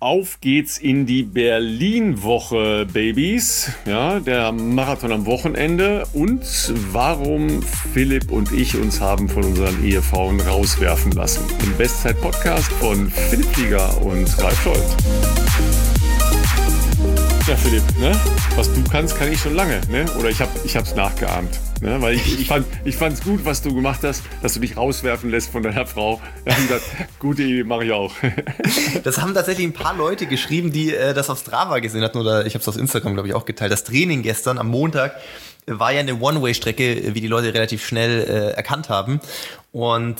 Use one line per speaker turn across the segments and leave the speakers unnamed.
Auf geht's in die Berlin-Woche, Babys. Ja, der Marathon am Wochenende. Und warum Philipp und ich uns haben von unseren Ehefrauen rauswerfen lassen. Im Bestzeit-Podcast von Philipp Flieger und Ralf Scholz. Ja, Philipp, ne? Was du kannst, kann ich schon lange, ne? Oder ich hab's nachgeahmt, ne? Weil ich fand's gut, was du gemacht hast, dass du dich rauswerfen lässt von deiner Frau. Da haben gesagt, gute Idee, mache ich auch.
Das haben tatsächlich ein paar Leute geschrieben, die das auf Strava gesehen hatten, oder ich habe es auf Instagram, glaube ich, auch geteilt. Das Training gestern am Montag war ja eine One-Way-Strecke, wie die Leute relativ schnell erkannt haben. Und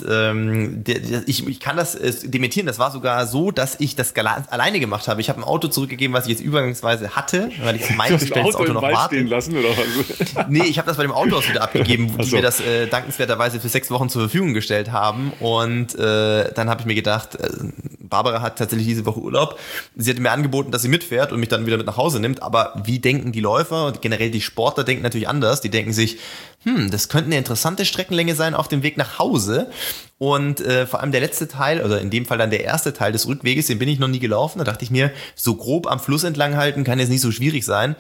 ich kann das dementieren. Das war sogar so, dass ich das alleine gemacht habe. Ich habe ein Auto zurückgegeben, was ich jetzt übergangsweise hatte, weil ich mein bestelltes Auto noch warte.
Stehen lassen oder was?
Nee, ich habe das bei dem Autohaus wieder abgegeben, die mir das dankenswerterweise für 6 Wochen zur Verfügung gestellt haben. Und dann habe ich mir gedacht, Barbara hat tatsächlich diese Woche Urlaub. Sie hat mir angeboten, dass sie mitfährt und mich dann wieder mit nach Hause nimmt. Aber wie denken die Läufer und generell die Sportler denken natürlich anders. Die denken sich, das könnte eine interessante Streckenlänge sein auf dem Weg nach Hause. Und vor allem der letzte Teil, oder in dem Fall dann der erste Teil des Rückweges, den bin ich noch nie gelaufen. Da dachte ich mir, so grob am Fluss entlang halten kann jetzt nicht so schwierig sein.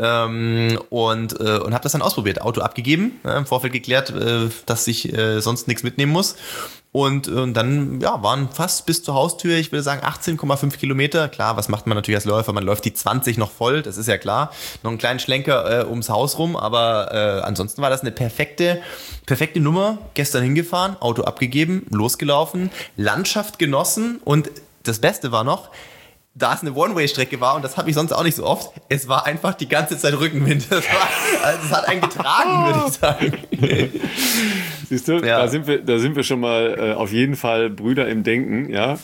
Und habe das dann ausprobiert. Auto abgegeben, im Vorfeld geklärt, dass ich sonst nichts mitnehmen muss. Und dann waren fast bis zur Haustür, ich würde sagen 18,5 Kilometer. Klar, was macht man natürlich als Läufer? Man läuft die 20 noch voll, das ist ja klar. Noch einen kleinen Schlenker ums Haus rum, aber ansonsten war das eine perfekte Nummer. Gestern hingefahren, Auto abgegeben, losgelaufen, Landschaft genossen und das Beste war noch, da es eine One-Way-Strecke war, und das habe ich sonst auch nicht so oft, es war einfach die ganze Zeit Rückenwind. Es hat einen getragen, würde ich sagen.
Siehst du, ja. da sind wir schon mal auf jeden Fall Brüder im Denken, ja.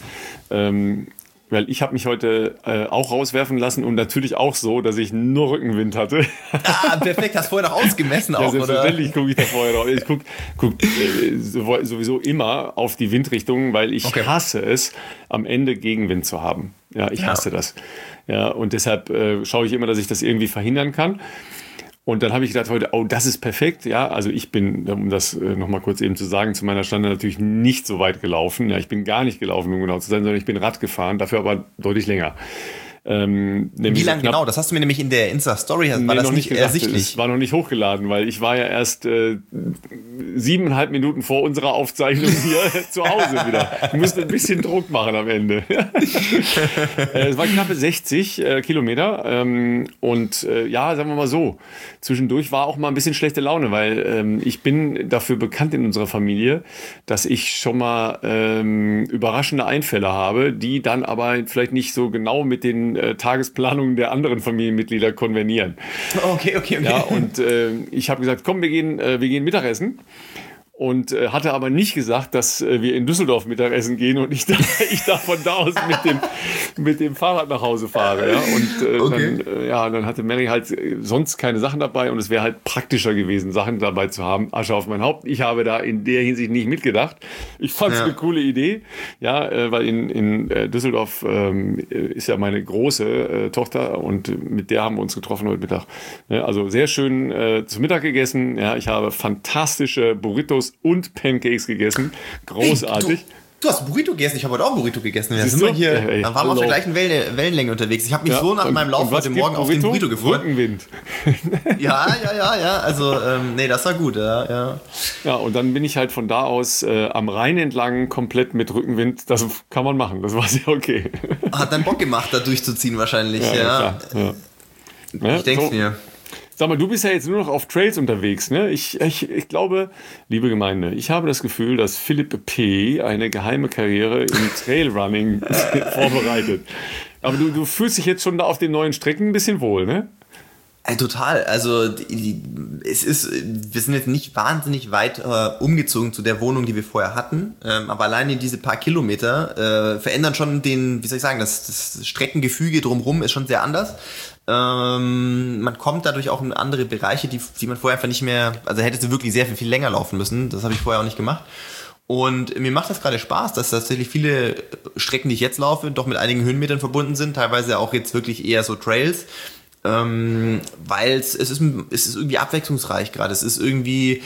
Weil ich habe mich heute auch rauswerfen lassen und natürlich auch so, dass ich nur Rückenwind hatte.
Ah, perfekt. Hast du vorher noch ausgemessen auch, oder?
Selbstverständlich gucke ich da vorher drauf. Ich guck sowieso immer auf die Windrichtung, weil ich hasse es, am Ende Gegenwind zu haben. Ja, ich hasse das. Ja, und deshalb schaue ich immer, dass ich das irgendwie verhindern kann. Und dann habe ich gedacht heute, das ist perfekt. Ja, also ich bin, um das nochmal kurz eben zu sagen, zu meiner Stunde natürlich nicht so weit gelaufen. Ja, ich bin gar nicht gelaufen, um genau zu sein, sondern ich bin Rad gefahren, dafür aber deutlich länger.
Wie lang genau? Das hast du mir nämlich in der Insta-Story, war das nicht ersichtlich?
Es war noch nicht hochgeladen, weil ich war ja erst 7,5 Minuten vor unserer Aufzeichnung hier zu Hause wieder. Ich musste ein bisschen Druck machen am Ende. Es war knappe 60 Kilometer und sagen wir mal so, zwischendurch war auch mal ein bisschen schlechte Laune, weil ich bin dafür bekannt in unserer Familie, dass ich schon mal überraschende Einfälle habe, die dann aber vielleicht nicht so genau mit den Tagesplanungen der anderen Familienmitglieder konvenieren.
Okay.
Ja, und ich habe gesagt, komm, wir gehen Mittagessen. Und hatte aber nicht gesagt, dass wir in Düsseldorf Mittagessen gehen und ich da von da aus mit dem Fahrrad nach Hause fahre. Ja? Und dann hatte Mary halt sonst keine Sachen dabei und es wäre halt praktischer gewesen, Sachen dabei zu haben. Asche auf mein Haupt. Ich habe da in der Hinsicht nicht mitgedacht. Ich fand es eine coole Idee, ja, weil in Düsseldorf ist ja meine große Tochter und mit der haben wir uns getroffen heute Mittag. Ja, also sehr schön zu Mittag gegessen. Ja, ich habe fantastische Burritos und Pancakes gegessen. Großartig.
Hey, du hast Burrito gegessen, ich habe heute auch Burrito gegessen. Dann waren wir auf der gleichen Wellenlänge unterwegs. Ich habe mich so nach meinem Lauf heute Morgen auf den Burrito gefreut.
Rückenwind.
Ja. Also, das war gut. Ja,
und dann bin ich halt von da aus am Rhein entlang komplett mit Rückenwind. Das kann man machen, das war sehr okay.
Hat dann Bock gemacht, da durchzuziehen wahrscheinlich. Ja. Ich denke mir.
Sag mal, du bist ja jetzt nur noch auf Trails unterwegs, ne? Ich glaube, liebe Gemeinde, ich habe das Gefühl, dass Philipp P. eine geheime Karriere im Trailrunning vorbereitet. Aber du fühlst dich jetzt schon da auf den neuen Strecken ein bisschen wohl, ne?
Total. Also wir sind jetzt nicht wahnsinnig weit umgezogen zu der Wohnung, die wir vorher hatten. Aber alleine diese paar Kilometer verändern schon das Streckengefüge drumherum ist schon sehr anders. Man kommt dadurch auch in andere Bereiche, die man vorher einfach nicht mehr, also hättest du wirklich sehr viel länger laufen müssen. Das habe ich vorher auch nicht gemacht. Und mir macht das gerade Spaß, dass tatsächlich viele Strecken, die ich jetzt laufe, doch mit einigen Höhenmetern verbunden sind. Teilweise auch jetzt wirklich eher so Trails. weil es ist irgendwie abwechslungsreich gerade. Es ist irgendwie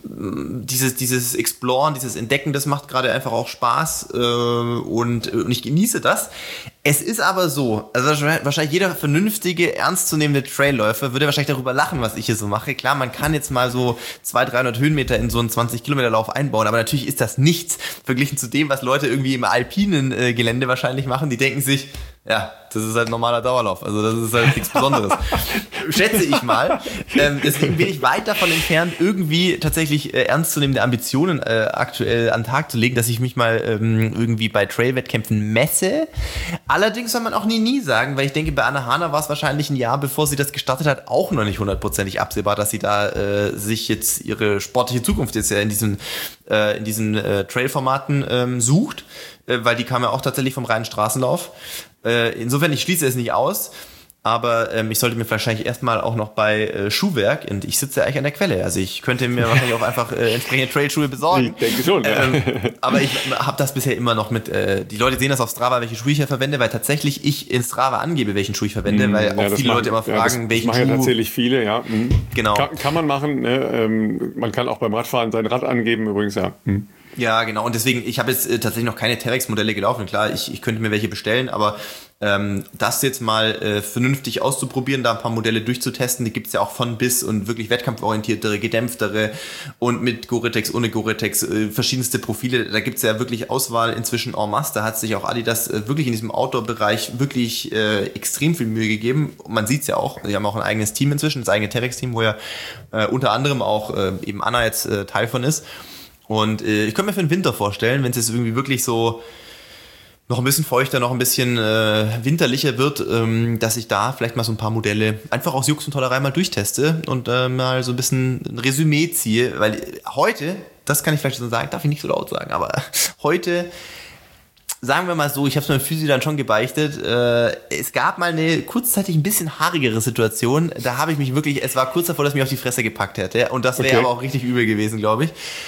dieses Exploren, dieses Entdecken, das macht gerade einfach auch Spaß und ich genieße das. Es ist aber so, also wahrscheinlich jeder vernünftige, ernstzunehmende Trailläufer würde wahrscheinlich darüber lachen, was ich hier so mache. Klar, man kann jetzt mal so 200-300 Höhenmeter in so einen 20-Kilometer-Lauf einbauen, aber natürlich ist das nichts verglichen zu dem, was Leute irgendwie im alpinen Gelände wahrscheinlich machen. Die denken sich, ja, das ist halt normaler Dauerlauf. Also das ist halt nichts Besonderes. Schätze ich mal. Deswegen bin ich weit davon entfernt, irgendwie tatsächlich ernstzunehmende Ambitionen aktuell an den Tag zu legen, dass ich mich mal irgendwie bei Trail-Wettkämpfen messe. Allerdings soll man auch nie sagen, weil ich denke, bei Anna Hahner war es wahrscheinlich ein Jahr, bevor sie das gestartet hat, auch noch nicht hundertprozentig absehbar, dass sie da sich jetzt ihre sportliche Zukunft jetzt ja in diesen Trail-Formaten sucht, weil die kam ja auch tatsächlich vom reinen Straßenlauf. Insofern, ich schließe es nicht aus, aber ich sollte mir wahrscheinlich erstmal auch noch bei Schuhwerk, und ich sitze ja eigentlich an der Quelle, also ich könnte mir wahrscheinlich auch einfach entsprechende Trailschuhe besorgen.
Ich denke schon, ja.
Aber ich habe das bisher immer noch mit, die Leute sehen das auf Strava, welche Schuhe ich hier verwende, weil tatsächlich ich in Strava angebe, welchen Schuh ich verwende, weil auch viele Leute immer fragen, welchen Schuh.
Das machen ja tatsächlich viele, ja.
Genau.
Kann man machen, ne? Man kann auch beim Radfahren sein Rad angeben, übrigens, ja.
Ja, genau. Und deswegen, ich habe jetzt tatsächlich noch keine Terex-Modelle gelaufen. Klar, ich könnte mir welche bestellen, aber das jetzt mal vernünftig auszuprobieren, da ein paar Modelle durchzutesten, die gibt's ja auch von bis und wirklich wettkampforientiertere, gedämpftere und mit Gore-Tex, ohne Gore-Tex, verschiedenste Profile. Da gibt's ja wirklich Auswahl inzwischen en masse. Da hat sich auch Adidas wirklich in diesem Outdoor-Bereich wirklich extrem viel Mühe gegeben. Und man sieht's ja auch, die haben auch ein eigenes Team inzwischen, das eigene Terex-Team, wo ja unter anderem auch eben Anna jetzt Teil von ist. Und ich könnte mir für den Winter vorstellen, wenn es jetzt irgendwie wirklich so noch ein bisschen feuchter, noch ein bisschen winterlicher wird, dass ich da vielleicht mal so ein paar Modelle einfach aus Jux und Tollerei mal durchteste und mal so ein bisschen ein Resümee ziehe, weil heute, das kann ich vielleicht schon sagen, darf ich nicht so laut sagen, aber heute, sagen wir mal so, ich habe es meinem Physio dann schon gebeichtet, es gab mal eine kurzzeitig ein bisschen haarigere Situation, da habe ich mich wirklich, es war kurz davor, dass ich mich auf die Fresse gepackt hätte und das wäre aber auch richtig übel gewesen, glaube ich.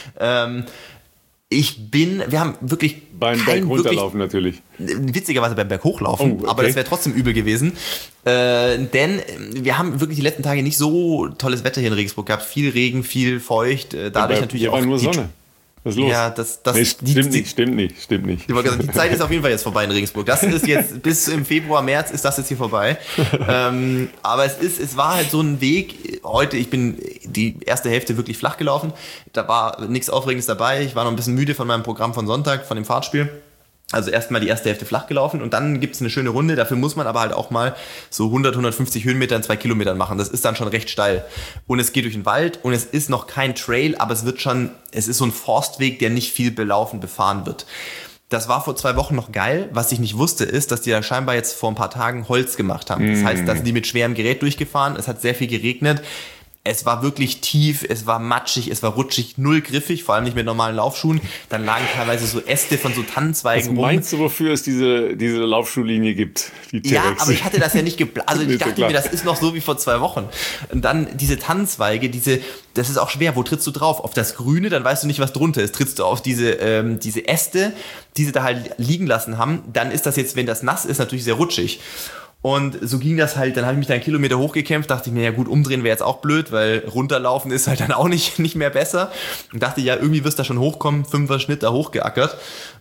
Wir haben wirklich
beim Berg runterlaufen natürlich.
Witzigerweise beim Berg hochlaufen,
okay.
Aber das wäre trotzdem übel gewesen. Denn wir haben wirklich die letzten Tage nicht so tolles Wetter hier in Regensburg gehabt. Viel Regen, viel feucht, dadurch natürlich auch...
nur Sonne. Was ist los?
Ja,
Stimmt nicht.
Die Zeit ist auf jeden Fall jetzt vorbei in Regensburg. Das ist jetzt, bis im Februar, März ist das jetzt hier vorbei. Aber es war halt so ein Weg. Heute, ich bin die erste Hälfte wirklich flach gelaufen. Da war nichts Aufregendes dabei. Ich war noch ein bisschen müde von meinem Programm von Sonntag, von dem Fahrtspiel. Also erstmal die erste Hälfte flach gelaufen und dann gibt's eine schöne Runde. Dafür muss man aber halt auch mal so 150 Höhenmeter in 2 Kilometern machen. Das ist dann schon recht steil. Und es geht durch den Wald und es ist noch kein Trail, aber es ist so ein Forstweg, der nicht viel befahren wird. Das war vor 2 Wochen noch geil. Was ich nicht wusste, ist, dass die da scheinbar jetzt vor ein paar Tagen Holz gemacht haben. Das heißt, da sind die mit schwerem Gerät durchgefahren. Es hat sehr viel geregnet. Es war wirklich tief, es war matschig, es war rutschig, null griffig, vor allem nicht mit normalen Laufschuhen. Dann lagen teilweise so Äste von so Tannenzweigen rum.
Was meinst du, wofür es diese Laufschuhlinie gibt? Die Terex?
Ja, aber ich hatte das ja nicht geplant. Also ich dachte mir, das ist noch so wie vor 2 Wochen. Und dann diese Tannenzweige, das ist auch schwer. Wo trittst du drauf? Auf das Grüne, dann weißt du nicht, was drunter ist. Trittst du auf diese Äste, die sie da halt liegen lassen haben, dann ist das jetzt, wenn das nass ist, natürlich sehr rutschig. Und so ging das halt, dann habe ich mich da 1 Kilometer hochgekämpft, dachte ich mir, ja gut, umdrehen wäre jetzt auch blöd, weil runterlaufen ist halt dann auch nicht mehr besser. Und dachte, ja, irgendwie wirst du da schon hochkommen, 5er Schnitt da hochgeackert.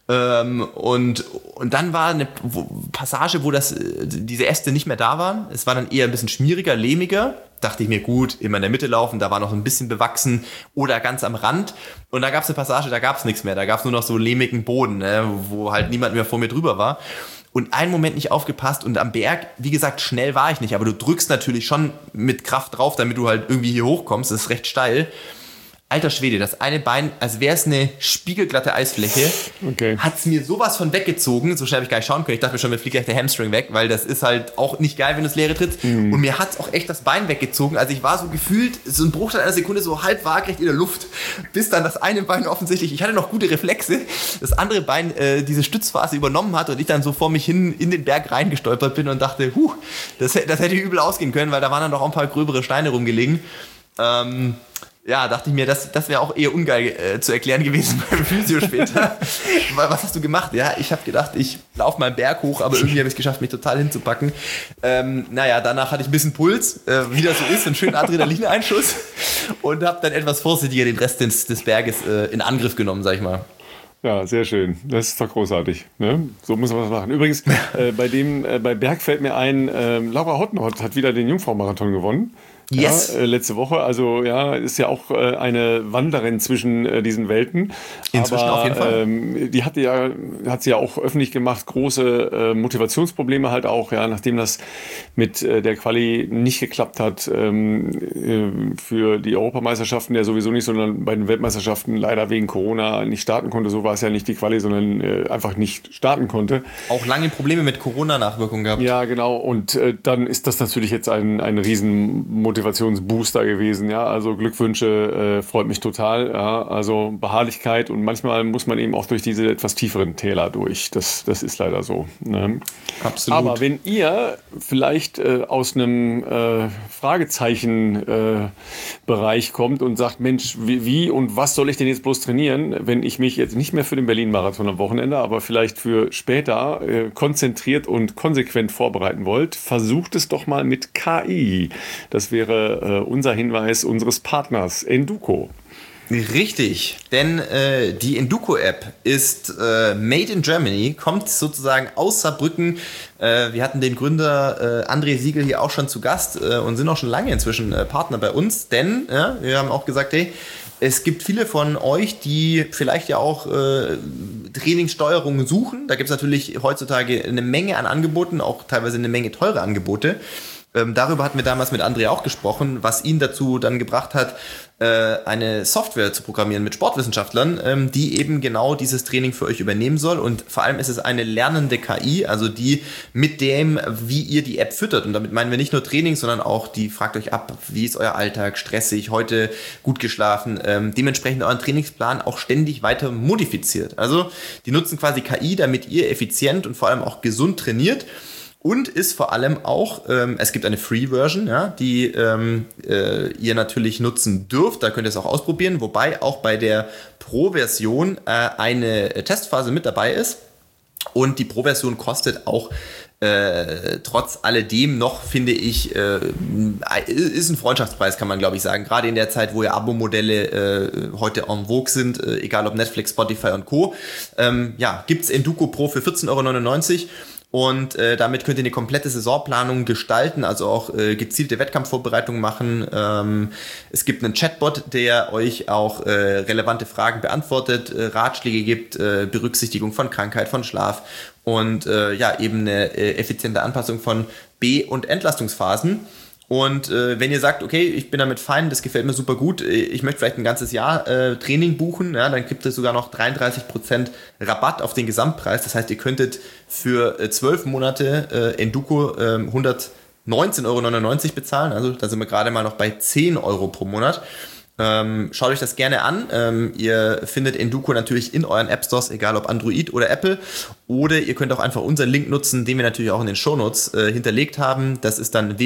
Und dann war eine Passage, wo diese Äste nicht mehr da waren. Es war dann eher ein bisschen schmieriger, lehmiger. Dachte ich mir, gut, immer in der Mitte laufen, da war noch ein bisschen bewachsen oder ganz am Rand. Und da gab es eine Passage, da gab es nichts mehr. Da gab es nur noch so lehmigen Boden, ne, wo halt niemand mehr vor mir drüber war. Und einen Moment nicht aufgepasst und am Berg, wie gesagt, schnell war ich nicht, aber du drückst natürlich schon mit Kraft drauf, damit du halt irgendwie hier hochkommst, das ist recht steil. Alter Schwede, das eine Bein, als wäre es eine spiegelglatte Eisfläche, hat es mir sowas von weggezogen, so schnell habe ich gar nicht schauen können. Ich dachte mir schon, mir fliegt gleich der Hamstring weg, weil das ist halt auch nicht geil, wenn du das Leere trittst. Und mir hat es auch echt das Bein weggezogen. Also ich war so gefühlt, so ein Bruchteil einer Sekunde so halb waagrecht in der Luft, bis dann das eine Bein offensichtlich, ich hatte noch gute Reflexe, das andere Bein diese Stützphase übernommen hat und ich dann so vor mich hin in den Berg reingestolpert bin und dachte, das hätte übel ausgehen können, weil da waren dann doch auch ein paar gröbere Steine rumgelegen. Ja, dachte ich mir, das wäre auch eher ungeil zu erklären gewesen beim Physio später. Was hast du gemacht? Ja, ich habe gedacht, ich laufe mal einen Berg hoch, aber irgendwie habe ich es geschafft, mich total hinzupacken. Danach hatte ich ein bisschen Puls, wie das so ist, einen schönen Adrenalineinschuss und habe dann etwas vorsichtiger den Rest des Berges in Angriff genommen, sag ich mal.
Ja, sehr schön. Das ist doch großartig. Ne? So muss man was machen. Übrigens, bei Berg fällt mir ein, Laura Hottenhott hat wieder den Jungfrau-Marathon gewonnen.
Yes.
Ja, letzte Woche. Also ja, ist ja auch eine Wanderin zwischen diesen Welten.
Inzwischen
aber,
auf jeden Fall.
Die hat sie ja auch öffentlich gemacht, große Motivationsprobleme halt auch, ja, nachdem das mit der Quali nicht geklappt hat für die Europameisterschaften ja sowieso nicht, sondern bei den Weltmeisterschaften leider wegen Corona nicht starten konnte. So war es ja nicht die Quali, sondern einfach nicht starten konnte.
Auch lange Probleme mit Corona-Nachwirkungen gehabt.
Ja, genau. Und dann ist das natürlich jetzt ein riesen Motivationsbooster gewesen, ja, also Glückwünsche, freut mich total, ja, also Beharrlichkeit und manchmal muss man eben auch durch diese etwas tieferen Täler durch, das ist leider so. Ne?
Absolut.
Aber wenn ihr vielleicht aus einem Fragezeichen-Bereich kommt und sagt, Mensch, wie und was soll ich denn jetzt bloß trainieren, wenn ich mich jetzt nicht mehr für den Berlin-Marathon am Wochenende, aber vielleicht für später konzentriert und konsequent vorbereiten wollt, versucht es doch mal mit KI. Das wäre unser Hinweis unseres Partners Enduko.
Richtig, denn die Enduko-App ist made in Germany, kommt sozusagen aus Saarbrücken. Wir hatten den Gründer André Siegel hier auch schon zu Gast und sind auch schon lange inzwischen Partner bei uns, denn wir haben auch gesagt, hey, es gibt viele von euch, die vielleicht ja auch Trainingssteuerungen suchen. Da gibt es natürlich heutzutage eine Menge an Angeboten, auch teilweise eine Menge teure Angebote. Darüber hatten wir damals mit André auch gesprochen, was ihn dazu dann gebracht hat, eine Software zu programmieren mit Sportwissenschaftlern, die eben genau dieses Training für euch übernehmen soll. Und vor allem ist es eine lernende KI, also die mit dem, wie ihr die App füttert. Und damit meinen wir nicht nur Training, sondern auch, die fragt euch ab, wie ist euer Alltag, stressig, heute gut geschlafen, dementsprechend euren Trainingsplan auch ständig weiter modifiziert. Also die nutzen quasi KI, damit ihr effizient und vor allem auch gesund trainiert. Und ist vor allem auch, es gibt eine Free-Version, ja, die ihr natürlich nutzen dürft. Da könnt ihr es auch ausprobieren. Wobei auch bei der Pro-Version eine Testphase mit dabei ist. Und die Pro-Version kostet auch trotz alledem noch, finde ich, ist ein Freundschaftspreis, kann man glaube ich sagen. Gerade in der Zeit, wo ja Abo-Modelle heute en vogue sind, egal ob Netflix, Spotify und Co. Gibt's Enduko Pro für 14,99 €. Und damit könnt ihr eine komplette Saisonplanung gestalten, also auch gezielte Wettkampfvorbereitungen machen. Es gibt einen Chatbot, der euch auch relevante Fragen beantwortet, Ratschläge gibt, Berücksichtigung von Krankheit, von Schlaf und eben eine effiziente Anpassung von B- und Entlastungsphasen. Und wenn ihr sagt, okay, ich bin damit fein, das gefällt mir super gut, ich möchte vielleicht ein ganzes Jahr Training buchen, ja, dann gibt es sogar noch 33% Rabatt auf den Gesamtpreis. Das heißt, ihr könntet für 12 Monate Enduko 119,99 € bezahlen. Also da sind wir gerade mal noch bei 10 € pro Monat. Schaut euch das gerne an. Ihr findet Enduko natürlich in euren App Stores, egal ob Android oder Apple. Oder ihr könnt auch einfach unseren Link nutzen, den wir natürlich auch in den Shownotes hinterlegt haben. Das ist dann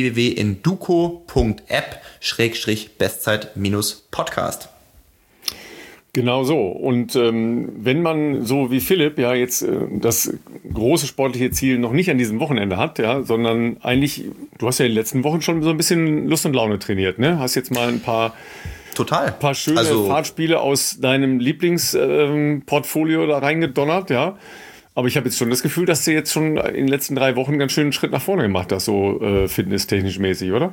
www.enduko.app/Bestzeit-Podcast.
Genau so. Und wenn man so wie Philipp ja jetzt das große sportliche Ziel noch nicht an diesem Wochenende hat, ja, sondern eigentlich, du hast ja in den letzten Wochen schon so ein bisschen Lust und Laune trainiert, ne? Hast jetzt mal ein paar schöne Fahrtspiele aus deinem Lieblingsportfolio da reingedonnert, ja. Aber ich habe jetzt schon das Gefühl, dass du jetzt schon in den letzten 3 Wochen einen ganz schönen Schritt nach vorne gemacht hast, so fitnesstechnisch mäßig, oder?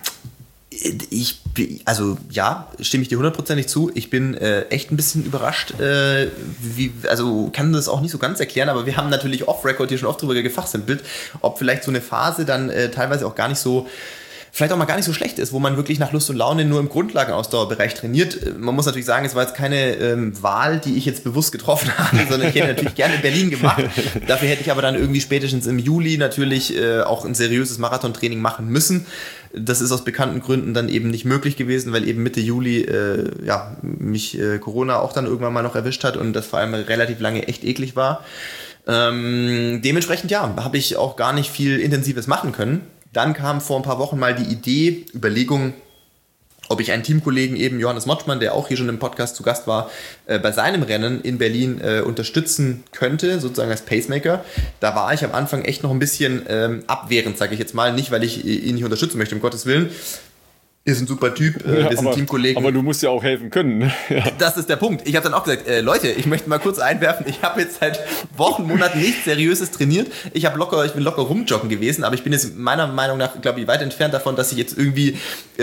Stimme ich dir 100%ig zu. Ich bin echt ein bisschen überrascht, kann das auch nicht so ganz erklären, aber wir haben natürlich off-Record hier schon oft drüber gefachsimpelt, ob vielleicht so eine Phase dann teilweise auch gar nicht so schlecht ist, wo man wirklich nach Lust und Laune nur im Grundlagenausdauerbereich trainiert. Man muss natürlich sagen, es war jetzt keine Wahl, die ich jetzt bewusst getroffen habe, sondern ich hätte natürlich gerne in Berlin gemacht. Dafür hätte ich aber dann irgendwie spätestens im Juli natürlich auch ein seriöses Marathontraining machen müssen. Das ist aus bekannten Gründen dann eben nicht möglich gewesen, weil eben Mitte Juli mich Corona auch dann irgendwann mal noch erwischt hat und das vor allem relativ lange echt eklig war. Dementsprechend habe ich auch gar nicht viel Intensives machen können. Dann kam vor ein paar Wochen mal die Überlegung, ob ich einen Teamkollegen eben, Johannes Motschmann, der auch hier schon im Podcast zu Gast war, bei seinem Rennen in Berlin unterstützen könnte, sozusagen als Pacemaker. Da war ich am Anfang echt noch ein bisschen abwehrend, sage ich jetzt mal. Nicht, weil ich ihn nicht unterstützen möchte, um Gottes Willen. Ist ein super Typ, wir sind Teamkollegen.
Aber du musst ja auch helfen können. Ne? Ja.
Das ist der Punkt. Ich habe dann auch gesagt, Leute, ich möchte mal kurz einwerfen, ich habe jetzt seit Wochen, Monaten nichts Seriöses trainiert. Ich bin locker rumjoggen gewesen, aber ich bin jetzt meiner Meinung nach, glaube ich, weit entfernt davon, dass ich jetzt irgendwie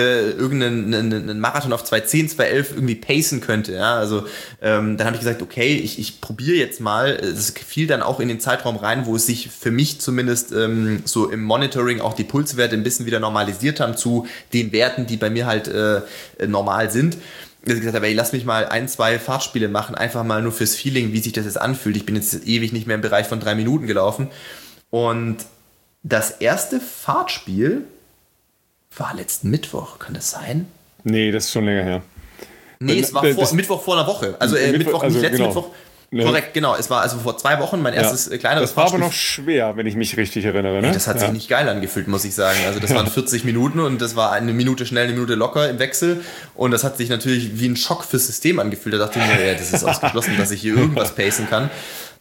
irgendeinen Marathon auf 2:10, 2:11 irgendwie pacen könnte. Ja? Also dann habe ich gesagt, okay, ich probiere jetzt mal. Es fiel dann auch in den Zeitraum rein, wo es sich für mich zumindest so im Monitoring auch die Pulswerte ein bisschen wieder normalisiert haben zu den Werten, die bei mir halt normal sind. Ich habe gesagt, aber lass mich mal 1-2 Fahrtspiele machen, einfach mal nur fürs Feeling, wie sich das jetzt anfühlt. Ich bin jetzt ewig nicht mehr im Bereich von 3 Minuten gelaufen. Und das erste Fahrtspiel war letzten Mittwoch, kann das sein?
Nee, das ist schon länger her.
Nee, es war Mittwoch vor einer Woche. Also Mittwoch, nicht letzten Mittwoch. Ne? Korrekt, genau. Es war also vor 2 Wochen mein erstes kleineres
Das war aber noch schwer, wenn ich mich richtig erinnere. Ne?
Das hat sich nicht geil angefühlt, muss ich sagen. Also das waren 40 Minuten und das war 1 Minute schnell, 1 Minute locker im Wechsel. Und das hat sich natürlich wie ein Schock fürs System angefühlt. Da dachte ich mir, das ist ausgeschlossen, dass ich hier irgendwas pacen kann.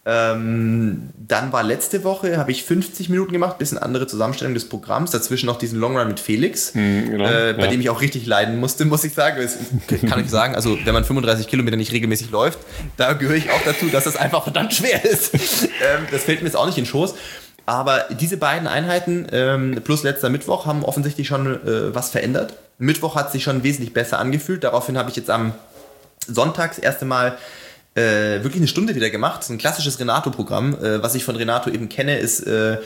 Dann war letzte Woche, habe ich 50 Minuten gemacht, bisschen andere Zusammenstellung des Programms, dazwischen noch diesen Long Run mit Felix, bei dem ich auch richtig leiden musste, muss ich sagen. Das kann ich sagen, also wenn man 35 Kilometer nicht regelmäßig läuft, da gehöre ich auch dazu, dass das einfach verdammt schwer ist. Das fällt mir jetzt auch nicht in den Schoß. Aber diese beiden Einheiten plus letzter Mittwoch haben offensichtlich schon was verändert. Mittwoch hat sich schon wesentlich besser angefühlt. Daraufhin habe ich jetzt am Sonntag das erste Mal wirklich 1 Stunde wieder gemacht. Das ist ein klassisches Renato-Programm. Was ich von Renato eben kenne, ist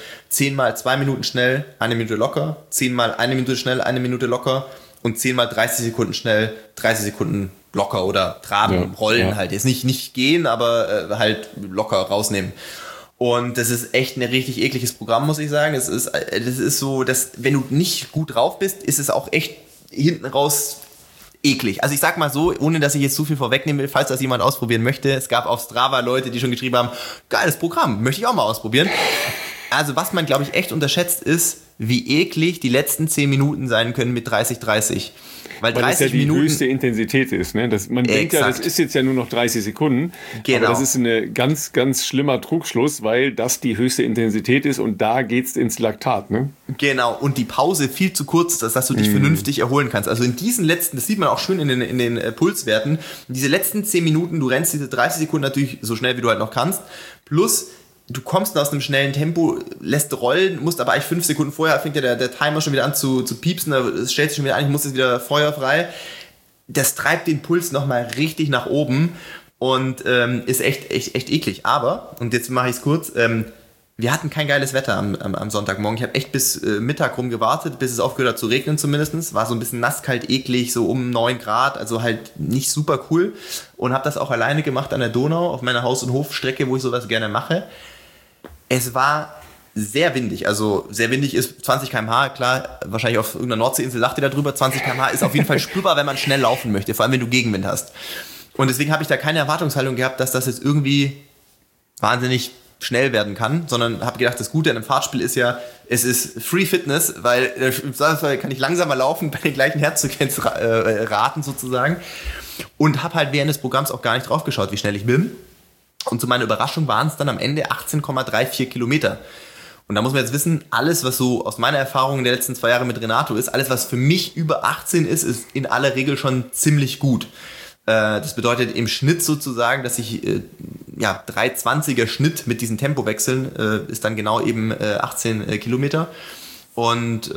10 mal 2 Minuten schnell, 1 Minute locker, 10 mal 1 Minute schnell, 1 Minute locker und 10 mal 30 Sekunden schnell, 30 Sekunden locker oder traben, rollen halt. Jetzt nicht gehen, aber halt locker rausnehmen. Und das ist echt ein richtig ekliges Programm, muss ich sagen. Das ist so, dass wenn du nicht gut drauf bist, ist es auch echt hinten raus eklig. Also ich sag mal so, ohne dass ich jetzt zu viel vorwegnehmen will, falls das jemand ausprobieren möchte, es gab auf Strava Leute, die schon geschrieben haben, geiles Programm, möchte ich auch mal ausprobieren. Also was man, glaube ich, echt unterschätzt ist, wie eklig die letzten 10 Minuten sein können mit 30-30. Weil 30
das ja die
Minuten
höchste Intensität ist. Ne? Man denkt ja, das ist jetzt ja nur noch 30 Sekunden. Genau. Aber das ist ein ganz, ganz schlimmer Trugschluss, weil das die höchste Intensität ist und da geht's ins Laktat. Ne?
Genau, und die Pause viel zu kurz, dass du dich vernünftig erholen kannst. Also in diesen letzten, das sieht man auch schön in den Pulswerten, diese letzten 10 Minuten, du rennst diese 30 Sekunden natürlich so schnell, wie du halt noch kannst, plus du kommst aus einem schnellen Tempo, lässt rollen, musst aber eigentlich 5 Sekunden vorher, fängt ja der Timer schon wieder an zu piepsen, es stellt sich schon wieder ein, ich muss jetzt wieder feuerfrei. Das treibt den Puls nochmal richtig nach oben und ist echt eklig. Aber, und jetzt mache ich es kurz, wir hatten kein geiles Wetter am Sonntagmorgen. Ich habe echt bis Mittag rum gewartet, bis es aufgehört hat zu regnen zumindest. War so ein bisschen nass, kalt, eklig, so um 9 Grad, also halt nicht super cool. Und habe das auch alleine gemacht an der Donau, auf meiner Haus- und Hofstrecke, wo ich sowas gerne mache. Es war sehr windig, also sehr windig ist 20 km/h, klar, wahrscheinlich auf irgendeiner Nordseeinsel lacht ihr darüber, 20 km/h ist auf jeden Fall spürbar, wenn man schnell laufen möchte, vor allem wenn du Gegenwind hast. Und deswegen habe ich da keine Erwartungshaltung gehabt, dass das jetzt irgendwie wahnsinnig schnell werden kann, sondern habe gedacht, das Gute an einem Fahrtspiel ist ja, es ist Free Fitness, weil im Zweifelsfall kann ich langsamer laufen, bei den gleichen Herzfrequenzraten sozusagen und habe halt während des Programms auch gar nicht drauf geschaut, wie schnell ich bin. Und zu meiner Überraschung waren es dann am Ende 18,34 Kilometer. Und da muss man jetzt wissen, alles, was so aus meiner Erfahrung in den letzten 2 Jahren mit Renato ist, alles, was für mich über 18 ist in aller Regel schon ziemlich gut. Das bedeutet im Schnitt sozusagen, dass ich 3,20er Schnitt mit diesen Tempowechseln ist dann genau eben 18 Kilometer. Und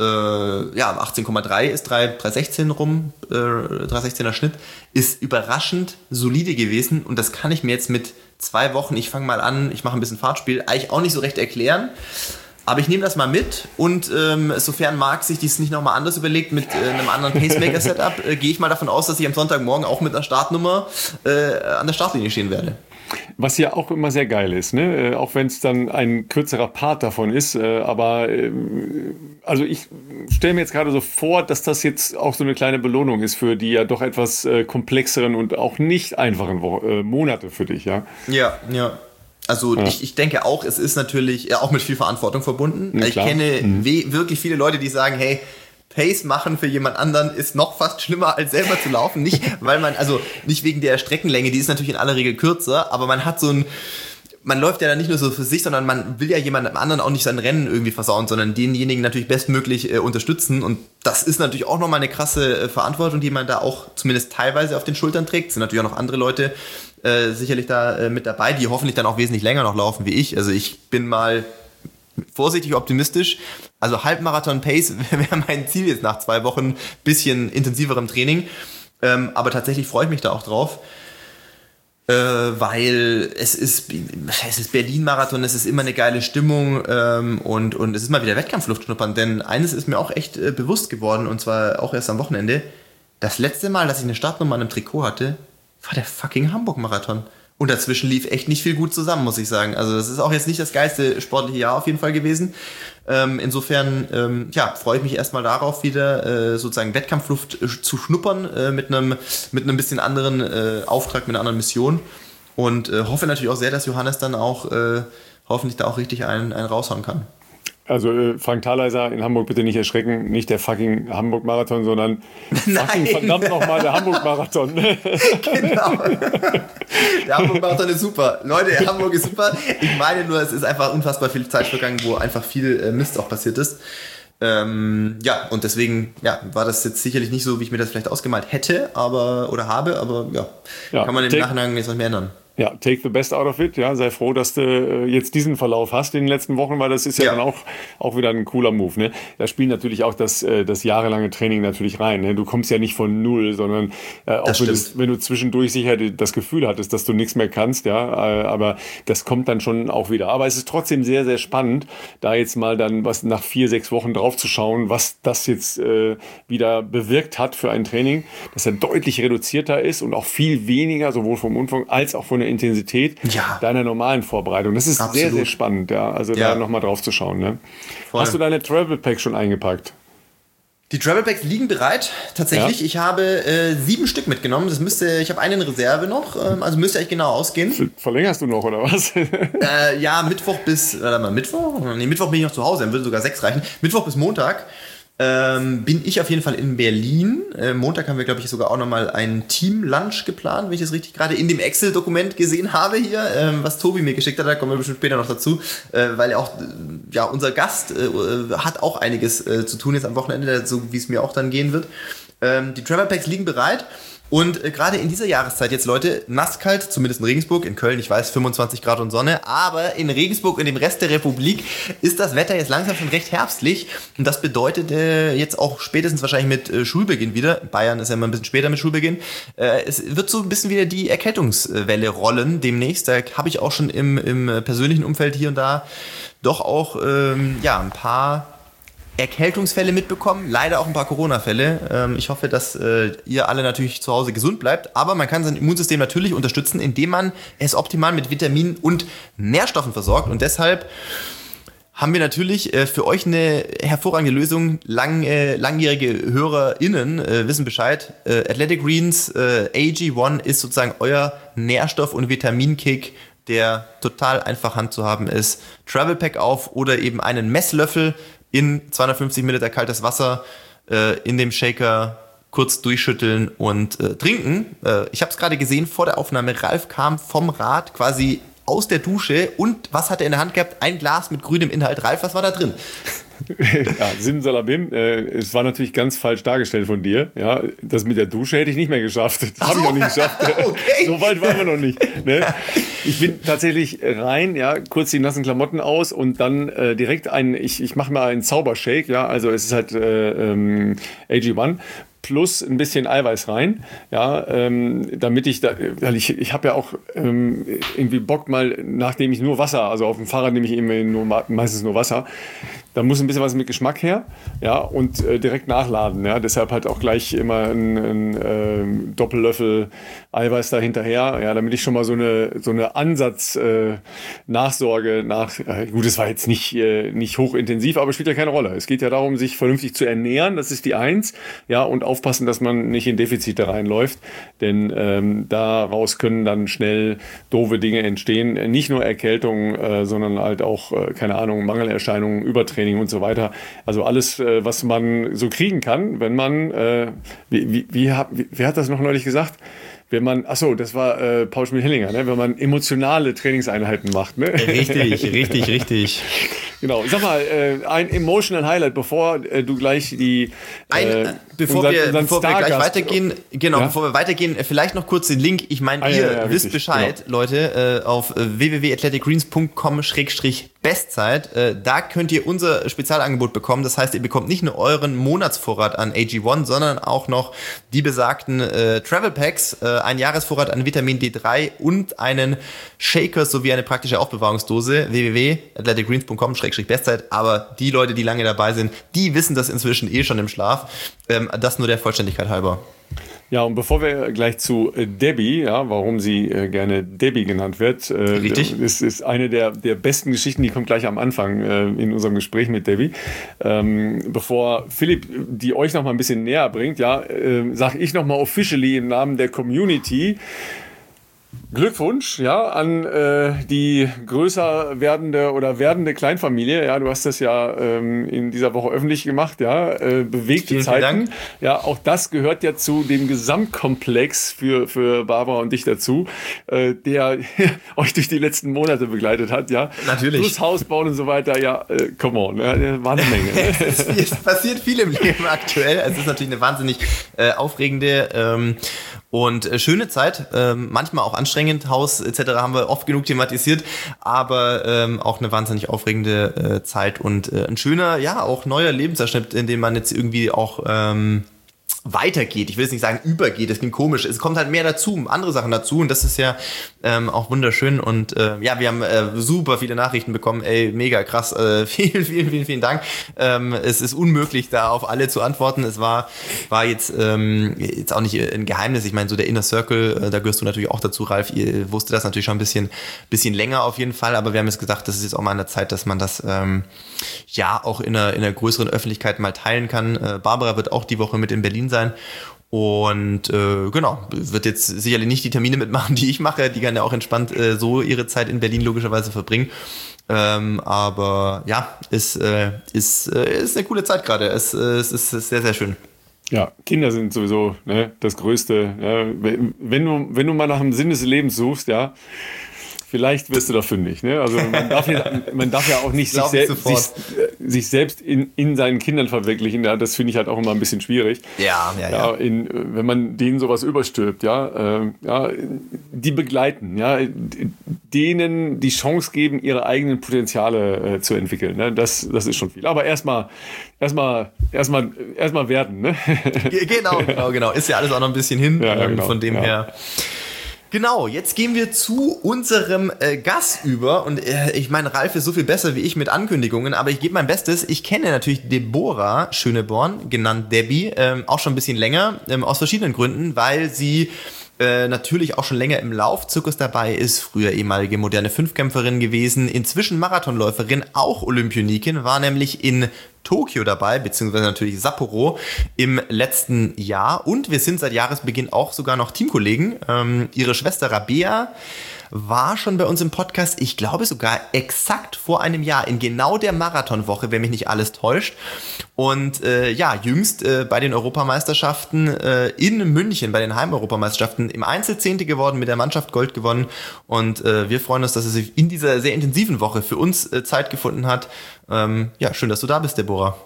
18,3 ist 3,16 rum, 3,16er Schnitt, ist überraschend solide gewesen und das kann ich mir jetzt mit 2 Wochen, ich fange mal an, ich mache ein bisschen Fahrtspiel, eigentlich auch nicht so recht erklären, aber ich nehme das mal mit und sofern Marc sich dies nicht nochmal anders überlegt mit einem anderen Pacemaker-Setup, gehe ich mal davon aus, dass ich am Sonntagmorgen auch mit einer Startnummer an der Startlinie stehen werde.
Was ja auch immer sehr geil ist, ne? Auch wenn es dann ein kürzerer Part davon ist. Aber also ich stelle mir jetzt gerade so vor, dass das jetzt auch so eine kleine Belohnung ist für die ja doch etwas komplexeren und auch nicht einfachen Monate für dich, ja?
Ja. Also ich denke auch, es ist natürlich auch mit viel Verantwortung verbunden. Ja, ich kenne wirklich viele Leute, die sagen, hey, Pace machen für jemand anderen ist noch fast schlimmer als selber zu laufen. Nicht, weil nicht wegen der Streckenlänge, die ist natürlich in aller Regel kürzer, aber man hat man läuft ja dann nicht nur so für sich, sondern man will ja jemandem anderen auch nicht sein Rennen irgendwie versauen, sondern denjenigen natürlich bestmöglich unterstützen. Und das ist natürlich auch nochmal eine krasse Verantwortung, die man da auch zumindest teilweise auf den Schultern trägt. Es sind natürlich auch noch andere Leute sicherlich da mit dabei, die hoffentlich dann auch wesentlich länger noch laufen wie ich. Also ich bin mal vorsichtig optimistisch. Also Halbmarathon-Pace wäre mein Ziel jetzt nach 2 Wochen, bisschen intensiverem Training. Aber tatsächlich freue ich mich da auch drauf. Weil es ist Berlin-Marathon, es ist immer eine geile Stimmung und es ist mal wieder Wettkampfluft schnuppern, denn eines ist mir auch echt bewusst geworden, und zwar auch erst am Wochenende. Das letzte Mal, dass ich eine Startnummer an einem Trikot hatte, war der fucking Hamburg-Marathon. Und dazwischen lief echt nicht viel gut zusammen, muss ich sagen. Also das ist auch jetzt nicht das geilste sportliche Jahr auf jeden Fall gewesen. Insofern freue ich mich erstmal darauf, wieder sozusagen Wettkampfluft zu schnuppern mit einem bisschen anderen Auftrag, mit einer anderen Mission. Und hoffe natürlich auch sehr, dass Johannes dann auch hoffentlich da auch richtig einen raushauen kann.
Also Frank Thaleiser in Hamburg, bitte nicht erschrecken, nicht der fucking Hamburg-Marathon, sondern fucking verdammt nochmal der Hamburg-Marathon.
Genau. Der Hamburg-Marathon ist super. Leute, Hamburg ist super. Ich meine nur, es ist einfach unfassbar viel Zeit vergangen, wo einfach viel Mist auch passiert ist. Und deswegen war das jetzt sicherlich nicht so, wie ich mir das vielleicht ausgemalt hätte, aber kann man im Nachhinein jetzt noch mehr ändern.
Ja, take the best out of it. Ja, sei froh, dass du jetzt diesen Verlauf hast in den letzten Wochen, weil das ist ja dann auch wieder ein cooler Move. Ne? Da spielt natürlich auch das jahrelange Training natürlich rein. Ne? Du kommst ja nicht von null, sondern auch wenn du zwischendurch sicher das Gefühl hattest, dass du nichts mehr kannst, aber das kommt dann schon auch wieder. Aber es ist trotzdem sehr, sehr spannend, da jetzt mal dann was nach 4-6 Wochen drauf zu schauen, was das jetzt wieder bewirkt hat für ein Training, dass er deutlich reduzierter ist und auch viel weniger, sowohl vom Umfang als auch von der Intensität deiner normalen Vorbereitung. Das ist sehr, sehr spannend, da nochmal drauf zu schauen. Ne? Hast du deine Travel Pack schon eingepackt?
Die Travel Packs liegen bereit, tatsächlich. Ja. Ich habe 7 Stück mitgenommen. Ich habe eine in Reserve noch, also müsste eigentlich genau ausgehen.
Verlängerst du noch, oder was?
Mittwoch bin ich noch zu Hause, dann würde sogar 6 reichen. Mittwoch bis Montag bin ich auf jeden Fall in Berlin. Montag haben wir, glaube ich, sogar auch nochmal einen Team-Lunch geplant, wenn ich das richtig gerade in dem Excel-Dokument gesehen habe hier, was Tobi mir geschickt hat. Da kommen wir bestimmt später noch dazu, weil auch unser Gast hat auch einiges zu tun jetzt am Wochenende, so wie es mir auch dann gehen wird. Die Travel Packs liegen bereit. Und gerade in dieser Jahreszeit jetzt, Leute, nasskalt, zumindest in Regensburg, in Köln, ich weiß, 25 Grad und Sonne, aber in Regensburg und dem Rest der Republik ist das Wetter jetzt langsam schon recht herbstlich und das bedeutet jetzt auch spätestens wahrscheinlich mit Schulbeginn wieder, Bayern ist ja immer ein bisschen später mit Schulbeginn, es wird so ein bisschen wieder die Erkältungswelle rollen demnächst, da habe ich auch schon im persönlichen Umfeld hier und da doch auch ein paar Erkältungsfälle mitbekommen, leider auch ein paar Corona-Fälle. Ich hoffe, dass ihr alle natürlich zu Hause gesund bleibt, aber man kann sein Immunsystem natürlich unterstützen, indem man es optimal mit Vitaminen und Nährstoffen versorgt und deshalb haben wir natürlich für euch eine hervorragende Lösung. Langjährige HörerInnen wissen Bescheid. Athletic Greens AG1 ist sozusagen euer Nährstoff- und Vitaminkick, der total einfach Hand zu haben ist. Travel Pack auf oder eben einen Messlöffel in 250 Milliliter kaltes Wasser in dem Shaker kurz durchschütteln und trinken. Ich habe es gerade gesehen vor der Aufnahme. Ralf kam vom Rad quasi aus der Dusche und was hat er in der Hand gehabt? Ein Glas mit grünem Inhalt. Ralf, was war da drin?
Ja, Simsalabim, es war natürlich ganz falsch dargestellt von dir. Ja, das mit der Dusche hätte ich nicht mehr geschafft. Das habe ich noch nicht geschafft. Okay. So weit waren wir noch nicht. Ne? Ich bin tatsächlich rein, kurz die nassen Klamotten aus und dann direkt ich mache mal einen Zaubershake. Ja, also es ist halt AG1. Plus ein bisschen Eiweiß rein, damit ich habe ja auch irgendwie Bock mal, nachdem ich nur Wasser, also auf dem Fahrrad nehme ich meistens nur Wasser, da muss ein bisschen was mit Geschmack her, und direkt nachladen, deshalb halt auch gleich immer ein Doppellöffel Eiweiß da hinterher, damit ich schon mal so eine Ansatz Nachsorge gut, es war jetzt nicht hochintensiv, aber spielt ja keine Rolle. Es geht ja darum, sich vernünftig zu ernähren, das ist die 1, und auf aufpassen, dass man nicht in Defizite reinläuft, denn daraus können dann schnell doofe Dinge entstehen. Nicht nur Erkältungen, sondern halt auch, keine Ahnung, Mangelerscheinungen, Übertraining und so weiter. Also alles, was man so kriegen kann, wenn man, wer hat das noch neulich gesagt? Wenn man, das war Paul Schmidt-Hillinger, ne? Wenn man emotionale Trainingseinheiten macht. Ne?
Richtig.
Genau. Sag mal, ein Emotional Highlight, bevor du gleich
bevor wir gleich weitergehen, bevor wir weitergehen, vielleicht noch kurz den Link. Ich meine, ihr wisst Bescheid, genau. Leute, auf www.athleticgreens.com/Bestzeit. Da könnt ihr unser Spezialangebot bekommen. Das heißt, ihr bekommt nicht nur euren Monatsvorrat an AG1, sondern auch noch die besagten Travel Packs, ein Jahresvorrat an Vitamin D3 und einen Shaker sowie eine praktische Aufbewahrungsdose. www.athleticgreens.com/Bestzeit. Aber die Leute, die lange dabei sind, die wissen das inzwischen schon im Schlaf. Das nur der Vollständigkeit halber.
Ja, und bevor wir gleich zu Debbie, ja, warum sie gerne Debbie genannt wird,
Richtig.
ist eine der besten Geschichten, die kommt gleich am Anfang in unserem Gespräch mit Debbie. Bevor Philipp die euch noch mal ein bisschen näher bringt, ja, sage ich noch mal officially im Namen der Community Glückwunsch, ja, an die größer werdende Kleinfamilie. Ja, du hast das ja in dieser Woche öffentlich gemacht, ja, bewegte Zeiten. Ja, auch das gehört ja zu dem Gesamtkomplex für Barbara und dich dazu, der euch durch die letzten Monate begleitet hat, ja.
Natürlich.
Plus Haus bauen und so weiter, ja, come on, ja, war eine Menge.
Es passiert viel im Leben aktuell. Es ist natürlich eine wahnsinnig aufregende und schöne Zeit, manchmal auch anstrengend, Haus etc. haben wir oft genug thematisiert, aber auch eine wahnsinnig aufregende Zeit und ein schöner, ja, auch neuer Lebensabschnitt, in dem man jetzt irgendwie auch weitergeht. Ich will jetzt nicht sagen übergeht, das klingt komisch. Es kommt halt mehr dazu, andere Sachen dazu und das ist ja auch wunderschön und ja, wir haben super viele Nachrichten bekommen. Ey, mega krass. Vielen Dank. Es ist unmöglich, da auf alle zu antworten. Es war jetzt auch nicht ein Geheimnis. Ich meine, so der Inner Circle, da gehörst du natürlich auch dazu, Ralf. Ihr wusstet das natürlich schon ein bisschen länger auf jeden Fall, aber wir haben jetzt gedacht, das ist jetzt auch mal an der Zeit, dass man das ja auch in einer größeren Öffentlichkeit mal teilen kann. Barbara wird auch die Woche mit in Berlin sein. Und genau, wird jetzt sicherlich nicht die Termine mitmachen, die ich mache. Die kann ja auch entspannt so ihre Zeit in Berlin logischerweise verbringen. Aber ja, ist eine coole Zeit gerade. Es ist sehr, sehr schön.
Ja, Kinder sind sowieso das Größte. Ja, wenn du mal nach dem Sinn des Lebens suchst, ja, vielleicht wirst du da fündig. Ne? Also man darf ja auch nicht sich selbst in seinen Kindern verwirklichen. Ja? Das finde ich halt auch immer ein bisschen schwierig.
Ja.
Wenn man denen sowas überstülpt, die begleiten, ja, denen die Chance geben, ihre eigenen Potenziale zu entwickeln. Ne? Das ist schon viel. Aber erstmal werden. Ne?
Genau. Ist ja alles auch noch ein bisschen hin.
Ja, genau.
Von dem her. Genau, jetzt gehen wir zu unserem Gast über und ich meine, Ralf ist so viel besser wie ich mit Ankündigungen, aber ich gebe mein Bestes. Ich kenne natürlich Deborah Schöneborn, genannt Debbie, auch schon ein bisschen länger, aus verschiedenen Gründen, weil sie natürlich auch schon länger im Laufzirkus dabei ist, früher ehemalige moderne Fünfkämpferin gewesen, inzwischen Marathonläuferin, auch Olympionikin, war nämlich in Tokio dabei, beziehungsweise natürlich Sapporo im letzten Jahr und wir sind seit Jahresbeginn auch sogar noch Teamkollegen. Ihre Schwester Rabea war schon bei uns im Podcast, ich glaube sogar exakt vor einem Jahr, in genau der Marathonwoche, wenn mich nicht alles täuscht. Und jüngst bei den Europameisterschaften in München, bei den Heim-Europameisterschaften im Einzel 10. geworden, mit der Mannschaft Gold gewonnen. Und wir freuen uns, dass sie in dieser sehr intensiven Woche für uns Zeit gefunden hat. Schön, dass du da bist, Deborah.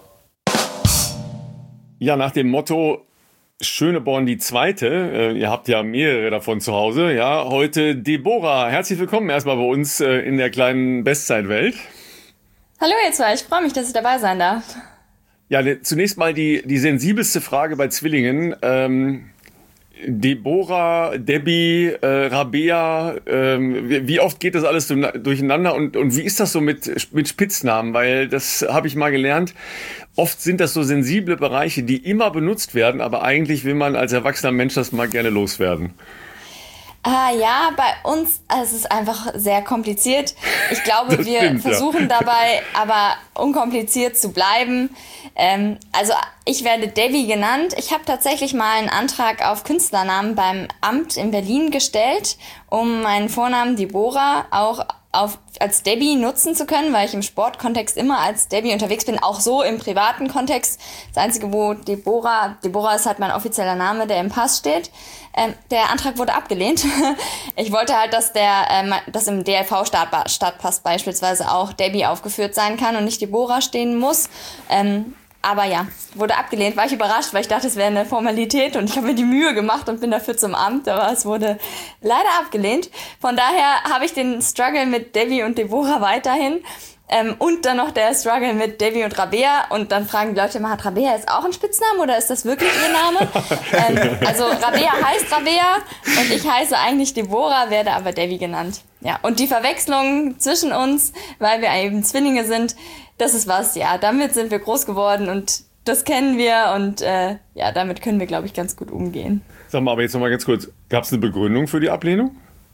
Ja, nach dem Motto Schöneborn die Zweite, ihr habt ja mehrere davon zu Hause, ja, heute Deborah. Herzlich willkommen erstmal bei uns in der kleinen Bestzeitwelt.
Hallo ihr zwei, ich freue mich, dass ich dabei sein darf.
Ja, zunächst mal die sensibelste Frage bei Zwillingen. Deborah, Debbie, Rabea, wie oft geht das alles durcheinander und wie ist das so mit Spitznamen? Weil das habe ich mal gelernt, oft sind das so sensible Bereiche, die immer benutzt werden, aber eigentlich will man als erwachsener Mensch das mal gerne loswerden.
Ja, bei uns, es ist einfach sehr kompliziert. Ich glaube,
Das
wir
stimmt,
versuchen dabei, aber unkompliziert zu bleiben. Also ich werde Debbie genannt. Ich habe tatsächlich mal einen Antrag auf Künstlernamen beim Amt in Berlin gestellt, um meinen Vornamen Deborah auch als Debbie nutzen zu können, weil ich im Sportkontext immer als Debbie unterwegs bin, auch so im privaten Kontext. Das Einzige, wo Deborah ist halt mein offizieller Name, der im Pass steht. Der Antrag wurde abgelehnt. Ich wollte halt, dass dass im DLV-Stadtpass beispielsweise auch Debbie aufgeführt sein kann und nicht Deborah stehen muss. Aber ja, wurde abgelehnt. War ich überrascht, weil ich dachte, es wäre eine Formalität und ich habe mir die Mühe gemacht und bin dafür zum Amt, aber es wurde leider abgelehnt. Von daher habe ich den Struggle mit Debbie und Deborah weiterhin. Und dann noch der Struggle mit Debbie und Rabea. Und dann fragen die Leute immer, hat Rabea jetzt auch einen Spitznamen oder ist das wirklich ihr Name? Also Rabea heißt Rabea und ich heiße eigentlich Deborah, werde aber Debbie genannt. Ja, und die Verwechslung zwischen uns, weil wir eben Zwillinge sind, das ist was, ja, damit sind wir groß geworden und das kennen wir und ja, damit können wir, glaube ich, ganz gut umgehen.
Sag mal, aber jetzt nochmal ganz kurz, gab es eine Begründung für die Ablehnung?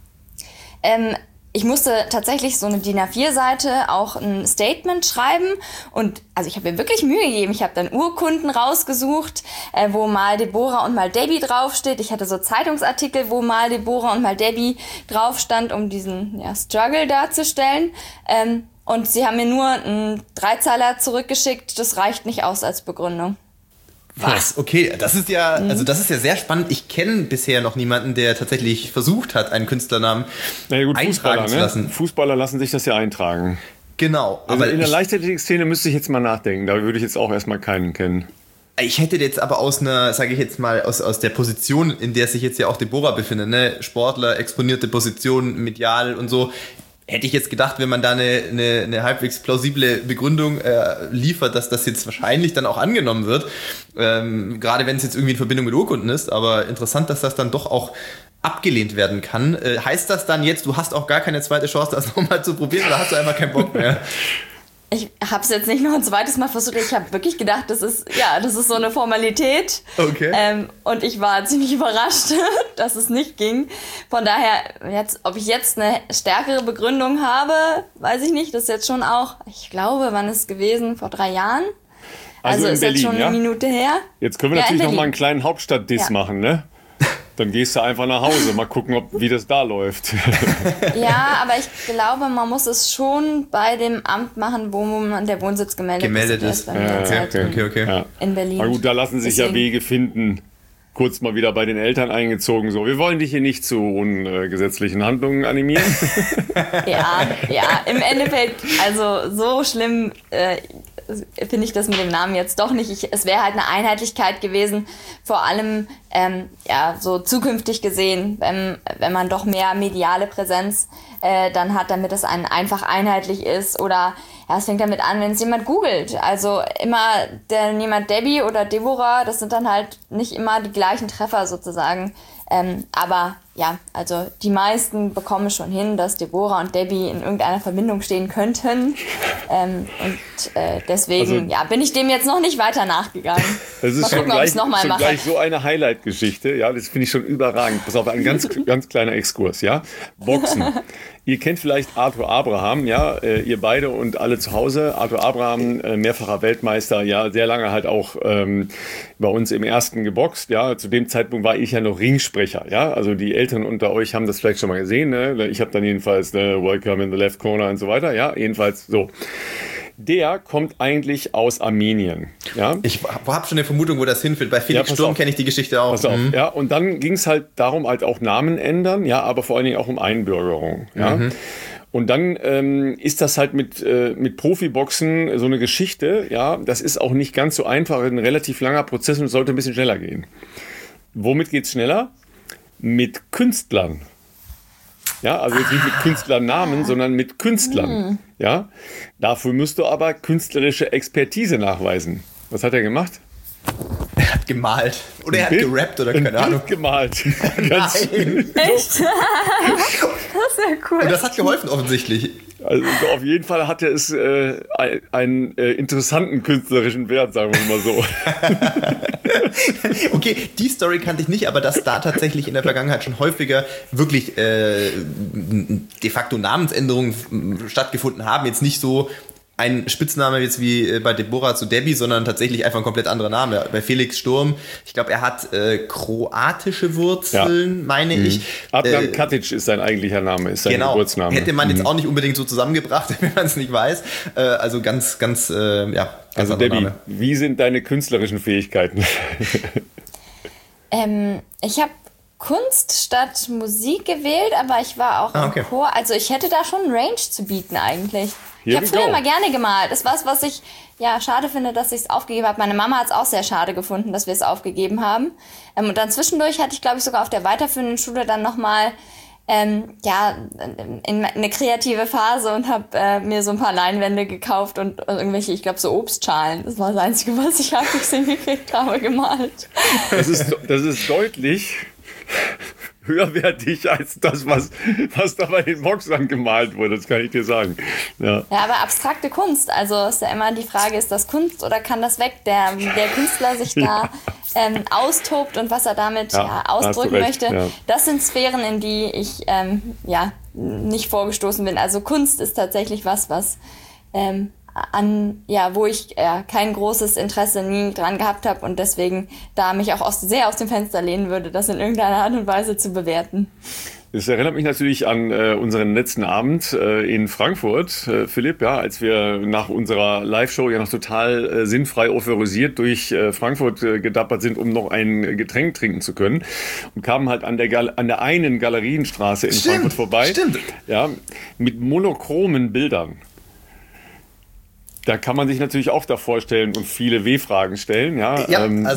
Ich musste tatsächlich so eine DIN A4-Seite auch ein Statement schreiben und also ich habe mir wirklich Mühe gegeben. Ich habe dann Urkunden rausgesucht, wo mal Deborah und mal Debbie draufsteht. Ich hatte so Zeitungsartikel, wo mal Deborah und mal Debbie drauf stand, um diesen Struggle darzustellen. Und sie haben mir nur einen Dreizeiler zurückgeschickt. Das reicht nicht aus als Begründung.
Was? Okay, das ist ja, also das ist ja sehr spannend. Ich kenne bisher noch niemanden, der tatsächlich versucht hat, einen Künstlernamen eintragen zu lassen.
Fußballer lassen sich das ja eintragen.
Genau.
Also
aber
in der Leichtathletik-Szene müsste ich jetzt mal nachdenken. Da würde ich jetzt auch erstmal keinen kennen.
Ich hätte jetzt aber aus einer, sage ich jetzt mal, aus der Position, in der sich jetzt ja auch Deborah befindet, ne, Sportler, exponierte Position, medial und so, hätte ich jetzt gedacht, wenn man da eine halbwegs plausible Begründung liefert, dass das jetzt wahrscheinlich dann auch angenommen wird. Gerade wenn es jetzt irgendwie in Verbindung mit Urkunden ist. Aber interessant, dass das dann doch auch abgelehnt werden kann. Heißt das dann jetzt, du hast auch gar keine zweite Chance, das nochmal zu probieren oder hast du einfach keinen Bock mehr?
Ich habe es jetzt nicht noch ein zweites Mal versucht. Ich habe wirklich gedacht, das ist so eine Formalität.
Okay.
Und ich war ziemlich überrascht, dass es nicht ging. Von daher, ob ich jetzt eine stärkere Begründung habe, weiß ich nicht. Das ist jetzt schon auch, ich glaube, wann ist es gewesen? Vor 3 Jahren? Also ist
Berlin,
jetzt schon eine Minute her.
Jetzt können wir natürlich noch mal einen kleinen Hauptstadt-Diss machen, ne? Dann gehst du einfach nach Hause, mal gucken, wie das da läuft.
Ja, aber ich glaube, man muss es schon bei dem Amt machen, wo man der Wohnsitz gemeldet ist.
Okay.
Ja.
In Berlin.
Na gut, da lassen sich ja Wege finden. Kurz mal wieder bei den Eltern eingezogen. So, wir wollen dich hier nicht zu ungesetzlichen Handlungen animieren.
Ja, im Endeffekt, also so schlimm finde ich das mit dem Namen jetzt doch nicht. Es wäre halt eine Einheitlichkeit gewesen, vor allem so zukünftig gesehen, wenn man doch mehr mediale Präsenz dann hat, damit es einfach einheitlich ist. Oder es fängt damit an, wenn es jemand googelt. Also immer jemand Debbie oder Deborah, das sind dann halt nicht immer die gleichen Treffer sozusagen. Aber ja, also die meisten bekommen schon hin, dass Deborah und Debbie in irgendeiner Verbindung stehen könnten. Deswegen bin ich dem jetzt noch nicht weiter nachgegangen.
Das ist
mal gucken, ob ich es nochmal mache.
Gleich so eine Highlight-Geschichte. Ja, das finde ich schon überragend. Pass auf, ein ganz, ganz kleiner Exkurs. Ja, Boxen. Ihr kennt vielleicht Arthur Abraham, ja, ihr beide und alle zu Hause. Arthur Abraham, mehrfacher Weltmeister, ja, sehr lange halt auch bei uns im Ersten geboxt, ja. Zu dem Zeitpunkt war ich ja noch Ringsprecher, ja. Also die Älteren unter euch haben das vielleicht schon mal gesehen, ne. Ich habe dann jedenfalls Welcome in the Left Corner und so weiter, ja. Jedenfalls so. Der kommt eigentlich aus Armenien. Ja?
Ich habe schon eine Vermutung, wo das hinführt. Bei Felix Sturm kenne ich die Geschichte auch.
Pass auf, ja, und dann ging es halt darum, halt auch Namen ändern, ja, aber vor allen Dingen auch um Einbürgerung. Ja? Und dann ist das halt mit Profiboxen so eine Geschichte, ja, das ist auch nicht ganz so einfach, ein relativ langer Prozess und sollte ein bisschen schneller gehen. Womit geht's schneller? Mit Künstlern. Ja, also jetzt nicht mit Künstlernamen, sondern mit Künstlern. Ja, dafür musst du aber künstlerische Expertise nachweisen. Was hat er gemacht?
Er hat gemalt. Oder er hat gerappt oder keine Ahnung.
Gemalt.
Nein. Echt? Das ist ja cool.
Und das hat geholfen offensichtlich.
Also auf jeden Fall hatte es einen interessanten künstlerischen Wert, sagen wir mal so.
Okay, die Story kannte ich nicht, aber dass da tatsächlich in der Vergangenheit schon häufiger wirklich de facto Namensänderungen stattgefunden haben. Jetzt nicht so ein Spitzname jetzt wie bei Deborah zu Debbie, sondern tatsächlich einfach ein komplett anderer Name. Bei Felix Sturm, ich glaube, er hat kroatische Wurzeln, meine ich.
Adnan Katic ist sein eigentlicher Name, ist sein Geburtsname.
Hätte man jetzt auch nicht unbedingt so zusammengebracht, wenn man es nicht weiß. Also ganz
also Debbie, Name. Wie sind deine künstlerischen Fähigkeiten?
Ich habe Kunst statt Musik gewählt, aber ich war auch im Chor. Also ich hätte da schon Range zu bieten eigentlich. Ich habe früher mal gerne gemalt. Das ist was ich schade finde, dass ich es aufgegeben habe. Meine Mama hat es auch sehr schade gefunden, dass wir es aufgegeben haben. Und dann zwischendurch hatte ich, glaube ich, sogar auf der weiterführenden Schule dann nochmal eine kreative Phase und habe mir so ein paar Leinwände gekauft und irgendwelche, ich glaube, so Obstschalen. Das war das Einzige, was ich halbwegs hingekriegt habe, gemalt.
Das ist deutlich höherwertig als das, was da bei den Boxern gemalt wurde, das kann ich dir sagen. Ja,
aber abstrakte Kunst, also ist ja immer die Frage, ist das Kunst oder kann das weg? Der Künstler sich da austobt und was er damit ausdrücken möchte, das sind Sphären, in die ich nicht vorgestoßen bin. Also Kunst ist tatsächlich was wo ich kein großes Interesse nie dran gehabt habe und deswegen da mich auch sehr aus dem Fenster lehnen würde, das in irgendeiner Art und Weise zu bewerten.
Das erinnert mich natürlich an unseren letzten Abend in Frankfurt, Philipp, als wir nach unserer Live-Show noch total sinnfrei euphorisiert durch Frankfurt gedappert sind, um noch ein Getränk trinken zu können und kamen halt an der einen Galerienstraße in Frankfurt vorbei.
Stimmt.
Ja, mit monochromen Bildern. Da kann man sich natürlich auch da vorstellen und viele W-Fragen stellen.
Wir haben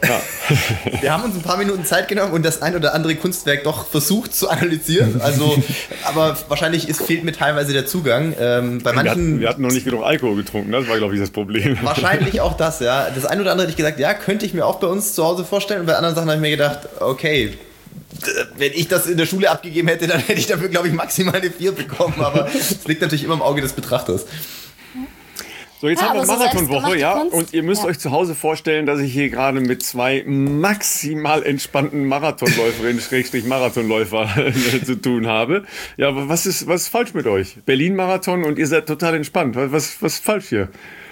uns ein paar Minuten Zeit genommen und das ein oder andere Kunstwerk doch versucht zu analysieren. Aber wahrscheinlich fehlt mir teilweise der Zugang. Bei manchen,
wir hatten noch nicht genug Alkohol getrunken, das war, glaube ich, das Problem.
Wahrscheinlich auch das, ja. Das ein oder andere hätte ich gesagt, könnte ich mir auch bei uns zu Hause vorstellen. Und bei anderen Sachen habe ich mir gedacht, okay, wenn ich das in der Schule abgegeben hätte, dann hätte ich dafür, glaube ich, maximal eine 4 bekommen. Aber es liegt natürlich immer im Auge des Betrachters.
So, jetzt haben wir Marathonwoche, und ihr müsst euch zu Hause vorstellen, dass ich hier gerade mit 2 maximal entspannten Marathonläuferinnen, Marathonläufer zu tun habe. Ja, aber was ist falsch mit euch? Berlin-Marathon und ihr seid total entspannt. Was ist falsch hier?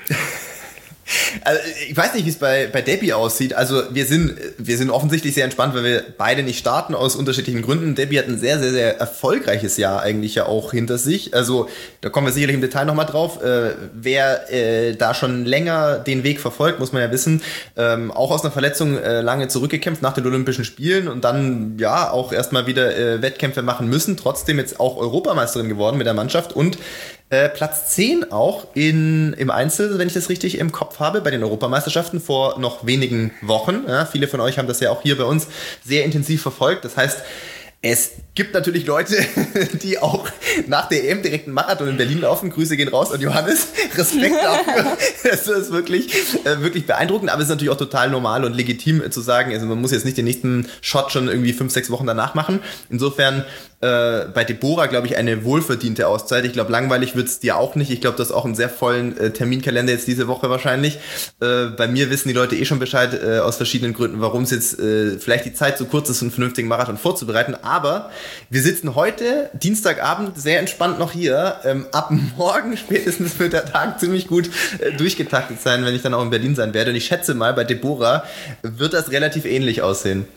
Also ich weiß nicht, wie es bei Debbie aussieht. Also wir sind offensichtlich sehr entspannt, weil wir beide nicht starten aus unterschiedlichen Gründen. Debbie hat ein sehr, sehr, sehr erfolgreiches Jahr eigentlich ja auch hinter sich. Also da kommen wir sicherlich im Detail nochmal drauf. Wer da schon länger den Weg verfolgt, muss man ja wissen, auch aus einer Verletzung lange zurückgekämpft nach den Olympischen Spielen und dann auch erstmal wieder Wettkämpfe machen müssen. Trotzdem jetzt auch Europameisterin geworden mit der Mannschaft und Platz 10 auch im Einzel, wenn ich das richtig im Kopf habe, bei den Europameisterschaften vor noch wenigen Wochen. Ja, viele von euch haben das ja auch hier bei uns sehr intensiv verfolgt. Das heißt, es gibt natürlich Leute, die auch nach der EM direkt einen Marathon in Berlin laufen. Grüße gehen raus an Johannes. Respekt dafür. Das ist wirklich beeindruckend, aber es ist natürlich auch total normal und legitim zu sagen, also man muss jetzt nicht den nächsten Shot schon irgendwie 5-6 Wochen danach machen. Insofern bei Deborah, glaube ich, eine wohlverdiente Auszeit. Ich glaube, langweilig wird's dir auch nicht. Ich glaube, du hast auch einen sehr vollen Terminkalender jetzt diese Woche wahrscheinlich. Bei mir wissen die Leute schon Bescheid aus verschiedenen Gründen, warum es jetzt vielleicht die Zeit so kurz ist, einen vernünftigen Marathon vorzubereiten. Aber wir sitzen heute, Dienstagabend, sehr entspannt noch hier. Ab morgen spätestens wird der Tag ziemlich gut durchgetaktet sein, wenn ich dann auch in Berlin sein werde. Und ich schätze mal, bei Deborah wird das relativ ähnlich aussehen.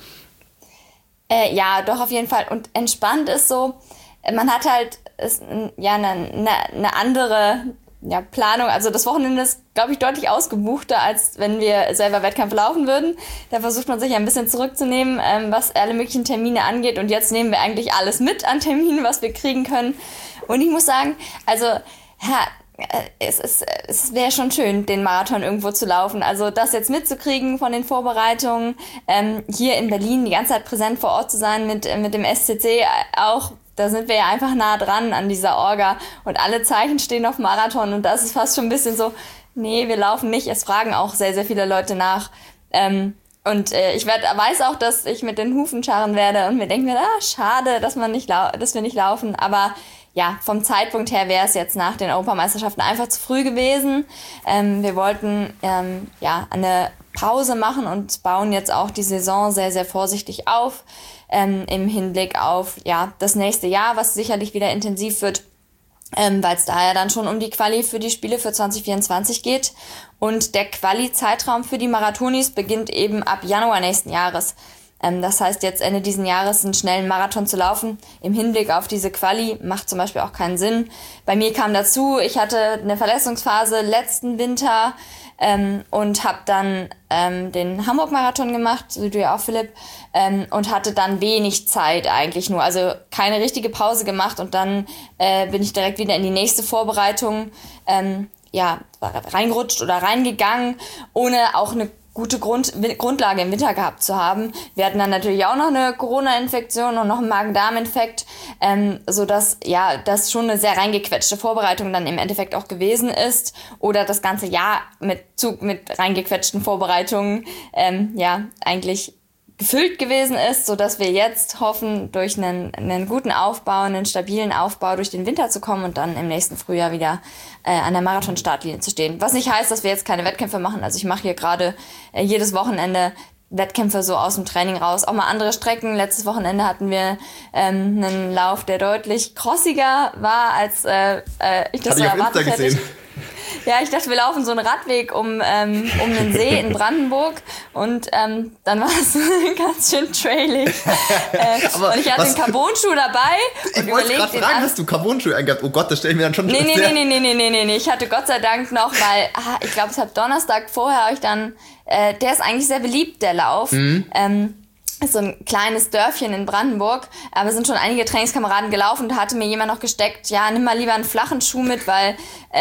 Ja, doch, auf jeden Fall. Und entspannt ist so, man hat halt eine andere Planung. Also das Wochenende ist, glaube ich, deutlich ausgebuchter, als wenn wir selber Wettkampf laufen würden. Da versucht man sich ein bisschen zurückzunehmen, was alle möglichen Termine angeht. Und jetzt nehmen wir eigentlich alles mit an Terminen, was wir kriegen können. Und ich muss sagen, also es wäre schon schön, den Marathon irgendwo zu laufen. Also das jetzt mitzukriegen von den Vorbereitungen, hier in Berlin die ganze Zeit präsent vor Ort zu sein mit dem SCC auch. Da sind wir ja einfach nah dran an dieser Orga und alle Zeichen stehen auf Marathon und das ist fast schon ein bisschen so, nee, wir laufen nicht. Es fragen auch sehr, sehr viele Leute nach. Und ich weiß auch, dass ich mit den Hufen scharren werde und mir denke schade, dass wir nicht laufen. Aber vom Zeitpunkt her wäre es jetzt nach den Europameisterschaften einfach zu früh gewesen. Wir wollten eine Pause machen und bauen jetzt auch die Saison sehr, sehr vorsichtig auf, im Hinblick auf das nächste Jahr, was sicherlich wieder intensiv wird, weil es da ja dann schon um die Quali für die Spiele für 2024 geht. Und der Quali-Zeitraum für die Marathonis beginnt eben ab Januar nächsten Jahres. Das heißt, jetzt Ende diesen Jahres einen schnellen Marathon zu laufen, im Hinblick auf diese Quali, macht zum Beispiel auch keinen Sinn. Bei mir kam dazu, ich hatte eine Verletzungsphase letzten Winter und habe dann den Hamburg-Marathon gemacht, so wie du ja auch, Philipp, und hatte dann wenig Zeit eigentlich nur, also keine richtige Pause gemacht und dann bin ich direkt wieder in die nächste Vorbereitung reingerutscht oder reingegangen, ohne auch eine gute Grundlage im Winter gehabt zu haben. Wir hatten dann natürlich auch noch eine Corona-Infektion und noch einen Magen-Darm-Infekt, sodass das schon eine sehr reingequetschte Vorbereitung dann im Endeffekt auch gewesen ist oder das ganze Jahr mit reingequetschten Vorbereitungen eigentlich gefüllt gewesen ist, sodass wir jetzt hoffen, durch einen guten Aufbau, einen stabilen Aufbau durch den Winter zu kommen und dann im nächsten Frühjahr wieder an der Marathon-Startlinie zu stehen. Was nicht heißt, dass wir jetzt keine Wettkämpfe machen. Also ich mache hier gerade jedes Wochenende Wettkämpfe so aus dem Training raus. Auch mal andere Strecken. Letztes Wochenende hatten wir einen Lauf, der deutlich crossiger war, als ich das so erwartet hätte. Ja, ich dachte, wir laufen so einen Radweg um einen See in Brandenburg und dann war es ganz schön trailig. Und ich hatte einen Carbon-Schuh dabei.
Ich wollte gerade fragen, hast du Carbon-Schuhe eingehabt? Oh Gott, das stelle ich mir dann schon
Nee. Ich hatte Gott sei Dank noch, weil ich glaube, es hat Donnerstag vorher euch dann, der ist eigentlich sehr beliebt, der Lauf. Ist so ein kleines Dörfchen in Brandenburg, aber sind schon einige Trainingskameraden gelaufen und da hatte mir jemand noch gesteckt, nimm mal lieber einen flachen Schuh mit, weil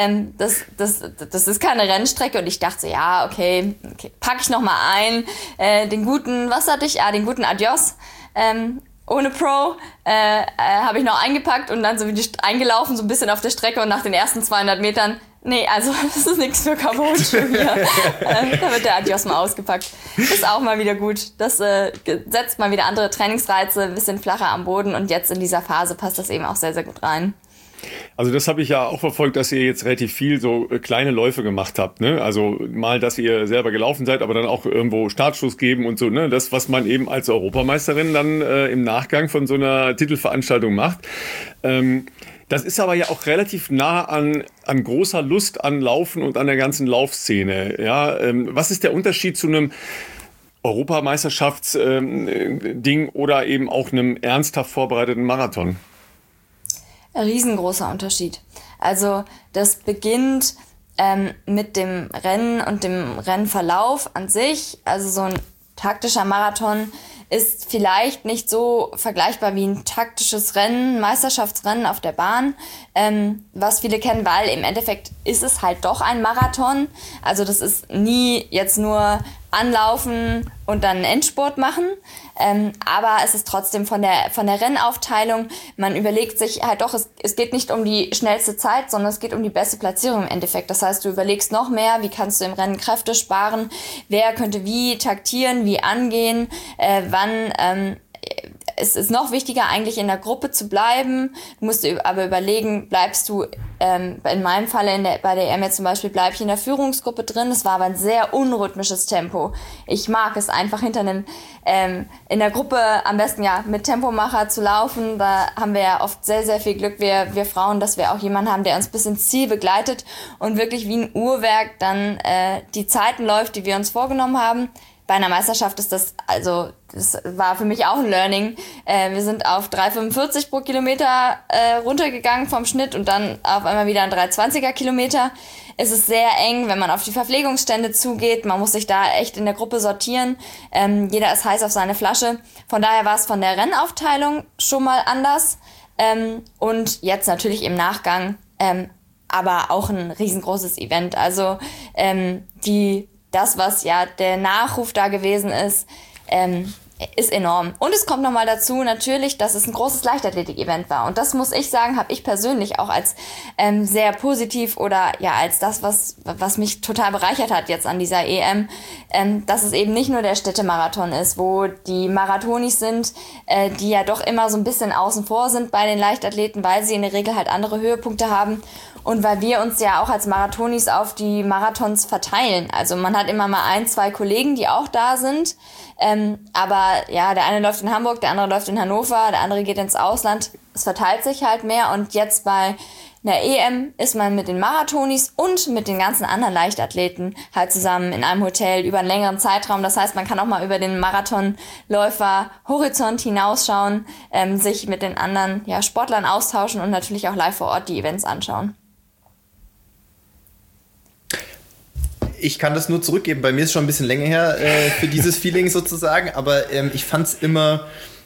das ist keine Rennstrecke und ich dachte so, okay, pack ich noch mal ein, den guten, was hatte ich? Den guten Adios, ohne Pro, habe ich noch eingepackt und dann so eingelaufen, so ein bisschen auf der Strecke und nach den ersten 200 Metern also das ist nichts für Carbon-Schuhe hier. Da wird der Adios mal ausgepackt. Ist auch mal wieder gut. Das setzt mal wieder andere Trainingsreize, ein bisschen flacher am Boden und jetzt in dieser Phase passt das eben auch sehr, sehr gut rein.
Also das habe ich ja auch verfolgt, dass ihr jetzt relativ viel so kleine Läufe gemacht habt, ne? Also mal, dass ihr selber gelaufen seid, aber dann auch irgendwo Startschuss geben und so, ne? Das, was man eben als Europameisterin dann im Nachgang von so einer Titelveranstaltung macht. Das ist aber ja auch relativ nah an großer Lust an Laufen und an der ganzen Laufszene. Ja, was ist der Unterschied zu einem Europameisterschaftsding oder eben auch einem ernsthaft vorbereiteten Marathon?
Ein riesengroßer Unterschied. Also das beginnt mit dem Rennen und dem Rennverlauf an sich. Also so ein taktischer Marathon ist vielleicht nicht so vergleichbar wie ein taktisches Rennen, Meisterschaftsrennen auf der Bahn, was viele kennen, weil im Endeffekt ist es halt doch ein Marathon. Also das ist nie jetzt nur anlaufen und dann einen Endspurt machen, aber es ist trotzdem von der Rennaufteilung, man überlegt sich halt doch, es geht nicht um die schnellste Zeit, sondern es geht um die beste Platzierung im Endeffekt. Das heißt, du überlegst noch mehr, wie kannst du im Rennen Kräfte sparen, wer könnte wie taktieren, wie angehen, wann. Es ist noch wichtiger, eigentlich in der Gruppe zu bleiben. Du musst aber überlegen, bleibst du, in meinem Falle bei der EM jetzt zum Beispiel, bleibe ich in der Führungsgruppe drin. Das war aber ein sehr unrhythmisches Tempo. Ich mag es einfach hinter in der Gruppe am besten mit Tempomacher zu laufen. Da haben wir ja oft sehr, sehr viel Glück, wir Frauen, dass wir auch jemanden haben, der uns bis ins Ziel begleitet und wirklich wie ein Uhrwerk dann die Zeiten läuft, die wir uns vorgenommen haben. Bei einer Meisterschaft ist das war für mich auch ein Learning. Wir sind auf 3,45 pro Kilometer runtergegangen vom Schnitt und dann auf einmal wieder ein 3,20er Kilometer. Es ist sehr eng, wenn man auf die Verpflegungsstände zugeht. Man muss sich da echt in der Gruppe sortieren. Jeder ist heiß auf seine Flasche. Von daher war es von der Rennaufteilung schon mal anders. Und jetzt natürlich im Nachgang, aber auch ein riesengroßes Event. Also das, was der Nachruf da gewesen ist, ist enorm. Und es kommt nochmal dazu natürlich, dass es ein großes Leichtathletik-Event war. Und das muss ich sagen, habe ich persönlich auch als sehr positiv oder ja als das, was mich total bereichert hat jetzt an dieser EM, dass es eben nicht nur der Städtemarathon ist, wo die Marathonis sind, die ja doch immer so ein bisschen außen vor sind bei den Leichtathleten, weil sie in der Regel halt andere Höhepunkte haben. Und weil wir uns ja auch als Marathonis auf die Marathons verteilen. Also man hat immer mal 1, 2 Kollegen, die auch da sind. Aber ja, der eine läuft in Hamburg, der andere läuft in Hannover, der andere geht ins Ausland. Es verteilt sich halt mehr. Und jetzt bei einer EM ist man mit den Marathonis und mit den ganzen anderen Leichtathleten halt zusammen in einem Hotel über einen längeren Zeitraum. Das heißt, man kann auch mal über den Marathonläufer Horizont hinausschauen, sich mit den anderen Sportlern austauschen und natürlich auch live vor Ort die Events anschauen.
Ich kann das nur zurückgeben. Bei mir ist schon ein bisschen länger her für dieses Feeling sozusagen, aber ich fand's immer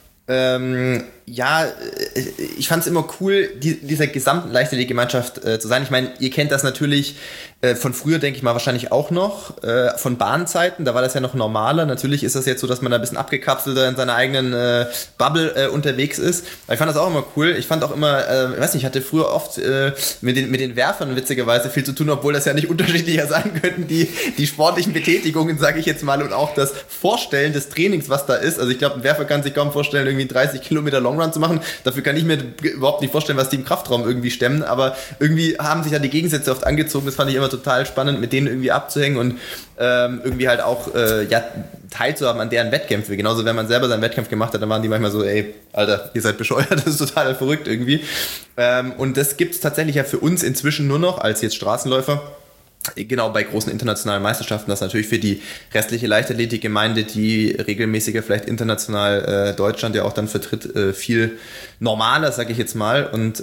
ich fand es immer cool, dieser gesamten Leichtathletik-Gemeinschaft zu sein. Ich meine, ihr kennt das natürlich von früher, denke ich mal, wahrscheinlich auch noch, von Bahnzeiten, da war das ja noch normaler. Natürlich ist das jetzt so, dass man da ein bisschen abgekapselter in seiner eigenen Bubble unterwegs ist. Aber ich fand das auch immer cool. Ich fand auch immer, ich weiß nicht, ich hatte früher oft mit den Werfern witzigerweise viel zu tun, obwohl das ja nicht unterschiedlicher sein könnten, die sportlichen Betätigungen, sage ich jetzt mal, und auch das Vorstellen des Trainings, was da ist. Also ich glaube, ein Werfer kann sich kaum vorstellen, irgendwie 30 Kilometer Longrun zu machen. Dafür kann ich mir überhaupt nicht vorstellen, was die im Kraftraum irgendwie stemmen, aber irgendwie haben sich ja die Gegensätze oft angezogen. Das fand ich immer total spannend, mit denen irgendwie abzuhängen und irgendwie halt auch teilzuhaben an deren Wettkämpfe. Genauso, wenn man selber seinen Wettkampf gemacht hat, dann waren die manchmal so, ey, Alter, ihr seid bescheuert, das ist total verrückt irgendwie. Und das gibt's tatsächlich ja für uns inzwischen nur noch als jetzt Straßenläufer. Genau, bei großen internationalen Meisterschaften, das natürlich für die restliche Leichtathletikgemeinde, die regelmäßiger vielleicht international Deutschland ja auch dann vertritt, viel normaler, sage ich jetzt mal. Und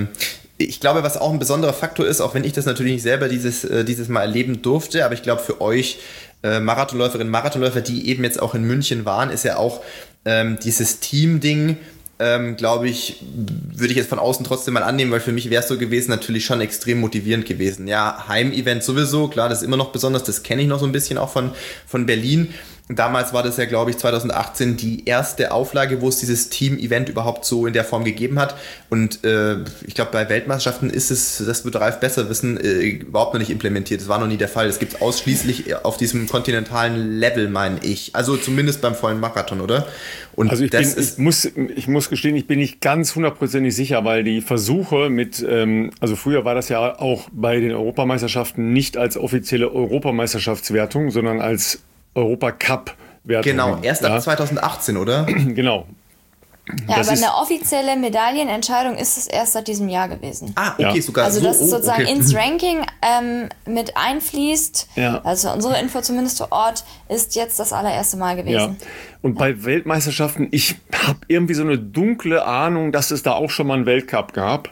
ich glaube, was auch ein besonderer Faktor ist, auch wenn ich das natürlich nicht selber dieses Mal erleben durfte, aber ich glaube für euch Marathonläuferinnen, Marathonläufer, die eben jetzt auch in München waren, ist ja auch dieses Team-Ding, glaube ich, würde ich jetzt von außen trotzdem mal annehmen, weil für mich wäre es so gewesen, natürlich schon extrem motivierend gewesen. Ja, Heimevent sowieso, klar, das ist immer noch besonders, das kenne ich noch so ein bisschen auch von Berlin. Damals war das ja, glaube ich, 2018 die erste Auflage, wo es dieses Team-Event überhaupt so in der Form gegeben hat. Und ich glaube, bei Weltmeisterschaften ist es, das wird Ralf besser wissen, überhaupt noch nicht implementiert. Das war noch nie der Fall. Es gibt es ausschließlich auf diesem kontinentalen Level, meine ich. Also zumindest beim vollen Marathon, oder? Und
also ich muss gestehen, ich bin nicht ganz hundertprozentig sicher, weil die Versuche mit, also früher war das ja auch bei den Europameisterschaften nicht als offizielle Europameisterschaftswertung, sondern als Europacup-Wertung.
Genau, erst ab 2018, oder?
Genau.
Ja, aber eine offizielle Medaillenentscheidung ist es erst seit diesem Jahr gewesen.
Ah, okay, ja. Sogar
also,
so.
dass es sozusagen ins Ranking mit einfließt,
ja.
Also unsere Info zumindest vor Ort, ist jetzt das allererste Mal gewesen.
Ja. Und bei Weltmeisterschaften, ich habe irgendwie so eine dunkle Ahnung, dass es da auch schon mal einen Weltcup gab.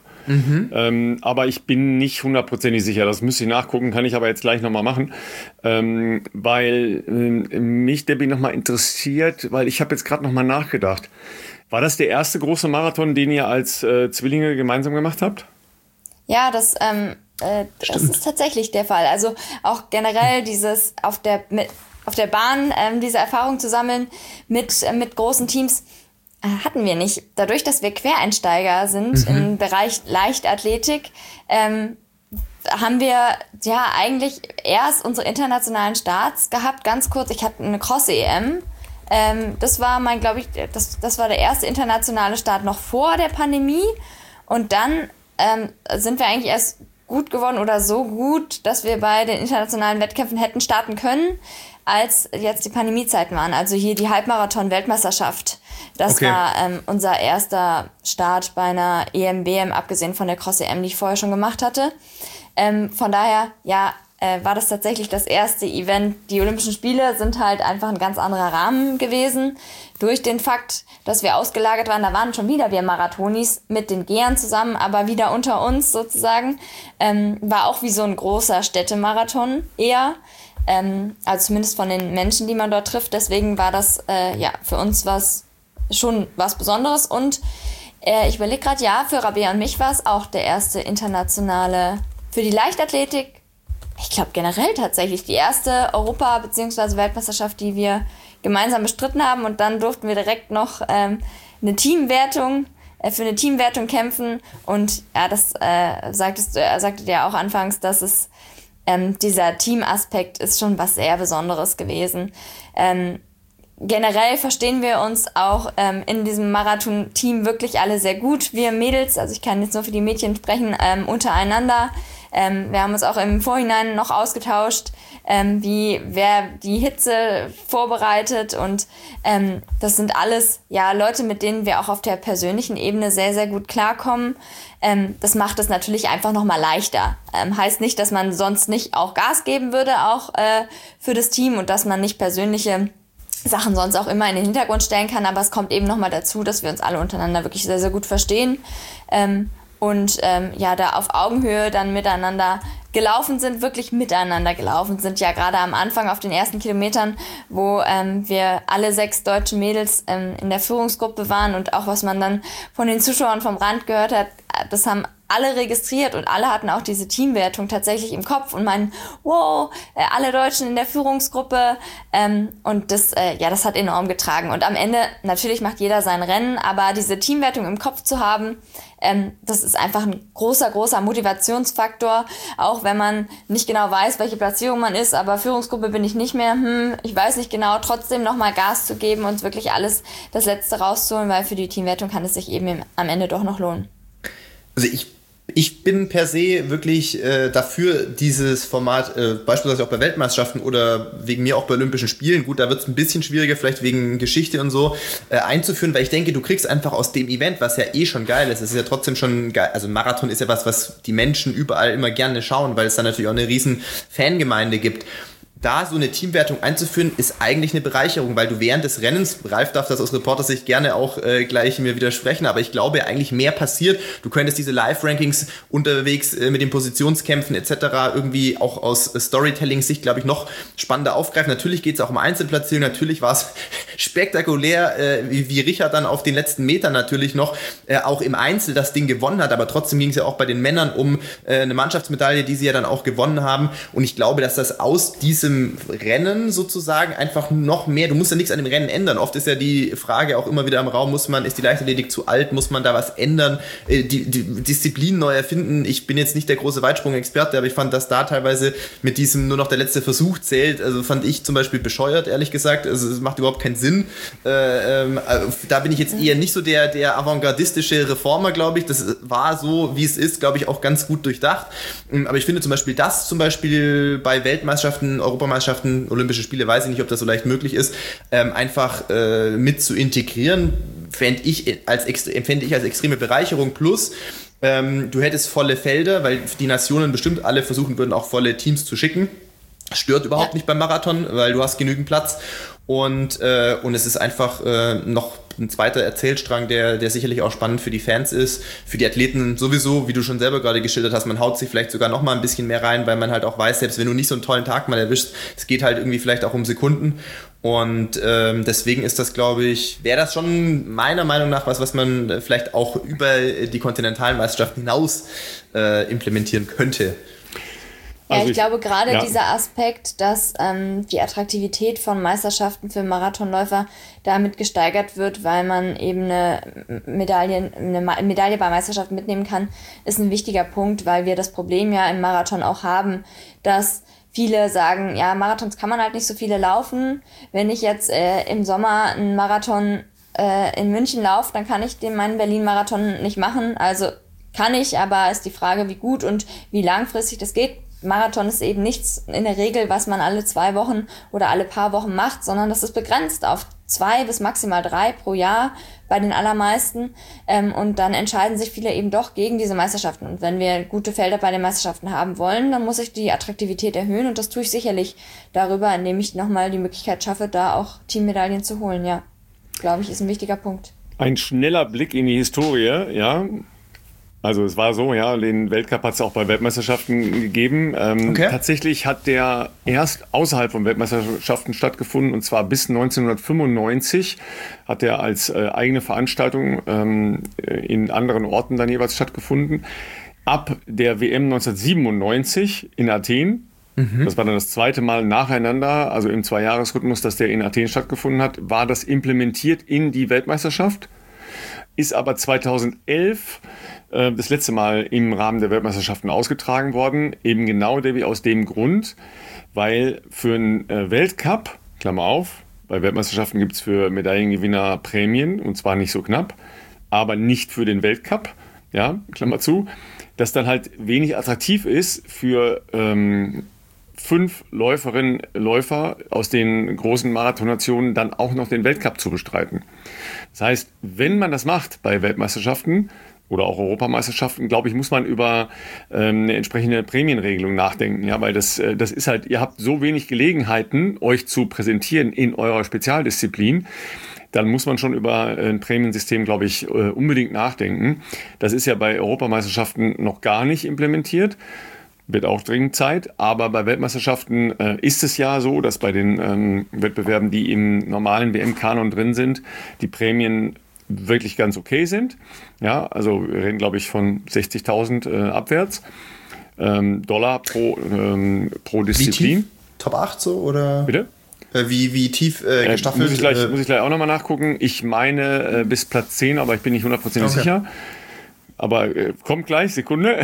Aber ich bin nicht hundertprozentig sicher. Das müsste ich nachgucken, kann ich aber jetzt gleich nochmal machen. Weil mich, Debbie, nochmal interessiert, weil ich habe jetzt gerade nochmal nachgedacht. War das der erste große Marathon, den ihr als Zwillinge gemeinsam gemacht habt?
Ja, das ist tatsächlich der Fall. Also auch generell dieses auf der Bahn diese Erfahrung zu sammeln mit großen Teams, hatten wir nicht. Dadurch, dass wir Quereinsteiger sind im Bereich Leichtathletik, haben wir ja eigentlich erst unsere internationalen Starts gehabt. Ganz kurz, ich hatte eine Cross-EM. Das war das war der erste internationale Start noch vor der Pandemie. Und dann sind wir eigentlich erst gut geworden oder so gut, dass wir bei den internationalen Wettkämpfen hätten starten können, als jetzt die Pandemiezeiten waren. Also hier die Halbmarathon-Weltmeisterschaft. Das war unser erster Start bei einer EM-BM, abgesehen von der Cross-EM, die ich vorher schon gemacht hatte. Von daher, ja, war das tatsächlich das erste Event. Die Olympischen Spiele sind halt einfach ein ganz anderer Rahmen gewesen. Durch den Fakt, dass wir ausgelagert waren, da waren schon wieder wir Marathonis mit den Gehern zusammen, aber wieder unter uns sozusagen. War auch wie so ein großer Städtemarathon eher. Also zumindest von den Menschen, die man dort trifft. Deswegen war das für uns schon was Besonderes. Und ich überlege gerade, ja, für Rabea und mich war es auch der erste internationale, für die Leichtathletik ich glaube generell tatsächlich die erste Europa- bzw. Weltmeisterschaft, die wir gemeinsam bestritten haben. Und dann durften wir direkt noch für eine Teamwertung kämpfen. Und ja, das sagtet ihr ja auch anfangs, dass es dieser Teamaspekt ist schon was sehr Besonderes gewesen. Generell verstehen wir uns auch in diesem Marathon-Team wirklich alle sehr gut. Wir Mädels, also ich kann jetzt nur für die Mädchen sprechen, untereinander. Wir haben uns auch im Vorhinein noch ausgetauscht, wer die Hitze vorbereitet. Und das sind alles ja Leute, mit denen wir auch auf der persönlichen Ebene sehr, sehr gut klarkommen. Das macht es natürlich einfach nochmal leichter. Heißt nicht, dass man sonst nicht auch Gas geben würde, auch für das Team, und dass man nicht persönliche Sachen sonst auch immer in den Hintergrund stellen kann, aber es kommt eben nochmal dazu, dass wir uns alle untereinander wirklich sehr, sehr gut verstehen da auf Augenhöhe dann miteinander gelaufen sind, wirklich miteinander gelaufen sind, ja gerade am Anfang auf den ersten Kilometern, wo wir alle 6 deutschen Mädels in der Führungsgruppe waren, und auch was man dann von den Zuschauern vom Rand gehört hat, das haben alle registriert und alle hatten auch diese Teamwertung tatsächlich im Kopf und meinen, wow, alle Deutschen in der Führungsgruppe, und das hat enorm getragen. Und am Ende, natürlich macht jeder sein Rennen, aber diese Teamwertung im Kopf zu haben, das ist einfach ein großer, großer Motivationsfaktor, auch wenn man nicht genau weiß, welche Platzierung man ist, aber Führungsgruppe bin ich nicht mehr, ich weiß nicht genau, trotzdem nochmal Gas zu geben und wirklich alles das Letzte rauszuholen, weil für die Teamwertung kann es sich eben am Ende doch noch lohnen.
Also ich bin per se wirklich dafür, dieses Format beispielsweise auch bei Weltmeisterschaften oder wegen mir auch bei Olympischen Spielen, gut, da wird es ein bisschen schwieriger, vielleicht wegen Geschichte und so, einzuführen, weil ich denke, du kriegst einfach aus dem Event, was ja schon geil ist, es ist ja trotzdem schon geil, also Marathon ist ja was die Menschen überall immer gerne schauen, weil es da natürlich auch eine riesen Fangemeinde gibt. Da so eine Teamwertung einzuführen, ist eigentlich eine Bereicherung, weil du während des Rennens, Ralf darf das aus Reportersicht gerne auch gleich mir widersprechen, aber ich glaube eigentlich mehr passiert. Du könntest diese Live-Rankings unterwegs mit den Positionskämpfen etc. irgendwie auch aus Storytelling-Sicht, glaube ich, noch spannender aufgreifen. Natürlich geht es auch um Einzelplatzierung, natürlich war es spektakulär, wie Richard dann auf den letzten Metern natürlich noch auch im Einzel das Ding gewonnen hat, aber trotzdem ging es ja auch bei den Männern um eine Mannschaftsmedaille, die sie ja dann auch gewonnen haben, und ich glaube, dass das aus diesem Rennen sozusagen einfach noch mehr, du musst ja nichts an dem Rennen ändern. Oft ist ja die Frage auch immer wieder im Raum, ist die Leichtathletik zu alt, muss man da was ändern, die Disziplin neu erfinden. Ich bin jetzt nicht der große Weitsprung-Experte, aber ich fand, dass da teilweise mit diesem nur noch der letzte Versuch zählt, also fand ich zum Beispiel bescheuert, ehrlich gesagt, also es macht überhaupt keinen Sinn. Da bin ich jetzt eher nicht so der avantgardistische Reformer, glaube ich. Das war so, wie es ist, glaube ich, auch ganz gut durchdacht. Aber ich finde zum Beispiel bei Weltmeisterschaften, Europameisterschaften, Olympische Spiele, weiß ich nicht, ob das so leicht möglich ist, einfach mit zu integrieren, fände ich als extreme Bereicherung. Plus, du hättest volle Felder, weil die Nationen bestimmt alle versuchen würden, auch volle Teams zu schicken. Stört überhaupt nicht beim Marathon, weil du hast genügend Platz. Und es ist einfach noch ein zweiter Erzählstrang, der sicherlich auch spannend für die Fans ist, für die Athleten sowieso, wie du schon selber gerade geschildert hast, man haut sich vielleicht sogar noch mal ein bisschen mehr rein, weil man halt auch weiß, selbst wenn du nicht so einen tollen Tag mal erwischst, es geht halt irgendwie vielleicht auch um Sekunden, und deswegen ist das, glaube ich, wäre das schon meiner Meinung nach was man vielleicht auch über die kontinentalen Meisterschaften hinaus implementieren könnte.
Ja, ich glaube gerade dieser Aspekt, dass die Attraktivität von Meisterschaften für Marathonläufer damit gesteigert wird, weil man eben eine Medaille bei Meisterschaften mitnehmen kann, ist ein wichtiger Punkt, weil wir das Problem ja im Marathon auch haben, dass viele sagen, ja, Marathons kann man halt nicht so viele laufen. Wenn ich jetzt im Sommer einen Marathon in München laufe, dann kann ich meinen Berlin-Marathon nicht machen. Also kann ich, aber ist die Frage, wie gut und wie langfristig das geht. Marathon ist eben nichts in der Regel, was man alle 2 Wochen oder alle paar Wochen macht, sondern das ist begrenzt auf 2 bis maximal 3 pro Jahr bei den allermeisten. Und dann entscheiden sich viele eben doch gegen diese Meisterschaften. Und wenn wir gute Felder bei den Meisterschaften haben wollen, dann muss ich die Attraktivität erhöhen. Und das tue ich sicherlich darüber, indem ich nochmal die Möglichkeit schaffe, da auch Teammedaillen zu holen. Ja, glaube ich, ist ein wichtiger Punkt.
Ein schneller Blick in die Historie, ja. Also es war so, ja, den Weltcup hat es auch bei Weltmeisterschaften gegeben. Okay. Tatsächlich hat der erst außerhalb von Weltmeisterschaften stattgefunden, und zwar bis 1995 hat er als eigene Veranstaltung in anderen Orten dann jeweils stattgefunden. Ab der WM 1997 in Athen Das war dann das zweite Mal nacheinander, also im 2-Jahres-Rhythmus, dass der in Athen stattgefunden hat, war das implementiert in die Weltmeisterschaft, ist aber 2011 das letzte Mal im Rahmen der Weltmeisterschaften ausgetragen worden, eben genau, Debbie, aus dem Grund, weil für einen Weltcup, Klammer auf, bei Weltmeisterschaften gibt es für Medaillengewinner Prämien, und zwar nicht so knapp, aber nicht für den Weltcup, ja, Klammer zu, das dann halt wenig attraktiv ist für 5 Läuferinnen, Läufer aus den großen Marathonnationen dann auch noch den Weltcup zu bestreiten. Das heißt, wenn man das macht bei Weltmeisterschaften oder auch Europameisterschaften, glaube ich, muss man über eine entsprechende Prämienregelung nachdenken. Ja, weil das ist halt, ihr habt so wenig Gelegenheiten, euch zu präsentieren in eurer Spezialdisziplin, dann muss man schon über ein Prämiensystem, glaube ich, unbedingt nachdenken. Das ist ja bei Europameisterschaften noch gar nicht implementiert. Wird auch dringend Zeit, aber bei Weltmeisterschaften ist es ja so, dass bei den Wettbewerben, die im normalen WM-Kanon drin sind, die Prämien wirklich ganz okay sind. Ja, also wir reden, glaube ich, von 60.000 abwärts Dollar pro Disziplin.
Wie tief? Top 8 so, oder?
Bitte?
Wie tief gestaffelt?
Muss ich gleich auch nochmal nachgucken. Ich meine bis Platz 10, aber ich bin nicht 100% sicher. Aber kommt gleich, Sekunde.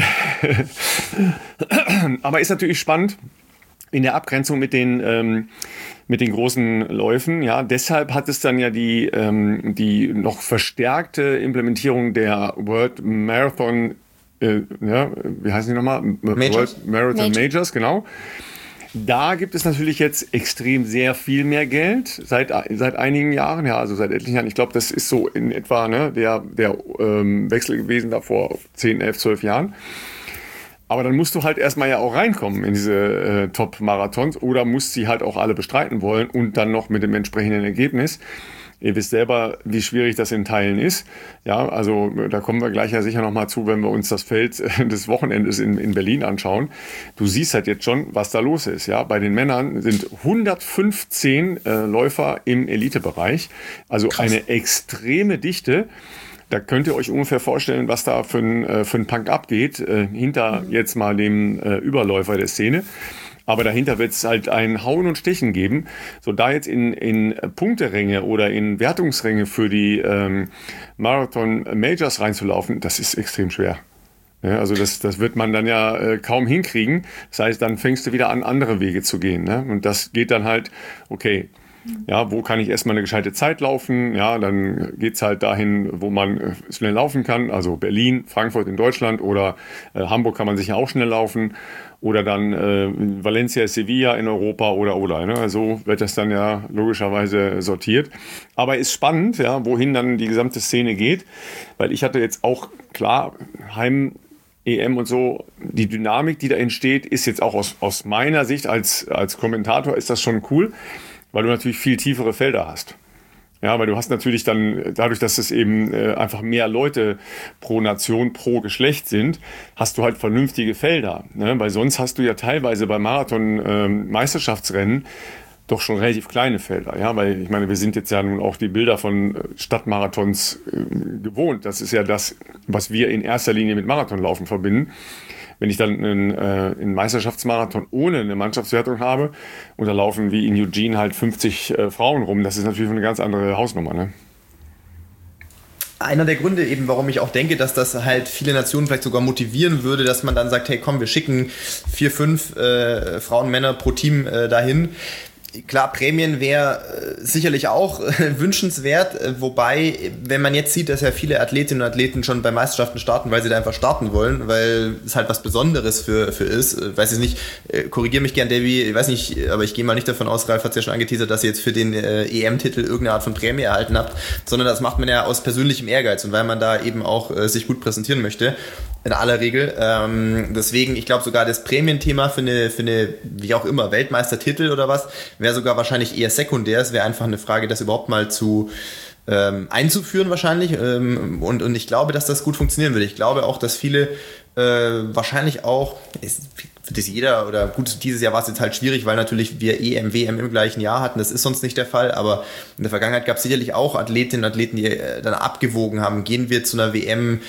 Aber ist natürlich spannend in der Abgrenzung mit den großen Läufen. Ja, deshalb hat es dann ja die noch verstärkte Implementierung der World Marathon, wie heißen die nochmal?
Majors?
World Marathon Majors, genau. Da gibt es natürlich jetzt extrem sehr viel mehr Geld seit einigen Jahren, ja, also seit etlichen Jahren. Ich glaube, das ist so in etwa der Wechsel gewesen da vor 10, 11, 12 Jahren. Aber dann musst du halt erstmal ja auch reinkommen in diese Top-Marathons oder musst sie halt auch alle bestreiten wollen und dann noch mit dem entsprechenden Ergebnis. Ihr wisst selber, wie schwierig das in Teilen ist. Ja, also da kommen wir gleich ja sicher nochmal zu, wenn wir uns das Feld des Wochenendes in Berlin anschauen. Du siehst halt jetzt schon, was da los ist. Ja, bei den Männern sind 115 Läufer im Elitebereich. Also krass. Eine extreme Dichte. Da könnt ihr euch ungefähr vorstellen, was da für ein Punk abgeht, hinter jetzt mal dem Überläufer der Szene. Aber dahinter wird es halt ein Hauen und Stechen geben. So, da jetzt in Punkteränge oder in Wertungsränge für die Marathon Majors reinzulaufen, das ist extrem schwer. Ja, also das wird man dann ja kaum hinkriegen. Das heißt, dann fängst du wieder an, andere Wege zu gehen. Ne? Und das geht dann halt, okay, ja, wo kann ich erstmal eine gescheite Zeit laufen? Ja, dann geht's halt dahin, wo man schnell laufen kann. Also Berlin, Frankfurt in Deutschland oder Hamburg kann man sicher auch schnell laufen. Oder dann Valencia, Sevilla in Europa oder. Ne? So wird das dann ja logischerweise sortiert. Aber ist spannend, ja, wohin dann die gesamte Szene geht. Weil ich hatte jetzt auch, klar, EM und so, die Dynamik, die da entsteht, ist jetzt auch aus meiner Sicht als Kommentator ist das schon cool. Weil du natürlich viel tiefere Felder hast. Ja, weil du hast natürlich dann, dadurch, dass es eben einfach mehr Leute pro Nation, pro Geschlecht sind, hast du halt vernünftige Felder. Ne? Weil sonst hast du ja teilweise bei Marathon-Meisterschaftsrennen doch schon relativ kleine Felder. Ja, weil ich meine, wir sind jetzt ja nun auch die Bilder von Stadtmarathons gewohnt. Das ist ja das, was wir in erster Linie mit Marathonlaufen verbinden. Wenn ich dann einen Meisterschaftsmarathon ohne eine Mannschaftswertung habe und da laufen wie in Eugene halt 50 Frauen rum, das ist natürlich eine ganz andere Hausnummer, ne?
Einer der Gründe eben, warum ich auch denke, dass das halt viele Nationen vielleicht sogar motivieren würde, dass man dann sagt, hey komm, wir schicken 4, 5 Frauen, Männer pro Team dahin. Klar, Prämien wäre sicherlich auch wünschenswert, wobei, wenn man jetzt sieht, dass ja viele Athletinnen und Athleten schon bei Meisterschaften starten, weil sie da einfach starten wollen, weil es halt was Besonderes für ist, weiß ich nicht, korrigiere mich gern, Debbie, ich weiß nicht, aber ich gehe mal nicht davon aus, Ralf hat es ja schon angeteasert, dass ihr jetzt für den EM-Titel irgendeine Art von Prämie erhalten habt, sondern das macht man ja aus persönlichem Ehrgeiz und weil man da eben auch sich gut präsentieren möchte. In aller Regel. Deswegen, ich glaube sogar das Prämienthema für eine, wie auch immer, Weltmeistertitel oder was, wäre sogar wahrscheinlich eher sekundär. Es wäre einfach eine Frage, das überhaupt mal einzuführen wahrscheinlich. Und ich glaube, dass das gut funktionieren würde. Ich glaube auch, dass viele wahrscheinlich auch, für das jeder, oder gut, dieses Jahr war es jetzt halt schwierig, weil natürlich wir EM, WM im gleichen Jahr hatten. Das ist sonst nicht der Fall, aber in der Vergangenheit gab es sicherlich auch Athletinnen und Athleten, die dann abgewogen haben, gehen wir zu einer WM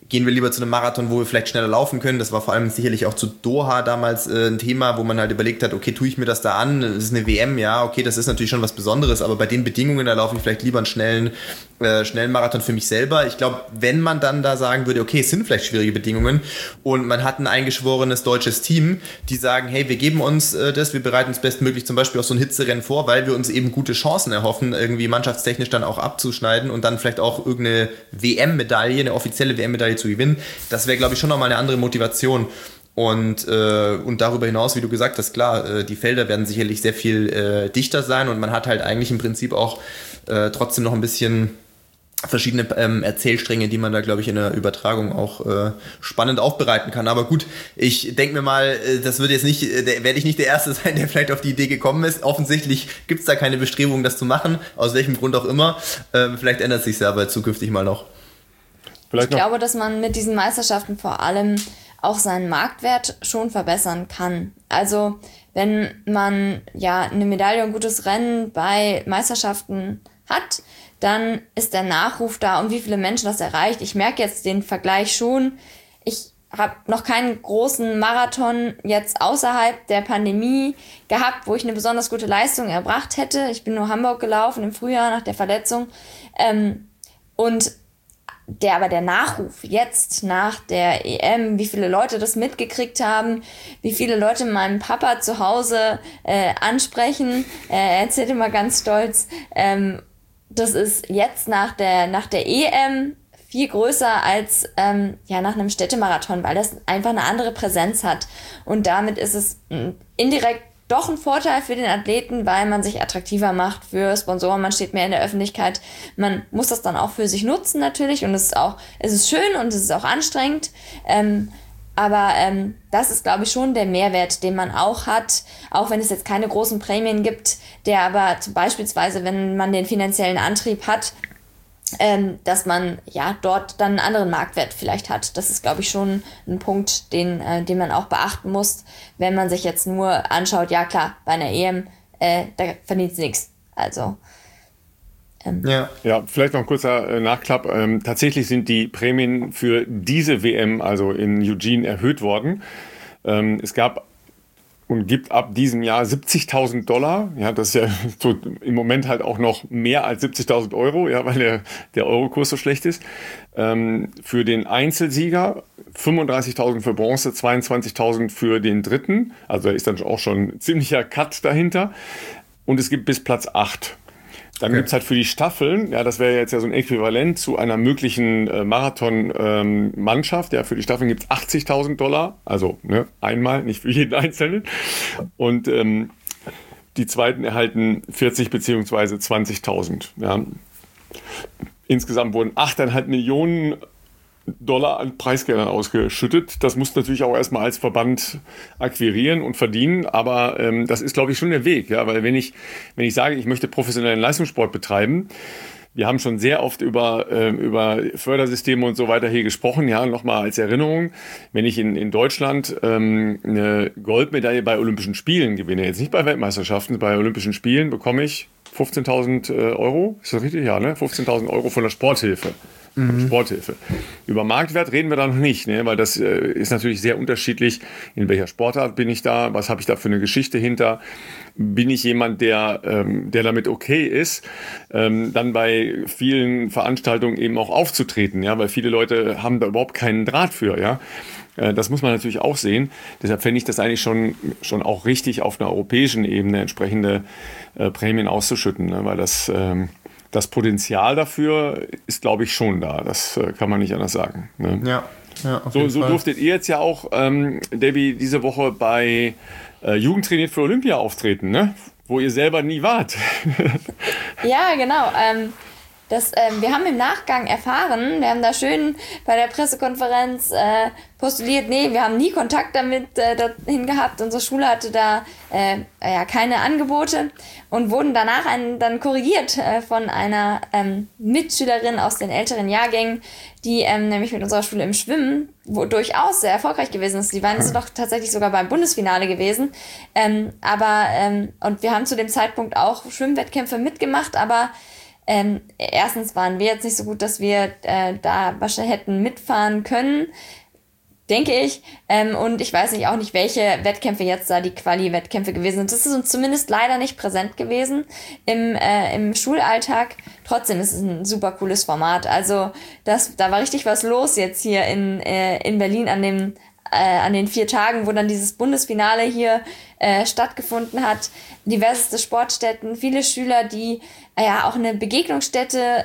gehen wir lieber zu einem Marathon, wo wir vielleicht schneller laufen können. Das war vor allem sicherlich auch zu Doha damals ein Thema, wo man halt überlegt hat, okay, tue ich mir das da an? Das ist eine WM, ja, okay, das ist natürlich schon was Besonderes, aber bei den Bedingungen, da laufe ich vielleicht lieber einen schnellen Marathon für mich selber. Ich glaube, wenn man dann da sagen würde, okay, es sind vielleicht schwierige Bedingungen und man hat ein eingeschworenes deutsches Team, die sagen, hey, wir geben uns das, wir bereiten uns bestmöglich zum Beispiel auf so ein Hitzerennen vor, weil wir uns eben gute Chancen erhoffen, irgendwie mannschaftstechnisch dann auch abzuschneiden und dann vielleicht auch irgendeine WM-Medaille, eine offizielle WM-Medaille zu gewinnen. Das wäre, glaube ich, schon nochmal eine andere Motivation. Und darüber hinaus, wie du gesagt hast, klar, die Felder werden sicherlich sehr viel dichter sein und man hat halt eigentlich im Prinzip auch trotzdem noch ein bisschen verschiedene Erzählstränge, die man da, glaube ich, in der Übertragung auch spannend aufbereiten kann. Aber gut, ich denke mir mal, das wird jetzt nicht, werde ich nicht der Erste sein, der vielleicht auf die Idee gekommen ist. Offensichtlich gibt es da keine Bestrebung, das zu machen, aus welchem Grund auch immer. Vielleicht ändert sich ja aber zukünftig mal noch.
Ich glaube, dass man mit diesen Meisterschaften vor allem auch seinen Marktwert schon verbessern kann. Also wenn man ja eine Medaille und ein gutes Rennen bei Meisterschaften hat, dann ist der Nachruf da und wie viele Menschen das erreicht. Ich merke jetzt den Vergleich schon. Ich habe noch keinen großen Marathon jetzt außerhalb der Pandemie gehabt, wo ich eine besonders gute Leistung erbracht hätte. Ich bin nur Hamburg gelaufen im Frühjahr nach der Verletzung. Aber der Nachruf jetzt nach der EM, wie viele Leute das mitgekriegt haben, wie viele Leute meinen Papa zu Hause ansprechen, er erzählt immer ganz stolz, das ist jetzt nach der EM viel größer als nach einem Städtemarathon, weil das einfach eine andere Präsenz hat. Und damit ist es indirekt doch ein Vorteil für den Athleten, weil man sich attraktiver macht für Sponsoren, man steht mehr in der Öffentlichkeit, man muss das dann auch für sich nutzen natürlich und es ist schön und es ist auch anstrengend, aber das ist, glaube ich, schon der Mehrwert, den man auch hat, auch wenn es jetzt keine großen Prämien gibt, der aber beispielsweise, wenn man den finanziellen Antrieb hat, dass man ja dort dann einen anderen Marktwert vielleicht hat. Das ist, glaube ich, schon ein Punkt, den man auch beachten muss, wenn man sich jetzt nur anschaut, ja klar, bei einer EM, da verdient es nichts. Also
Ja, vielleicht noch ein kurzer Nachklapp. Tatsächlich sind die Prämien für diese WM, also in Eugene, erhöht worden. Es gab und gibt ab diesem Jahr $70.000. Ja, das ist ja so im Moment halt auch noch mehr als 70.000 Euro, ja, weil der Eurokurs so schlecht ist. Für den Einzelsieger 35.000 für Bronze, 22.000 für den Dritten. Also da ist dann auch schon ein ziemlicher Cut dahinter. Und es gibt bis Platz 8. Dann gibt es halt für die Staffeln, ja, das wäre jetzt ja so ein Äquivalent zu einer möglichen Marathon-Mannschaft. Ja, für die Staffeln gibt es $80.000, also einmal, nicht für jeden Einzelnen. Und die Zweiten erhalten 40 bzw. 20.000. Ja. Insgesamt wurden 8,5 Millionen Dollar an Preisgeldern ausgeschüttet. Das muss natürlich auch erstmal als Verband akquirieren und verdienen, aber das ist, glaube ich, schon der Weg, ja, weil wenn ich sage, ich möchte professionellen Leistungssport betreiben, wir haben schon sehr oft über Fördersysteme und so weiter hier gesprochen, ja, nochmal als Erinnerung, wenn ich in Deutschland eine Goldmedaille bei Olympischen Spielen gewinne, jetzt nicht bei Weltmeisterschaften, bei Olympischen Spielen bekomme ich 15.000 Euro, ist das richtig? Ja, ne? 15.000 Euro von der Sporthilfe. Sporthilfe. Über Marktwert reden wir da noch nicht, ne? Weil das ist natürlich sehr unterschiedlich. In welcher Sportart bin ich da? Was habe ich da für eine Geschichte hinter? Bin ich jemand, der damit okay ist, dann bei vielen Veranstaltungen eben auch aufzutreten, ja? Weil viele Leute haben da überhaupt keinen Draht für, ja? Das muss man natürlich auch sehen. Deshalb fände ich das eigentlich schon auch richtig, auf einer europäischen Ebene entsprechende Prämien auszuschütten, ne? Weil das Potenzial dafür ist, glaube ich, schon da. Das kann man nicht anders sagen. Ne?
Ja, auf
so
jeden Fall.
durftet ihr jetzt ja auch, Debbie, diese Woche bei Jugend trainiert für Olympia auftreten, ne? Wo ihr selber nie wart.
Ja, genau. Wir haben im Nachgang erfahren, wir haben da schön bei der Pressekonferenz postuliert, nee, wir haben nie Kontakt damit dahin gehabt, unsere Schule hatte da keine Angebote und wurden danach dann korrigiert von einer Mitschülerin aus den älteren Jahrgängen, die nämlich mit unserer Schule im Schwimmen durchaus sehr erfolgreich gewesen ist. Die waren jetzt doch tatsächlich sogar beim Bundesfinale gewesen, und wir haben zu dem Zeitpunkt auch Schwimmwettkämpfe mitgemacht, aber Erstens waren wir jetzt nicht so gut, dass wir da wahrscheinlich hätten mitfahren können, denke ich. Und ich weiß auch nicht, welche Wettkämpfe jetzt da die Quali-Wettkämpfe gewesen sind. Das ist uns zumindest leider nicht präsent gewesen im Schulalltag. Trotzdem ist es ein super cooles Format. Also da war richtig was los jetzt hier in Berlin an den 4 Tagen, wo dann dieses Bundesfinale hier stattgefunden hat. Diverseste Sportstätten, viele Schüler, die auch eine Begegnungsstätte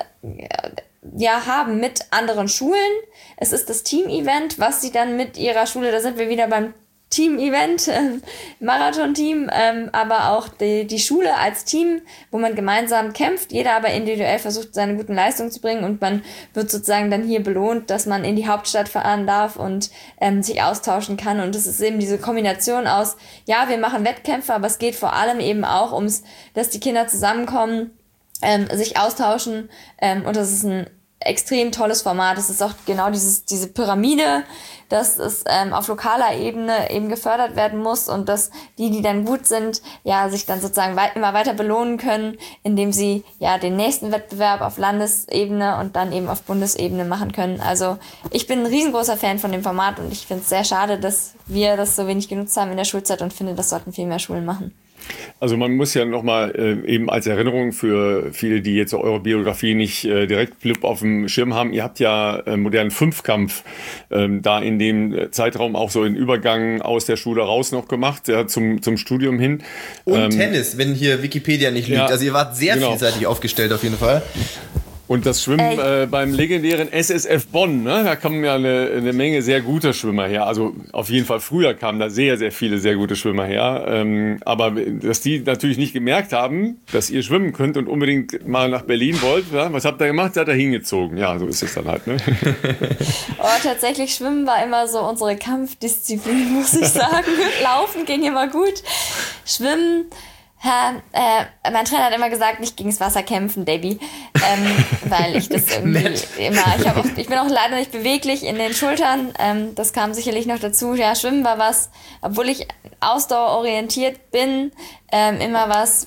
haben mit anderen Schulen. Es ist das Team-Event, was sie dann mit ihrer Schule, da sind wir wieder beim Team-Event, Marathon-Team, aber auch die Schule als Team, wo man gemeinsam kämpft, jeder aber individuell versucht, seine guten Leistungen zu bringen und man wird sozusagen dann hier belohnt, dass man in die Hauptstadt fahren darf und sich austauschen kann. Und es ist eben diese Kombination aus, ja, wir machen Wettkämpfe, aber es geht vor allem eben auch dass die Kinder zusammenkommen, sich austauschen, und das ist ein extrem tolles Format. Es ist auch genau diese Pyramide, dass es auf lokaler Ebene eben gefördert werden muss und dass die dann gut sind, sich dann sozusagen immer weiter belohnen können, indem sie den nächsten Wettbewerb auf Landesebene und dann eben auf Bundesebene machen können. Also ich bin ein riesengroßer Fan von dem Format und ich finde es sehr schade, dass wir das so wenig genutzt haben in der Schulzeit und finde, das sollten viel mehr Schulen machen.
Also man muss ja nochmal eben als Erinnerung für viele, die jetzt eure Biografie nicht direkt blipp auf dem Schirm haben, ihr habt ja modernen Fünfkampf da in dem Zeitraum auch so einen Übergang aus der Schule raus noch gemacht, zum Studium hin.
Und Tennis, wenn hier Wikipedia nicht lügt. Ja, also ihr wart sehr vielseitig aufgestellt auf jeden Fall.
Und das Schwimmen beim legendären SSF Bonn, ne? Da kamen ja eine Menge sehr guter Schwimmer her. Also auf jeden Fall früher kamen da sehr, sehr viele sehr gute Schwimmer her. Aber dass die natürlich nicht gemerkt haben, dass ihr schwimmen könnt und unbedingt mal nach Berlin wollt, was habt ihr gemacht? Seid ihr hingezogen. Ja, so ist es dann halt. Ne?
Tatsächlich Schwimmen war immer so unsere Kampfdisziplin, muss ich sagen. Laufen ging immer gut. Schwimmen... mein Trainer hat immer gesagt, nicht gegen das Wasser kämpfen, Debbie, weil ich das irgendwie ich bin auch leider nicht beweglich in den Schultern, das kam sicherlich noch dazu. Ja, Schwimmen war was, obwohl ich ausdauerorientiert bin, immer was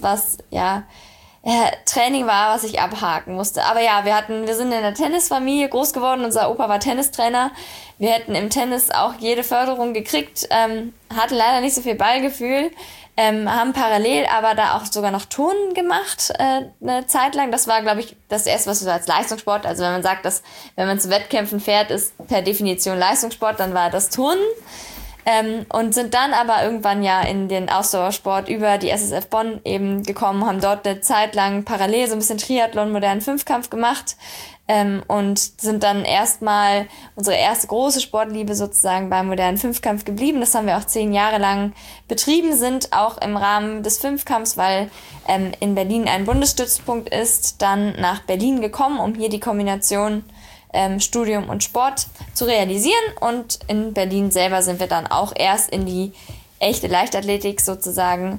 Training war, was ich abhaken musste. Aber ja, wir sind in einer Tennisfamilie groß geworden, unser Opa war Tennistrainer, wir hätten im Tennis auch jede Förderung gekriegt, hatten leider nicht so viel Ballgefühl, haben parallel aber da auch sogar noch Turnen gemacht, eine Zeit lang. Das war, glaube ich, das erste, was wir so als Leistungssport, also wenn man sagt, dass wenn man zu Wettkämpfen fährt, ist per Definition Leistungssport, dann war das Turnen. Und sind dann aber irgendwann in den Ausdauersport über die SSF Bonn eben gekommen, haben dort eine Zeit lang parallel so ein bisschen Triathlon, modernen Fünfkampf gemacht, und sind dann erstmal unsere erste große Sportliebe sozusagen beim modernen Fünfkampf geblieben. Das haben wir auch 10 Jahre lang betrieben, sind auch im Rahmen des Fünfkampfs, weil in Berlin ein Bundesstützpunkt ist, dann nach Berlin gekommen, um hier die Kombination Studium und Sport zu realisieren. Und in Berlin selber sind wir dann auch erst in die echte Leichtathletik sozusagen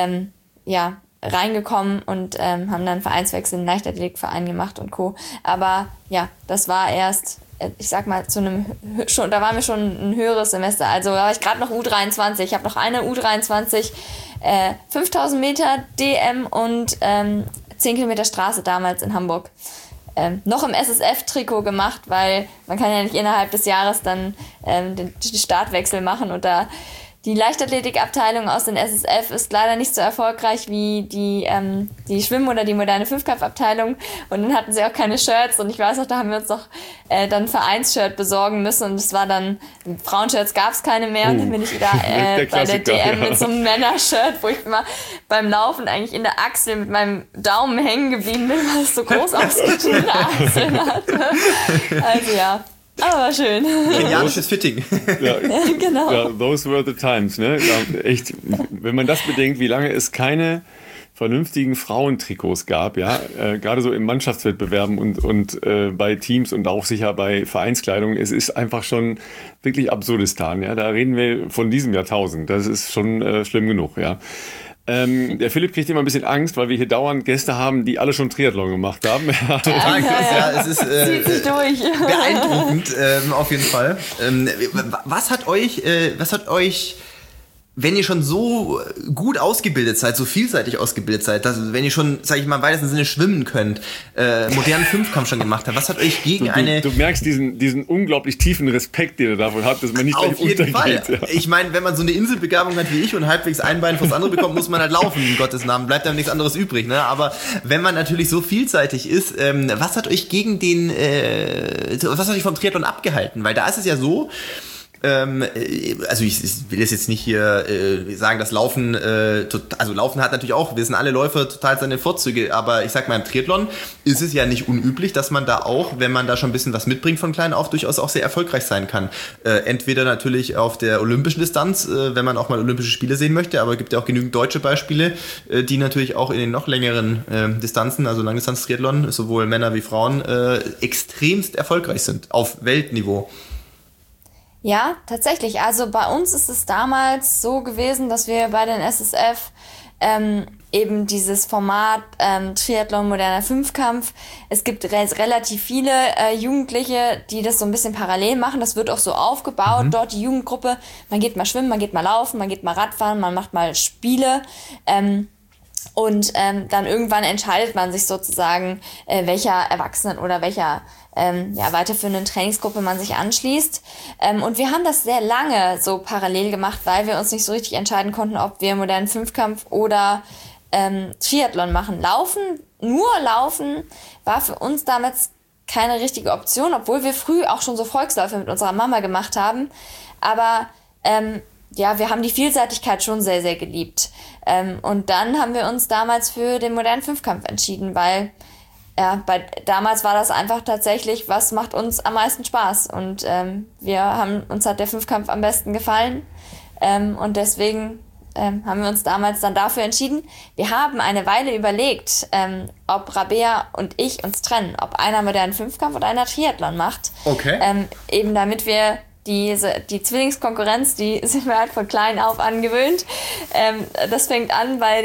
reingekommen und haben dann Vereinswechsel in den Leichtathletikverein gemacht und Co. Aber ja, das war erst, ich sag mal, da waren wir schon ein höheres Semester. Also da war ich gerade noch U23. Ich habe noch eine U23 5000 Meter DM und 10 Kilometer Straße damals in Hamburg. Noch im SSF-Trikot gemacht, weil man kann ja nicht innerhalb des Jahres dann den Startwechsel machen und da die Leichtathletikabteilung aus den SSF ist leider nicht so erfolgreich wie die Schwimm- oder die moderne Fünfkampfabteilung und dann hatten sie auch keine Shirts und ich weiß noch, da haben wir uns noch dann ein Vereinsshirt besorgen müssen und es war dann, Frauenshirts gab es keine mehr und dann bin ich da bei der DM mit so einem Männershirt, wo ich immer beim Laufen eigentlich in der Achsel mit meinem Daumen hängen geblieben bin, weil es so groß ausgeschnittene Achseln hatte. Also ja. Aber schön.
Kenianisches Fitting.
Ja,
genau.
Ja, those were the times. Ne? Ja, echt, wenn man das bedenkt, wie lange es keine vernünftigen Frauentrikots gab, gerade so im Mannschaftswettbewerben und bei Teams und auch sicher bei Vereinskleidung, es ist einfach schon wirklich Absurdistan. Ja? Da reden wir von diesem Jahrtausend. Das ist schon schlimm genug. Ja. Der Philipp kriegt immer ein bisschen Angst, weil wir hier dauernd Gäste haben, die alle schon Triathlon gemacht haben.
Es ist
zieht sich durch.
Beeindruckend, auf jeden Fall. Was hat euch wenn ihr schon so gut ausgebildet seid, so vielseitig ausgebildet seid, dass, wenn ihr schon, sag ich mal, im weitesten Sinne schwimmen könnt, modernen Fünfkampf schon gemacht habt, was hat euch gegen
Du merkst diesen unglaublich tiefen Respekt, den ihr davon habt, dass man nicht gleich untergeht. Auf jeden Fall.
Ja. Ich meine, wenn man so eine Inselbegabung hat wie ich und halbwegs ein Bein vors andere bekommt, muss man halt laufen, in Gottes Namen, bleibt einem nichts anderes übrig, ne? Aber wenn man natürlich so vielseitig ist, was hat euch was hat euch vom Triathlon abgehalten? Weil da ist es ja so, also ich will jetzt nicht hier sagen, dass Laufen, also Laufen hat natürlich auch, wir sind alle Läufer, total seine Vorzüge, aber ich sag mal, im Triathlon ist es ja nicht unüblich, dass man da auch, wenn man da schon ein bisschen was mitbringt von klein auf, durchaus auch sehr erfolgreich sein kann. Entweder natürlich auf der olympischen Distanz, wenn man auch mal Olympische Spiele sehen möchte, aber es gibt ja auch genügend deutsche Beispiele, die natürlich auch in den noch längeren Distanzen, also Langdistanz-Triathlon, sowohl Männer wie Frauen, extremst erfolgreich sind, auf Weltniveau.
Ja, tatsächlich. Also bei uns ist es damals so gewesen, dass wir bei den SSF eben dieses Format Triathlon moderner Fünfkampf, es gibt relativ viele Jugendliche, die das so ein bisschen parallel machen. Das wird auch so aufgebaut, dort die Jugendgruppe. Man geht mal schwimmen, man geht mal laufen, man geht mal Radfahren, man macht mal Spiele. Und dann irgendwann entscheidet man sich sozusagen, welcher Erwachsenen oder welcher weiterführenden Trainingsgruppe man sich anschließt. Und wir haben das sehr lange so parallel gemacht, weil wir uns nicht so richtig entscheiden konnten, ob wir modernen Fünfkampf oder Triathlon machen. Nur Laufen war für uns damals keine richtige Option, obwohl wir früh auch schon so Volksläufe mit unserer Mama gemacht haben. Aber wir haben die Vielseitigkeit schon sehr, sehr geliebt. Und dann haben wir uns damals für den modernen Fünfkampf entschieden, weil damals war das einfach tatsächlich, was macht uns am meisten Spaß. Und uns hat der Fünfkampf am besten gefallen. Und deswegen haben wir uns damals dann dafür entschieden. Wir haben eine Weile überlegt, ob Rabea und ich uns trennen, ob einer modernen Fünfkampf oder einer Triathlon macht.
Okay.
Eben damit wir die Zwillingskonkurrenz, die sind wir halt von klein auf angewöhnt. Das fängt an bei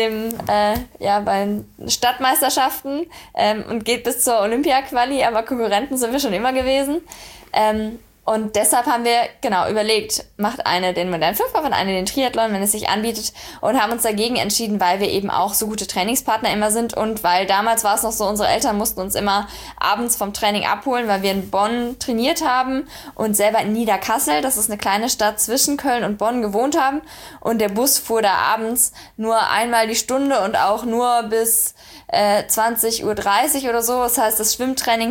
den Stadtmeisterschaften und geht bis zur Olympia-Quali, aber Konkurrenten sind wir schon immer gewesen. Und deshalb haben wir überlegt, macht eine den modernen Fünfkampf und eine den Triathlon, wenn es sich anbietet, und haben uns dagegen entschieden, weil wir eben auch so gute Trainingspartner immer sind und weil damals war es noch so, unsere Eltern mussten uns immer abends vom Training abholen, weil wir in Bonn trainiert haben und selber in Niederkassel, das ist eine kleine Stadt zwischen Köln und Bonn, gewohnt haben, und der Bus fuhr da abends nur einmal die Stunde und auch nur bis 20:30 Uhr oder so. Das heißt, das Schwimmtraining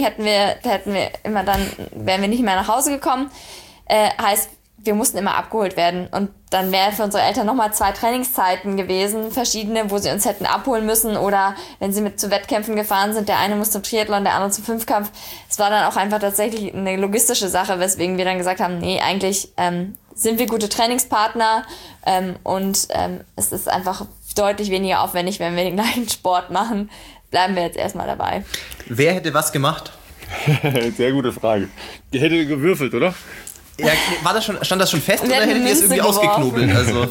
wären wir nicht mehr nach Hause gekommen. Heißt, wir mussten immer abgeholt werden. Und dann wären für unsere Eltern nochmal 2 Trainingszeiten gewesen, verschiedene, wo sie uns hätten abholen müssen. Oder wenn sie mit zu Wettkämpfen gefahren sind, der eine muss zum Triathlon, der andere zum Fünfkampf. Es war dann auch einfach tatsächlich eine logistische Sache, weswegen wir dann gesagt haben, nee, eigentlich sind wir gute Trainingspartner und es ist einfach deutlich weniger aufwendig, wenn wir den gleichen Sport machen. Bleiben wir jetzt erstmal dabei.
Wer hätte was gemacht?
Sehr gute Frage. Ihr hättet gewürfelt, oder?
Ja, stand das schon fest oder hättet ihr es irgendwie ausgeknobelt? Also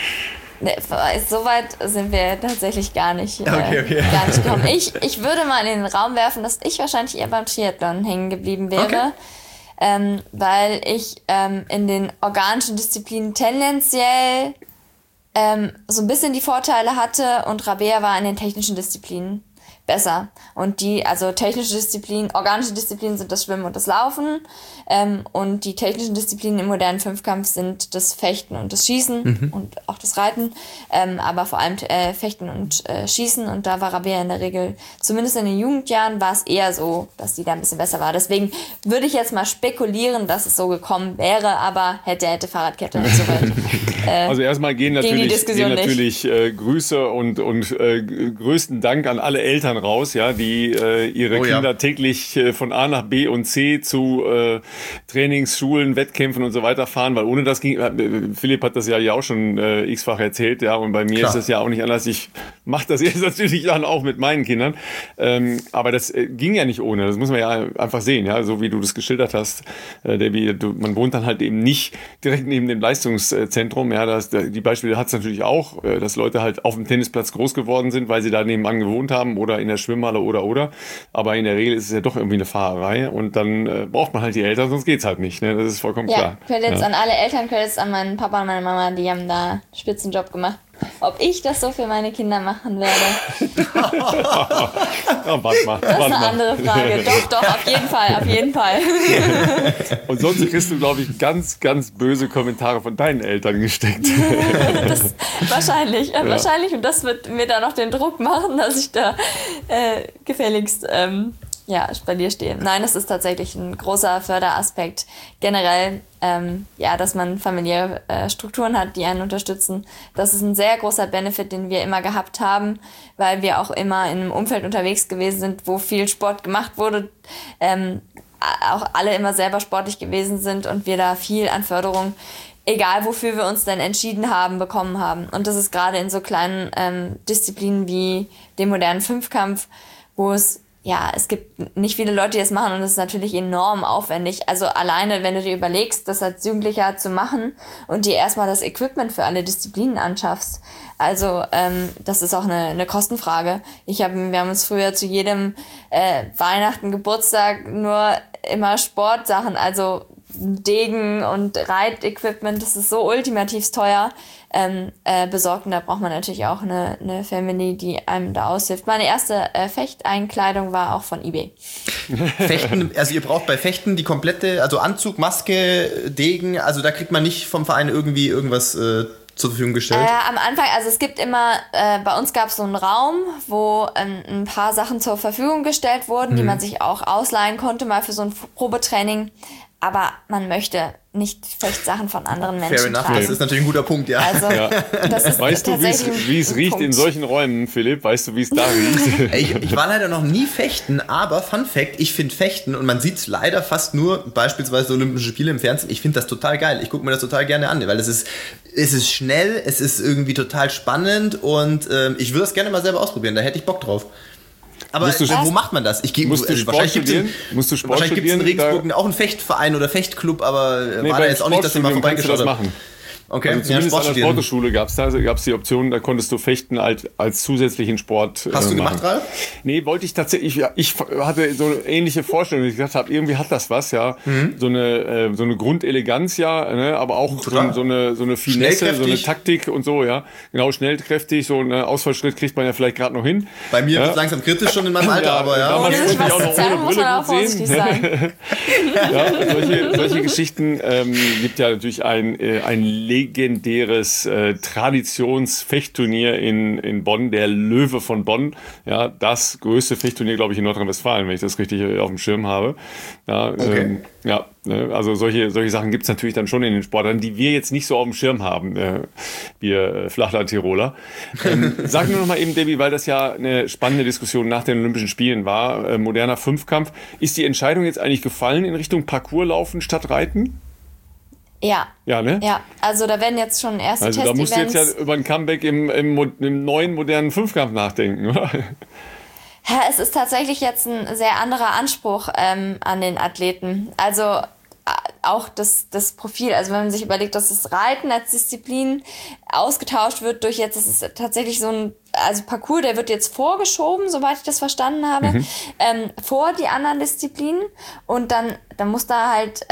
so weit sind wir tatsächlich gar nicht gekommen. Ich würde mal in den Raum werfen, dass ich wahrscheinlich eher beim Triathlon hängen geblieben wäre. Okay. Weil ich in den organischen Disziplinen tendenziell so ein bisschen die Vorteile hatte und Rabea war in den technischen Disziplinen besser. Und technische Disziplinen, organische Disziplinen sind das Schwimmen und das Laufen. Und die technischen Disziplinen im modernen Fünfkampf sind das Fechten und das Schießen und auch das Reiten. Aber vor allem Fechten und Schießen. Und da war Rabea in der Regel, zumindest in den Jugendjahren, war es eher so, dass die da ein bisschen besser war. Deswegen würde ich jetzt mal spekulieren, dass es so gekommen wäre, aber hätte Fahrradkette nicht so weit.
Also erstmal gehen natürlich Grüße und größten Dank an alle Eltern raus, ja, die ihre Kinder täglich von A nach B und C zu Trainings, Schulen, Wettkämpfen und so weiter fahren, weil ohne das ging, Philipp hat das ja auch schon x-fach erzählt, ja, und bei mir ist das ja auch nicht anders. Ich mache das jetzt natürlich dann auch mit meinen Kindern, aber das ging ja nicht ohne, das muss man ja einfach sehen, ja, so wie du das geschildert hast, Debbie, man wohnt dann halt eben nicht direkt neben dem Leistungszentrum, ja, die Beispiele hat es natürlich auch, dass Leute halt auf dem Tennisplatz groß geworden sind, weil sie da nebenan gewohnt haben oder in der Schwimmhalle oder. Aber in der Regel ist es ja doch irgendwie eine Fahrerei und dann braucht man halt die Eltern, sonst geht's halt nicht. Ne? Das ist vollkommen klar.
Credits an alle Eltern, Credits an meinen Papa und meine Mama, die haben da einen Spitzenjob gemacht. Ob ich das so für meine Kinder machen werde?
Warte mal.
Das ist eine andere Frage. Doch, auf jeden Fall.
Und sonst kriegst du, glaube ich, ganz, ganz böse Kommentare von deinen Eltern gesteckt.
Wahrscheinlich. Und das wird mir da noch den Druck machen, dass ich da gefälligst bei dir stehe. Nein, das ist tatsächlich ein großer Förderaspekt. Generell, dass man familiäre Strukturen hat, die einen unterstützen. Das ist ein sehr großer Benefit, den wir immer gehabt haben, weil wir auch immer in einem Umfeld unterwegs gewesen sind, wo viel Sport gemacht wurde. Auch alle immer selber sportlich gewesen sind und wir da viel an Förderung, egal wofür wir uns denn entschieden haben, bekommen haben. Und das ist gerade in so kleinen Disziplinen wie dem modernen Fünfkampf, wo es gibt nicht viele Leute, die das machen und es ist natürlich enorm aufwendig. Also alleine, wenn du dir überlegst, das als Jugendlicher zu machen und dir erstmal das Equipment für alle Disziplinen anschaffst. Also das ist auch eine Kostenfrage. Wir haben uns früher zu jedem Weihnachten, Geburtstag nur immer Sportsachen, also Degen und Reitequipment, das ist so ultimativ teuer, besorgt. Und da braucht man natürlich auch eine Family, die einem da aushilft. Meine erste Fechteinkleidung war auch von eBay.
Fechten, also ihr braucht bei Fechten die komplette, also Anzug, Maske, Degen, also da kriegt man nicht vom Verein irgendwie irgendwas zur Verfügung gestellt?
Am Anfang, also es gibt immer, bei uns gab es so einen Raum, wo ein paar Sachen zur Verfügung gestellt wurden, die man sich auch ausleihen konnte, mal für so ein Probetraining. Aber man möchte nicht Fechtsachen von anderen Menschen
Fair enough,
tragen.
das ist natürlich ein guter Punkt, ja.
Also, das ist
weißt du, wie es riecht
Punkt.
In solchen Räumen, Philipp? Weißt du, wie es da riecht?
Ich war leider noch nie fechten, aber Fun Fact, ich finde Fechten, und man sieht es leider fast nur, beispielsweise Olympische Spiele im Fernsehen, ich finde das total geil. Ich gucke mir das total gerne an, weil es ist schnell, es ist irgendwie total spannend und ich würde das gerne mal selber ausprobieren, da hätte ich Bock drauf. Aber wo macht man das?
Musst du Sport studieren?
Wahrscheinlich gibt es in Regensburg auch einen Fechtverein oder Fechtclub, aber war da jetzt auch nicht, dass ihr mal vorbeigeschaut habt. Okay,
also zumindest an der Sportschule gab es die Option, da konntest du Fechten als zusätzlichen Sport
Hast du gemacht, Ralf?
Nee, wollte ich tatsächlich, ich hatte so eine ähnliche Vorstellung, dass ich gesagt habe, irgendwie hat das was, ja, so eine Grundeleganz, ja, ne? Aber auch so eine Finesse, so eine Taktik und so, ja, genau, schnellkräftig, so ein Ausfallschritt kriegt man ja vielleicht gerade noch hin.
Bei mir wird es langsam kritisch schon in meinem Alter, aber ja.
Damals konnte ich auch noch ohne Brille gut sehen. Ja, solche Geschichten gibt ja natürlich ein legendäres Traditionsfechtturnier in Bonn, der Löwe von Bonn. Ja, das größte Fechtturnier, glaube ich, in Nordrhein-Westfalen, wenn ich das richtig auf dem Schirm habe. Ja,
okay.
Also solche Sachen gibt es natürlich dann schon in den Sportarten, die wir jetzt nicht so auf dem Schirm haben, wir Flachland-Tiroler. Sag mir noch mal eben, Debbie, weil das ja eine spannende Diskussion nach den Olympischen Spielen war, moderner Fünfkampf. Ist die Entscheidung jetzt eigentlich gefallen in Richtung Parcourslaufen statt Reiten?
Ja.
Ja, ne?
Ja, also da werden jetzt schon erste
Test-Events. Also da musst du jetzt ja über ein Comeback im neuen, modernen Fünfkampf nachdenken, oder?
Ja, es ist tatsächlich jetzt ein sehr anderer Anspruch an den Athleten. Also auch das Profil. Also wenn man sich überlegt, dass das Reiten als Disziplin ausgetauscht wird durch jetzt, das ist tatsächlich so ein Parcours, der wird jetzt vorgeschoben, soweit ich das verstanden habe, vor die anderen Disziplinen. Und dann muss da halt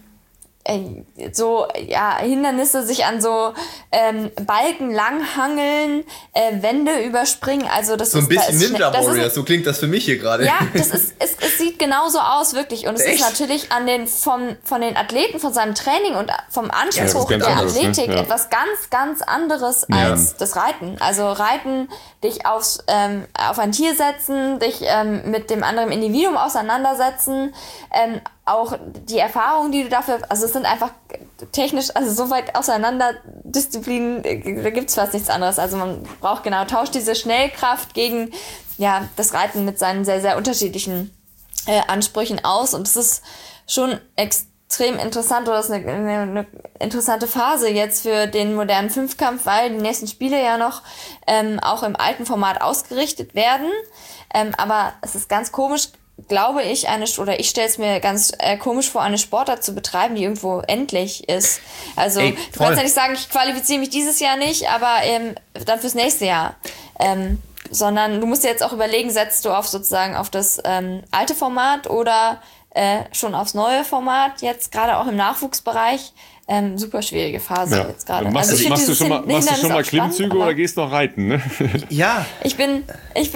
Hindernisse sich an so Balken langhangeln, Wände überspringen, also das
so ein bisschen Ninja
Warrior,
so klingt das für mich hier gerade.
Ja, es sieht genauso aus, wirklich, und es ist natürlich von den Athleten, von seinem Training und vom Anspruch der Athletik etwas ganz, ganz anderes als das Reiten. Also Reiten, dich auf ein Tier setzen, dich mit dem anderen Individuum auseinandersetzen, auch die Erfahrungen, die du dafür, also es sind einfach technisch, also so weit auseinander Disziplinen, da gibt's fast nichts anderes. Also man braucht tauscht diese Schnellkraft gegen das Reiten mit seinen sehr, sehr unterschiedlichen Ansprüchen aus, und es ist schon extrem interessant, oder das ist eine interessante Phase jetzt für den modernen Fünfkampf, weil die nächsten Spiele ja noch auch im alten Format ausgerichtet werden, aber es ist ganz komisch, glaube ich, ich stelle es mir ganz komisch vor, eine Sportart zu betreiben, die irgendwo endlich ist. Also du kannst ja nicht sagen, ich qualifiziere mich dieses Jahr nicht, aber dann fürs nächste Jahr. sondern du musst dir jetzt auch überlegen, setzt du sozusagen auf das alte Format oder schon aufs neue Format, jetzt gerade auch im Nachwuchsbereich. Super schwierige Phase jetzt gerade.
Machst du schon mal Klimmzüge oder gehst noch reiten? Ne?
Ja.
Ich bin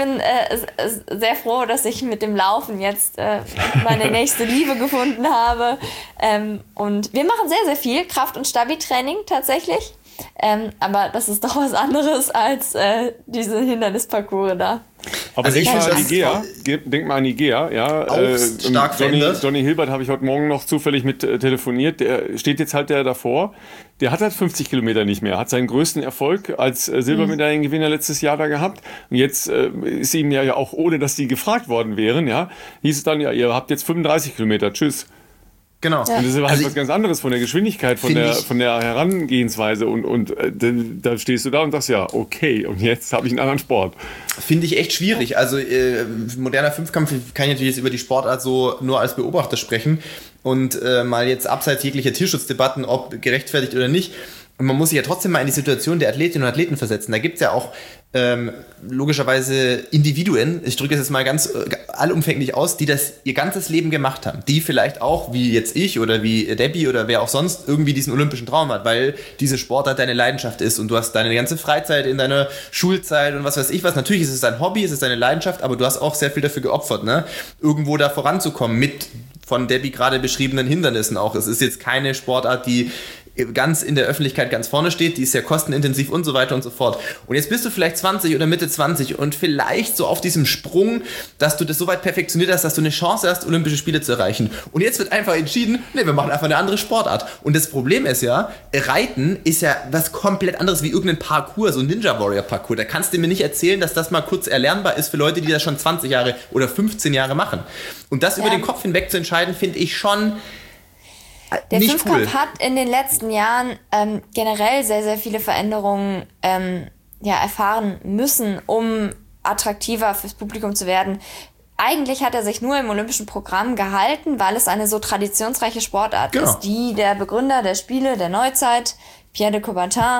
sehr froh, dass ich mit dem Laufen jetzt meine nächste Liebe gefunden habe. Und wir machen sehr, sehr viel Kraft- und Stabi-Training tatsächlich. Aber das ist doch was anderes als diese Hindernisparcours da.
Aber denk mal an Igea. Ja.
Auch stark verändert.
Johnny Hilbert habe ich heute Morgen noch zufällig mit telefoniert. Der steht jetzt halt davor. Der hat halt 50 Kilometer nicht mehr. Hat seinen größten Erfolg als Silbermedaillengewinner letztes Jahr da gehabt. Und jetzt ist ihm ja auch, ohne dass die gefragt worden wären, ja, hieß es dann, ja, ihr habt jetzt 35 Kilometer. Tschüss.
Genau.
Und das ist halt was ganz anderes von der Geschwindigkeit, von der Herangehensweise und da stehst du da und sagst, ja, okay, und jetzt habe ich einen anderen Sport.
Finde ich echt schwierig. Also moderner Fünfkampf kann ich natürlich jetzt über die Sportart so nur als Beobachter sprechen und mal jetzt abseits jeglicher Tierschutzdebatten, ob gerechtfertigt oder nicht. Und man muss sich ja trotzdem mal in die Situation der Athletinnen und Athleten versetzen. Da gibt's ja auch logischerweise Individuen, ich drücke es jetzt mal ganz allumfänglich aus, die das ihr ganzes Leben gemacht haben. Die vielleicht auch, wie jetzt ich oder wie Debbie oder wer auch sonst, irgendwie diesen olympischen Traum hat, weil diese Sportart deine Leidenschaft ist und du hast deine ganze Freizeit in deiner Schulzeit und was weiß ich was. Natürlich ist es dein Hobby, es ist deine Leidenschaft, aber du hast auch sehr viel dafür geopfert, ne? Irgendwo da voranzukommen mit von Debbie gerade beschriebenen Hindernissen auch. Es ist jetzt keine Sportart, die ganz in der Öffentlichkeit ganz vorne steht, die ist ja kostenintensiv und so weiter und so fort. Und jetzt bist du vielleicht 20 oder Mitte 20 und vielleicht so auf diesem Sprung, dass du das so weit perfektioniert hast, dass du eine Chance hast, Olympische Spiele zu erreichen. Und jetzt wird einfach entschieden, nee, wir machen einfach eine andere Sportart. Und das Problem ist ja, Reiten ist ja was komplett anderes wie irgendein Parcours, so ein Ninja Warrior Parcours. Da kannst du mir nicht erzählen, dass das mal kurz erlernbar ist für Leute, die das schon 20 Jahre oder 15 Jahre machen. Und das über den Kopf hinweg zu entscheiden, finde ich schon
der
nicht
Fünfkampf
cool.
hat in den letzten Jahren generell sehr, sehr viele Veränderungen erfahren müssen, um attraktiver fürs Publikum zu werden. Eigentlich hat er sich nur im olympischen Programm gehalten, weil es eine so traditionsreiche Sportart ist, die der Begründer der Spiele der Neuzeit, Pierre de Coubertin,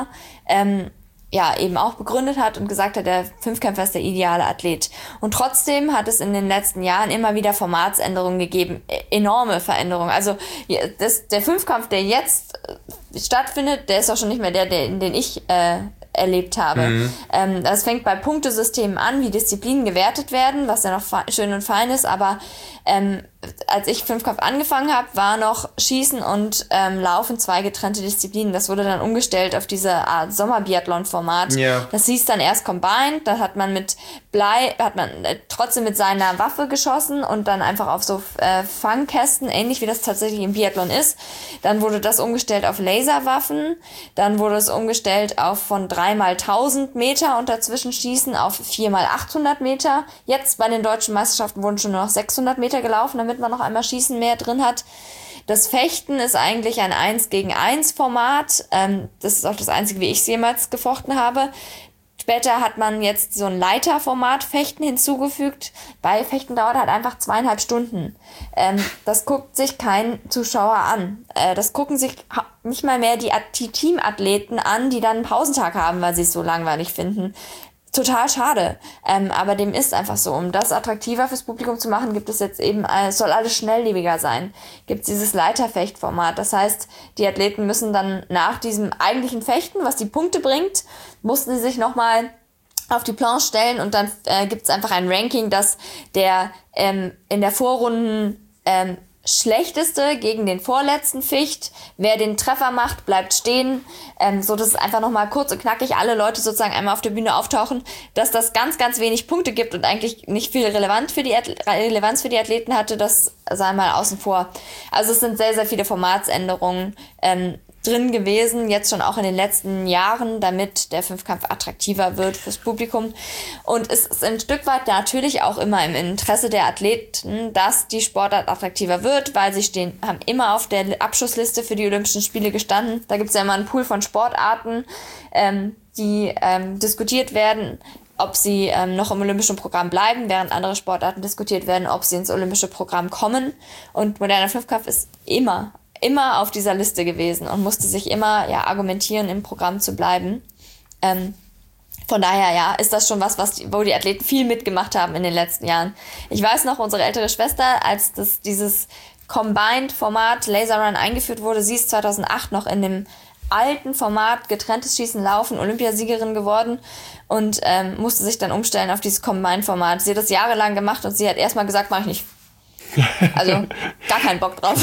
eben auch begründet hat und gesagt hat, der Fünfkämpfer ist der ideale Athlet. Und trotzdem hat es in den letzten Jahren immer wieder Formatsänderungen gegeben, enorme Veränderungen. Also der Fünfkampf, der jetzt stattfindet, der ist auch schon nicht mehr den ich erlebt habe. Das fängt bei Punktesystemen an, wie Disziplinen gewertet werden, was ja noch schön und fein ist, aber als ich Fünfkampf angefangen habe, war noch Schießen und Laufen 2 getrennte Disziplinen. Das wurde dann umgestellt auf diese Art Sommerbiathlon-Format. Ja. Das hieß dann erst Combined, da hat man trotzdem mit seiner Waffe geschossen und dann einfach auf so Fangkästen, ähnlich wie das tatsächlich im Biathlon ist. Dann wurde das umgestellt auf Laserwaffen, dann wurde es umgestellt auf von 3x1000 Meter und dazwischen Schießen auf 4x800 Meter. Jetzt bei den deutschen Meisterschaften wurden schon nur noch 600 Meter gelaufen, damit man noch einmal Schießen mehr drin hat. Das Fechten ist eigentlich ein 1-gegen-1 Format. Das ist auch das einzige, wie ich es jemals gefochten habe. Später hat man jetzt so ein Leiterformat Fechten hinzugefügt. Bei Fechten dauert halt einfach 2,5 Stunden. Das guckt sich kein Zuschauer an. Das gucken sich nicht mal mehr die Teamathleten an, die dann einen Pausentag haben, weil sie es so langweilig finden. Total schade. Aber dem ist einfach so. Um das attraktiver fürs Publikum zu machen, gibt es jetzt eben, es soll alles schnelllebiger sein, gibt es dieses Leiterfechtformat. Das heißt, die Athleten müssen dann nach diesem eigentlichen Fechten, was die Punkte bringt, mussten sie sich nochmal auf die Planche stellen und dann gibt es einfach ein Ranking, dass der in der Vorrunden Schlechteste gegen den vorletzten ficht. Wer den Treffer macht, bleibt stehen. So dass es einfach nochmal kurz und knackig alle Leute sozusagen einmal auf der Bühne auftauchen, dass das ganz, ganz wenig Punkte gibt und eigentlich nicht viel Relevanz für die Athleten hatte, das sei mal außen vor. Also es sind sehr, sehr viele Formatsänderungen drin gewesen, jetzt schon auch in den letzten Jahren, damit der Fünfkampf attraktiver wird fürs Publikum. Und es ist ein Stück weit natürlich auch immer im Interesse der Athleten, dass die Sportart attraktiver wird, weil sie haben immer auf der Abschussliste für die Olympischen Spiele gestanden. Da gibt es ja immer einen Pool von Sportarten, die diskutiert werden, ob sie noch im olympischen Programm bleiben, während andere Sportarten diskutiert werden, ob sie ins olympische Programm kommen. Und moderner Fünfkampf ist immer auf dieser Liste gewesen und musste sich immer argumentieren, im Programm zu bleiben. Von daher, ja, ist das schon was, wo die Athleten viel mitgemacht haben in den letzten Jahren. Ich weiß noch, unsere ältere Schwester, als dieses Combined-Format Laser Run eingeführt wurde, sie ist 2008 noch in dem alten Format getrenntes Schießen, Laufen, Olympiasiegerin geworden und musste sich dann umstellen auf dieses Combined-Format. Sie hat das jahrelang gemacht und sie hat erstmal gesagt, mach ich nicht. Also gar keinen Bock drauf.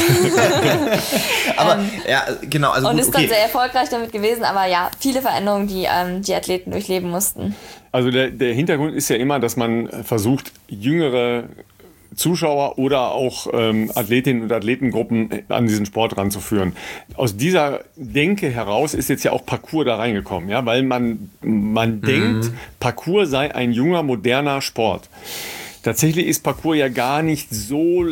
Aber ja, genau. Also
und
gut,
ist dann sehr erfolgreich damit gewesen, aber ja, viele Veränderungen, die die Athleten durchleben mussten.
Also der Hintergrund ist ja immer, dass man versucht, jüngere Zuschauer oder auch Athletinnen und Athletengruppen an diesen Sport ranzuführen. Aus dieser Denke heraus ist jetzt ja auch Parkour da reingekommen, ja, weil man denkt, Parkour sei ein junger, moderner Sport. Tatsächlich ist Parkour ja gar nicht so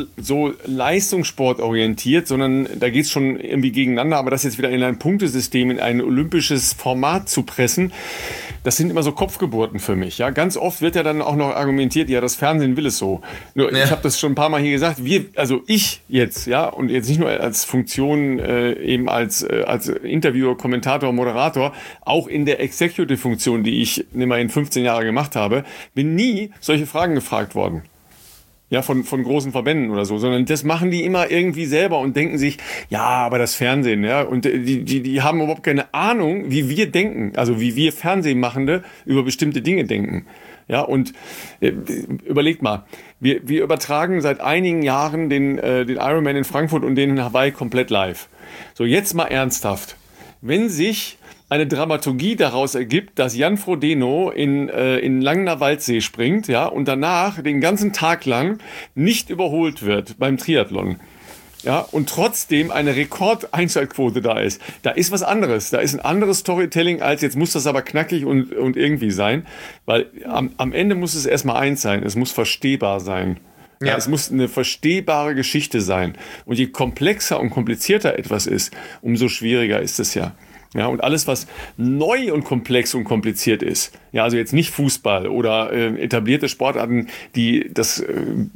leistungssportorientiert, sondern da geht es schon irgendwie gegeneinander. Aber das jetzt wieder in ein Punktesystem, in ein olympisches Format zu pressen, das sind immer so Kopfgeburten für mich. Ja, ganz oft wird ja dann auch noch argumentiert, ja, das Fernsehen will es so. Nur, ich habe das schon ein paar Mal hier gesagt. Ich jetzt, ja, und jetzt nicht nur als Funktion eben als Interviewer, Kommentator, Moderator, auch in der Executive-Funktion, die ich immerhin 15 Jahre gemacht habe, bin nie solche Fragen gefragt worden. Ja, von großen Verbänden oder so, sondern das machen die immer irgendwie selber und denken sich, ja, aber das Fernsehen, ja, und die haben überhaupt keine Ahnung, wie wir denken, also wie wir Fernsehmachende über bestimmte Dinge denken. Ja, und überlegt mal, wir übertragen seit einigen Jahren den Ironman in Frankfurt und den in Hawaii komplett live. So, jetzt mal ernsthaft. Wenn sich eine Dramaturgie daraus ergibt, dass Jan Frodeno in Langener Waldsee springt, ja, und danach den ganzen Tag lang nicht überholt wird beim Triathlon, ja, und trotzdem eine Rekordeinschaltquote da ist was anderes. Da ist ein anderes Storytelling als jetzt muss das aber knackig und irgendwie sein, weil am Ende muss es erstmal eins sein, es muss verstehbar sein. Ja, es muss eine verstehbare Geschichte sein. Und je komplexer und komplizierter etwas ist, umso schwieriger ist es ja. Ja, und alles, was neu und komplex und kompliziert ist, ja, also jetzt nicht Fußball oder etablierte Sportarten, die das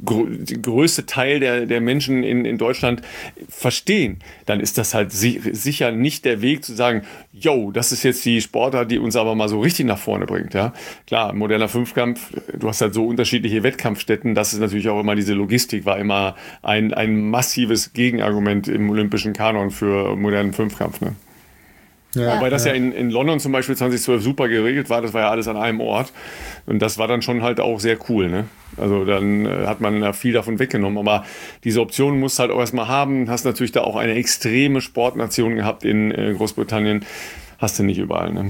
größte Teil der Menschen in Deutschland verstehen, dann ist das halt sicher nicht der Weg zu sagen, yo, das ist jetzt die Sportart, die uns aber mal so richtig nach vorne bringt. Ja, klar, moderner Fünfkampf, du hast halt so unterschiedliche Wettkampfstätten, das ist natürlich auch immer diese Logistik, war immer ein massives Gegenargument im olympischen Kanon für modernen Fünfkampf, ne? Ja, wobei das ja in London zum Beispiel 2012 super geregelt war, das war ja alles an einem Ort und das war dann schon halt auch sehr cool, ne? Also dann hat man ja viel davon weggenommen, aber diese Option musst du halt auch erstmal haben, hast natürlich da auch eine extreme Sportnation gehabt in Großbritannien, hast du nicht überall, ne?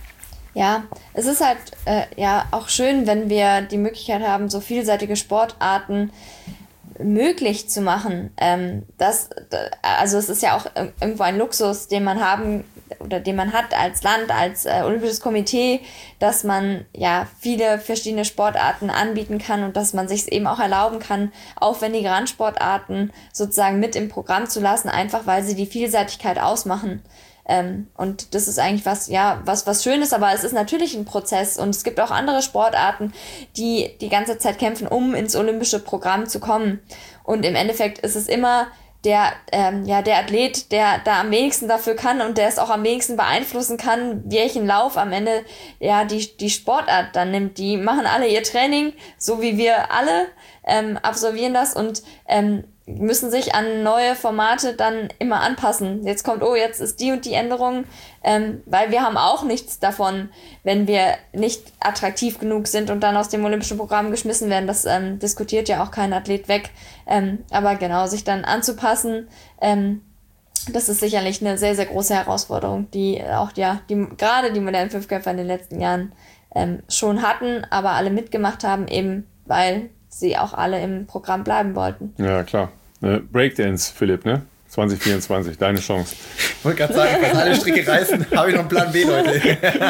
Ja, es ist halt auch schön, wenn wir die Möglichkeit haben, so vielseitige Sportarten möglich zu machen. Also es ist ja auch irgendwo ein Luxus, den man haben oder den man hat als Land, als Olympisches Komitee, dass man ja viele verschiedene Sportarten anbieten kann und dass man sich eben auch erlauben kann, aufwendige Randsportarten sozusagen mit im Programm zu lassen, einfach weil sie die Vielseitigkeit ausmachen. Und das ist eigentlich was Schönes, aber es ist natürlich ein Prozess und es gibt auch andere Sportarten, die die ganze Zeit kämpfen, um ins olympische Programm zu kommen. Und im Endeffekt ist es immer der Athlet, der da am wenigsten dafür kann und der es auch am wenigsten beeinflussen kann, welchen Lauf am Ende die Sportart dann nimmt. Die machen alle ihr Training, so wie wir alle, absolvieren das und müssen sich an neue Formate dann immer anpassen. Jetzt ist die und die Änderung, weil wir haben auch nichts davon, wenn wir nicht attraktiv genug sind und dann aus dem olympischen Programm geschmissen werden. Das diskutiert ja auch kein Athlet weg. Aber genau, sich dann anzupassen, das ist sicherlich eine sehr, sehr große Herausforderung, die auch gerade die modernen Fünfkämpfer in den letzten Jahren schon hatten, aber alle mitgemacht haben, eben weil sie auch alle im Programm bleiben wollten.
Ja, klar. Breakdance, Philipp, ne? 2024, deine Chance.
Ich wollte gerade sagen, wenn alle Stricke reißen, habe ich noch einen Plan B, Leute.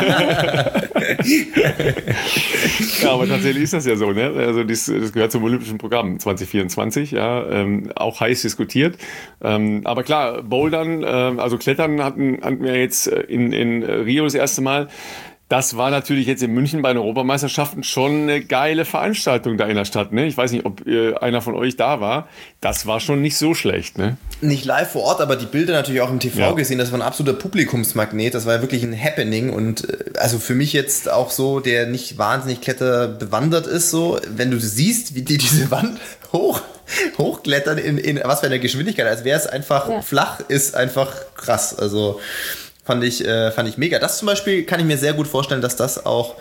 Ja, aber tatsächlich ist das ja so, ne? Also das gehört zum Olympischen Programm 2024, ja, auch heiß diskutiert. Aber klar, Bouldern, also Klettern hatten wir jetzt in Rio das erste Mal. Das war natürlich jetzt in München bei den Europameisterschaften schon eine geile Veranstaltung da in der Stadt. Ne? Ich weiß nicht, ob einer von euch da war. Das war schon nicht so schlecht. Ne?
Nicht live vor Ort, aber die Bilder natürlich auch im TV gesehen. Das war ein absoluter Publikumsmagnet. Das war ja wirklich ein Happening. Und also für mich jetzt auch so, der nicht wahnsinnig kletterbewandert ist, so, wenn du siehst, wie die diese Wand hochklettern in was für einer Geschwindigkeit, als wäre es einfach flach, ist einfach krass. Also fand ich mega. Das zum Beispiel kann ich mir sehr gut vorstellen, dass das auch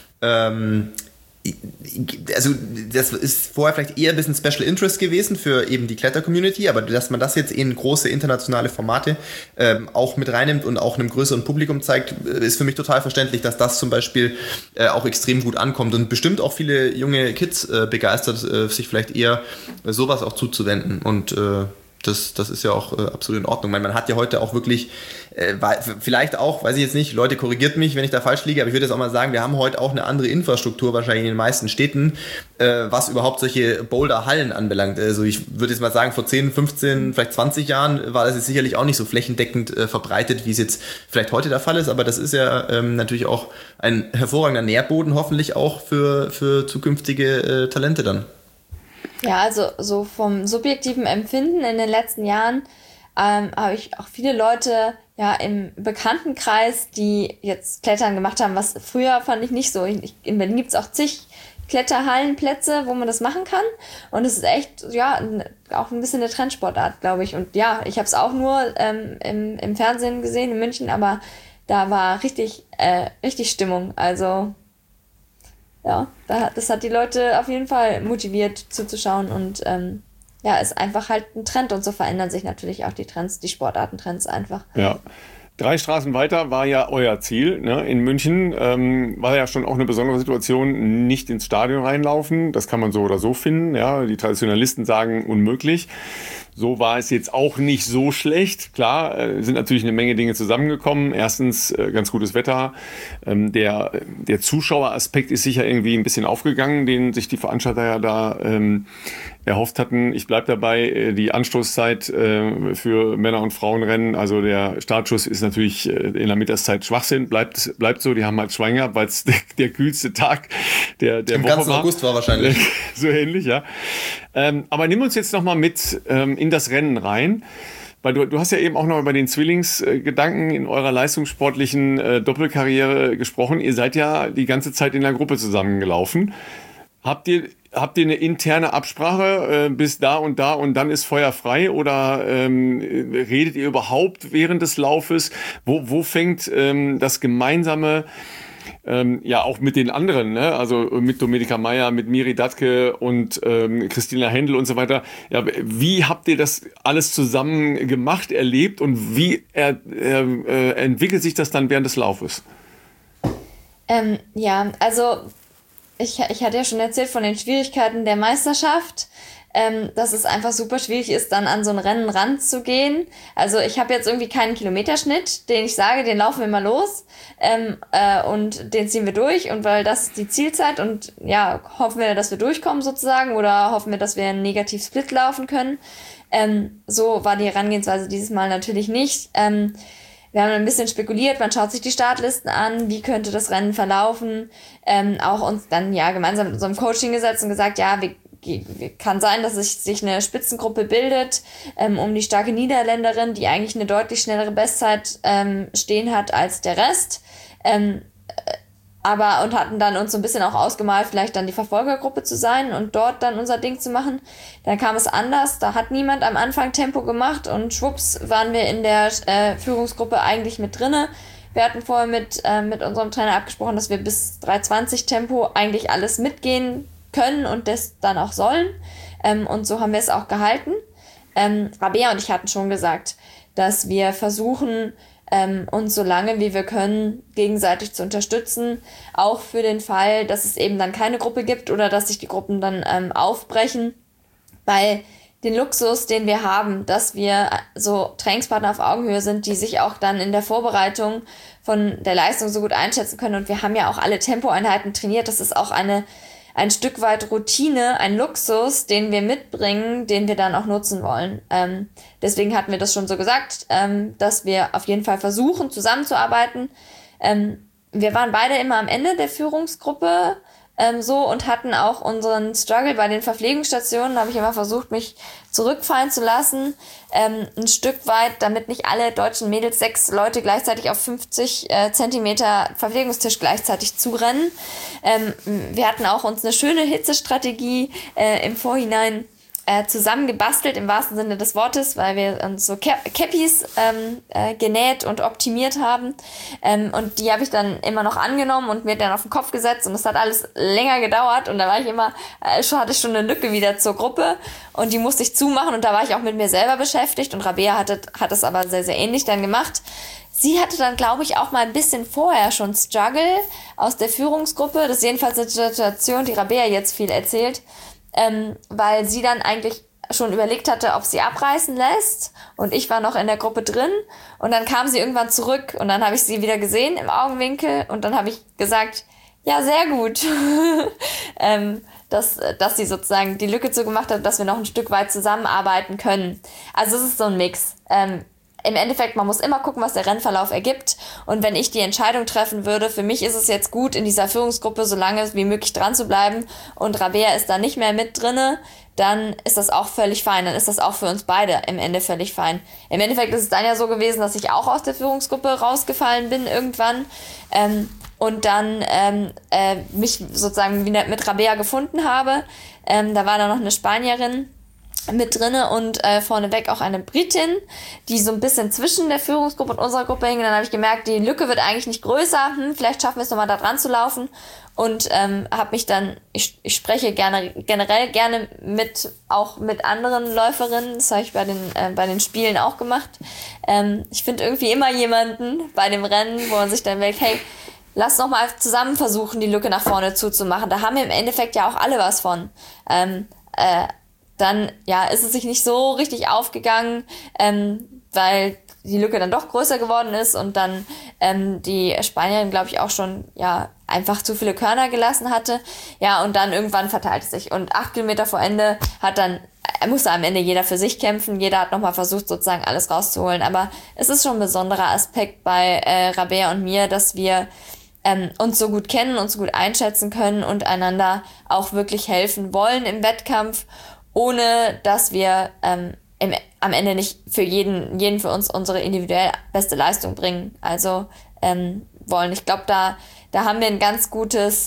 also das ist vorher vielleicht eher ein bisschen Special Interest gewesen für eben die Kletter-Community, aber dass man das jetzt in große internationale Formate auch mit reinnimmt und auch einem größeren Publikum zeigt, ist für mich total verständlich, dass das zum Beispiel auch extrem gut ankommt und bestimmt auch viele junge Kids begeistert, sich vielleicht eher sowas auch zuzuwenden und das ist ja auch absolut in Ordnung. Man hat ja heute auch wirklich, vielleicht auch, weiß ich jetzt nicht, Leute, korrigiert mich, wenn ich da falsch liege, aber ich würde jetzt auch mal sagen, wir haben heute auch eine andere Infrastruktur wahrscheinlich in den meisten Städten, was überhaupt solche Boulder-Hallen anbelangt. Also ich würde jetzt mal sagen, vor 10, 15, vielleicht 20 Jahren war das jetzt sicherlich auch nicht so flächendeckend verbreitet, wie es jetzt vielleicht heute der Fall ist, aber das ist ja natürlich auch ein hervorragender Nährboden, hoffentlich auch für zukünftige Talente dann.
Ja, also so vom subjektiven Empfinden in den letzten Jahren habe ich auch viele Leute ja im Bekanntenkreis, die jetzt Klettern gemacht haben, was früher fand ich nicht so. In Berlin gibt's auch zig Kletterhallenplätze, wo man das machen kann und es ist echt, ja, auch ein bisschen eine Trendsportart, glaube ich. Und ja, ich habe es auch nur im Fernsehen gesehen in München, aber da war richtig Stimmung, also ja, das hat die Leute auf jeden Fall motiviert zuzuschauen und ja, ist einfach halt ein Trend und so verändern sich natürlich auch die Trends, die Sportartentrends einfach.
Ja. 3 Straßen weiter war ja euer Ziel. Ne? In München war ja schon auch eine besondere Situation, nicht ins Stadion reinlaufen. Das kann man so oder so finden. Ja? Die Traditionalisten sagen unmöglich. So war es jetzt auch nicht so schlecht. Klar, sind natürlich eine Menge Dinge zusammengekommen. Erstens ganz gutes Wetter. Der Zuschaueraspekt ist sicher irgendwie ein bisschen aufgegangen, den sich die Veranstalter ja da erhofft hatten. Ich bleibe dabei, die Anstoßzeit für Männer- und Frauenrennen, also der Startschuss ist natürlich in der Mittagszeit Schwachsinn, bleibt so. Die haben halt Schwein gehabt, weil es der kühlste Tag der Woche war.
Im ganzen August war wahrscheinlich.
So ähnlich, ja. Aber nimm uns jetzt nochmal mit in das Rennen rein. Weil du hast ja eben auch noch über den Zwillingsgedanken in eurer leistungssportlichen Doppelkarriere gesprochen. Ihr seid ja die ganze Zeit in der Gruppe zusammengelaufen. Habt ihr eine interne Absprache bis da und dann ist Feuer frei oder redet ihr überhaupt während des Laufes? Wo fängt das gemeinsame ja auch mit den anderen, ne? Also mit Domenica Meyer, mit Miri Datke und Christina Händel und so weiter. Ja, wie habt ihr das alles zusammen gemacht, erlebt und wie entwickelt sich das dann während des Laufes?
Ja, also ich hatte ja schon erzählt von den Schwierigkeiten der Meisterschaft, dass es einfach super schwierig ist, dann an so ein Rennen ranzugehen. Also ich habe jetzt irgendwie keinen Kilometerschnitt, den ich sage, den laufen wir mal los und den ziehen wir durch und weil das ist die Zielzeit und ja, hoffen wir, dass wir durchkommen sozusagen oder hoffen wir, dass wir einen Negativ-Split laufen können. So war die Herangehensweise dieses Mal natürlich nicht. Wir haben ein bisschen spekuliert, man schaut sich die Startlisten an, wie könnte das Rennen verlaufen, auch uns dann ja gemeinsam mit unserem Coaching gesetzt und gesagt, ja, kann sein, dass sich eine Spitzengruppe bildet, um die starke Niederländerin, die eigentlich eine deutlich schnellere Bestzeit stehen hat als der Rest, und hatten dann uns so ein bisschen auch ausgemalt, vielleicht dann die Verfolgergruppe zu sein und dort dann unser Ding zu machen. Dann kam es anders, da hat niemand am Anfang Tempo gemacht und schwupps waren wir in der Führungsgruppe eigentlich mit drinne. Wir hatten vorher mit unserem Trainer abgesprochen, dass wir bis 3:20 Tempo eigentlich alles mitgehen können und das dann auch sollen. Und so haben wir es auch gehalten. Rabea und ich hatten schon gesagt, dass wir versuchen, uns so lange wie wir können gegenseitig zu unterstützen, auch für den Fall, dass es eben dann keine Gruppe gibt oder dass sich die Gruppen dann aufbrechen, weil den Luxus, den wir haben, dass wir so Trainingspartner auf Augenhöhe sind, die sich auch dann in der Vorbereitung von der Leistung so gut einschätzen können und wir haben ja auch alle Tempoeinheiten trainiert, das ist auch ein Stück weit Routine, ein Luxus, den wir mitbringen, den wir dann auch nutzen wollen. Deswegen hatten wir das schon so gesagt, dass wir auf jeden Fall versuchen, zusammenzuarbeiten. wir waren beide immer am Ende der Führungsgruppe und hatten auch unseren Struggle bei den Verpflegungsstationen. Da habe ich immer versucht, mich zurückfallen zu lassen, ein Stück weit, damit nicht alle deutschen Mädels 6 Leute gleichzeitig auf 50 Zentimeter Verpflegungstisch gleichzeitig zurennen. Wir hatten auch uns eine schöne Hitzestrategie im Vorhinein zusammengebastelt, im wahrsten Sinne des Wortes, weil wir uns so Cappies genäht und optimiert haben. Und die habe ich dann immer noch angenommen und mir dann auf den Kopf gesetzt. Und das hat alles länger gedauert. Und da war ich hatte ich schon eine Lücke wieder zur Gruppe. Und die musste ich zumachen. Und da war ich auch mit mir selber beschäftigt. Und Rabea hat es aber sehr, sehr ähnlich dann gemacht. Sie hatte dann, glaube ich, auch mal ein bisschen vorher schon Struggle aus der Führungsgruppe. Das ist jedenfalls eine Situation, die Rabea jetzt viel erzählt. Weil sie dann eigentlich schon überlegt hatte, ob sie abreißen lässt, und ich war noch in der Gruppe drin, und dann kam sie irgendwann zurück und dann habe ich sie wieder gesehen im Augenwinkel und dann habe ich gesagt, ja, sehr gut, dass sie sozusagen die Lücke zugemacht hat, dass wir noch ein Stück weit zusammenarbeiten können. Also es ist so ein Mix. Im Endeffekt, man muss immer gucken, was der Rennverlauf ergibt. Und wenn ich die Entscheidung treffen würde, für mich ist es jetzt gut, in dieser Führungsgruppe so lange wie möglich dran zu bleiben und Rabea ist da nicht mehr mit drinne, dann ist das auch völlig fein. Dann ist das auch für uns beide im Ende völlig fein. Im Endeffekt ist es dann ja so gewesen, dass ich auch aus der Führungsgruppe rausgefallen bin irgendwann und dann mich sozusagen wieder mit Rabea gefunden habe. Da war da noch eine Spanierin mit drinne und vorneweg auch eine Britin, die so ein bisschen zwischen der Führungsgruppe und unserer Gruppe hing. Dann habe ich gemerkt, die Lücke wird eigentlich nicht größer. Vielleicht schaffen wir es nochmal da dran zu laufen. Und habe mich dann, ich spreche generell gerne auch mit anderen Läuferinnen. Das habe ich bei den Spielen auch gemacht. Ich finde irgendwie immer jemanden bei dem Rennen, wo man sich dann denkt, hey, lass noch mal zusammen versuchen, die Lücke nach vorne zuzumachen. Da haben wir im Endeffekt ja auch alle was von. Dann ist es sich nicht so richtig aufgegangen, weil die Lücke dann doch größer geworden ist und dann die Spanierin, glaube ich, auch schon einfach zu viele Körner gelassen hatte. Ja, und dann irgendwann verteilt es sich. Und 8 Kilometer vor Ende musste am Ende jeder für sich kämpfen. Jeder hat nochmal versucht, sozusagen alles rauszuholen. Aber es ist schon ein besonderer Aspekt bei Rabea und mir, dass wir uns so gut kennen, uns so gut einschätzen können und einander auch wirklich helfen wollen im Wettkampf, ohne dass wir am Ende nicht für jeden für uns unsere individuell beste Leistung bringen. Also wollen. Ich glaube, da haben wir ein ganz gutes,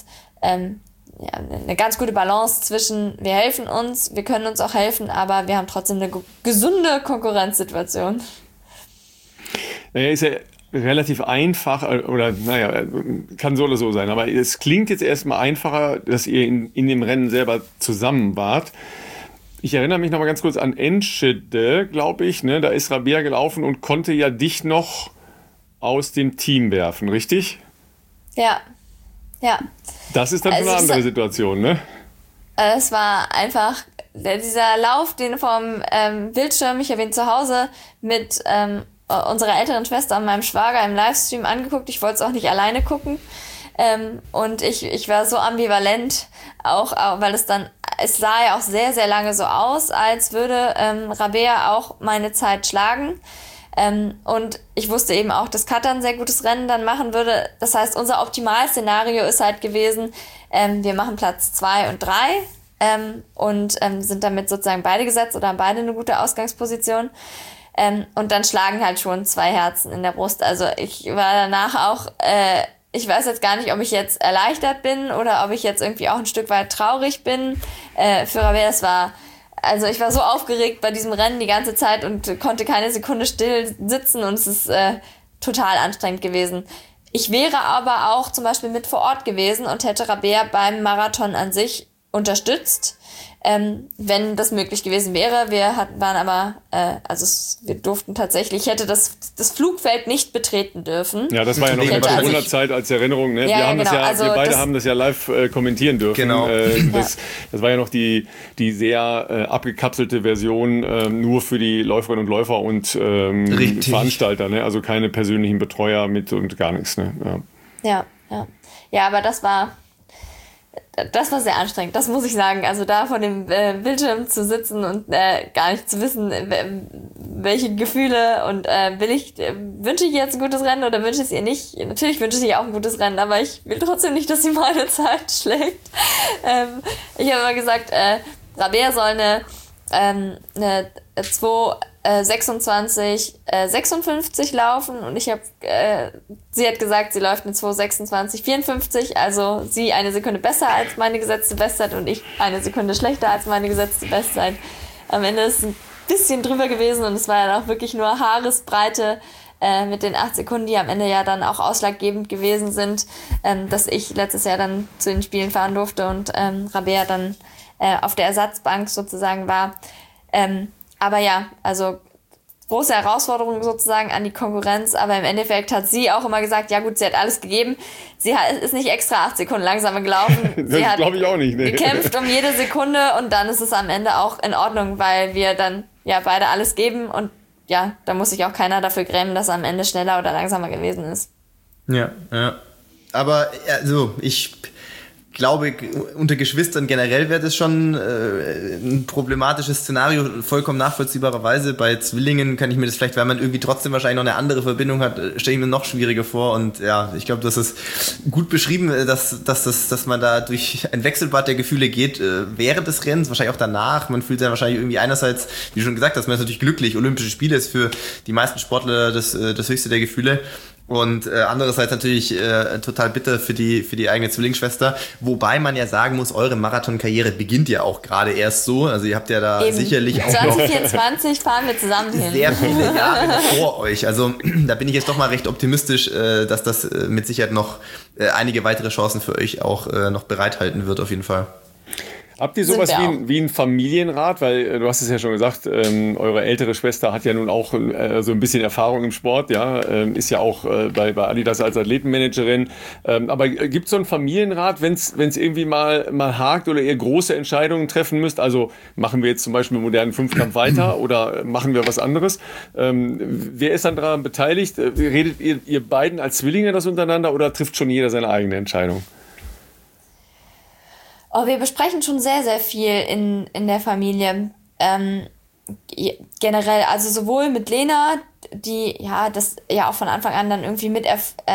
eine ganz gute Balance zwischen, wir helfen uns, wir können uns auch helfen, aber wir haben trotzdem eine gesunde Konkurrenzsituation.
Naja, ist ja relativ einfach, oder kann so oder so sein, aber es klingt jetzt erstmal einfacher, dass ihr in dem Rennen selber zusammen wart. Ich erinnere mich noch mal ganz kurz an Enschede, glaube ich, ne? Da ist Rabea gelaufen und konnte ja dich noch aus dem Team werfen, richtig?
Ja.
Das ist dann schon eine andere Situation, ne?
Es war einfach dieser Lauf, den vom Bildschirm, ich habe ihn zu Hause mit unserer älteren Schwester und meinem Schwager im Livestream angeguckt. Ich wollte es auch nicht alleine gucken. Und ich war so ambivalent, auch weil es sah ja auch sehr, sehr lange so aus, als würde Rabea auch meine Zeit schlagen. Und ich wusste eben auch, dass Katja ein sehr gutes Rennen dann machen würde. Das heißt, unser Optimalszenario ist halt gewesen, wir machen Platz 2 und 3 und sind damit sozusagen beide gesetzt oder haben beide eine gute Ausgangsposition. Und dann schlagen halt schon 2 Herzen in der Brust. Also ich war danach auch, ich weiß jetzt gar nicht, ob ich jetzt erleichtert bin oder ob ich jetzt irgendwie auch ein Stück weit traurig bin. Für Rabea, ich war so aufgeregt bei diesem Rennen die ganze Zeit und konnte keine Sekunde still sitzen und es ist total anstrengend gewesen. Ich wäre aber auch zum Beispiel mit vor Ort gewesen und hätte Rabea beim Marathon an sich unterstützt, wenn das möglich gewesen wäre. Wir waren aber, wir durften tatsächlich, ich hätte das Flugfeld nicht betreten dürfen.
Ja, das war ja noch in der Corona-Zeit als Erinnerung. Ne? Wir beide haben das ja live kommentieren dürfen.
Genau.
Das war ja noch die sehr abgekapselte Version nur für die Läuferinnen und Läufer und Veranstalter. Ne? Also keine persönlichen Betreuer mit und gar nichts. Ne?
Ja, aber das war sehr anstrengend, das muss ich sagen. Also da vor dem Bildschirm zu sitzen und gar nicht zu wissen, welche Gefühle und wünsche ich jetzt ein gutes Rennen oder wünsche ich es ihr nicht? Natürlich wünsche ich ihr auch ein gutes Rennen, aber ich will trotzdem nicht, dass sie meine Zeit schlägt. Ich habe immer gesagt, Rabea soll eine 2:26,56 laufen und sie hat gesagt, sie läuft eine 2:26,54, also sie eine Sekunde besser als meine gesetzte Bestzeit und ich eine Sekunde schlechter als meine gesetzte Bestzeit. Am Ende ist es ein bisschen drüber gewesen und es war dann auch wirklich nur Haaresbreite mit den 8 Sekunden, die am Ende ja dann auch ausschlaggebend gewesen sind, dass ich letztes Jahr dann zu den Spielen fahren durfte und Rabea dann auf der Ersatzbank sozusagen war. Aber ja, also große Herausforderung sozusagen an die Konkurrenz, aber im Endeffekt hat sie auch immer gesagt, ja gut, sie hat alles gegeben. Sie ist nicht extra 8 Sekunden langsamer gelaufen. Sie hat
glaube ich auch nicht, ne?
gekämpft um jede Sekunde und dann ist es am Ende auch in Ordnung, weil wir dann ja beide alles geben und ja, da muss sich auch keiner dafür grämen, dass er am Ende schneller oder langsamer gewesen ist.
Ja. Aber also ich glaube, unter Geschwistern generell wäre das schon ein problematisches Szenario, vollkommen nachvollziehbarerweise. Bei Zwillingen kann ich mir das vielleicht, weil man irgendwie trotzdem wahrscheinlich noch eine andere Verbindung hat, stelle ich mir noch schwieriger vor. Und ja, ich glaube, das ist gut beschrieben, dass man da durch ein Wechselbad der Gefühle geht während des Rennens, wahrscheinlich auch danach. Man fühlt sich wahrscheinlich irgendwie einerseits, wie du schon gesagt hast, man ist natürlich glücklich. Olympische Spiele ist für die meisten Sportler das höchste der Gefühle. Und andererseits natürlich total bitter für die eigene Zwillingsschwester, wobei man ja sagen muss, eure Marathonkarriere beginnt ja auch gerade erst so, also ihr habt ja da eben sicherlich auch
2024 fahren wir zusammen hin.
Sehr viele Jahre vor euch, also da bin ich jetzt doch mal recht optimistisch, dass das mit Sicherheit noch einige weitere Chancen für euch auch noch bereithalten wird auf jeden Fall.
Habt ihr sowas wie ein Familienrat? Weil du hast es ja schon gesagt, eure ältere Schwester hat ja nun auch so ein bisschen Erfahrung im Sport, ja, ist ja auch bei Adidas als Athletenmanagerin. Aber gibt es so einen Familienrat, wenn es irgendwie mal hakt oder ihr große Entscheidungen treffen müsst? Also machen wir jetzt zum Beispiel modernen Fünfkampf weiter oder machen wir was anderes? Wer ist dann daran beteiligt? Redet ihr beiden als Zwillinge das untereinander oder trifft schon jeder seine eigene Entscheidung?
Oh, wir besprechen schon sehr, sehr viel in der Familie. Generell, also sowohl mit Lena, die ja das ja auch von Anfang an dann irgendwie mit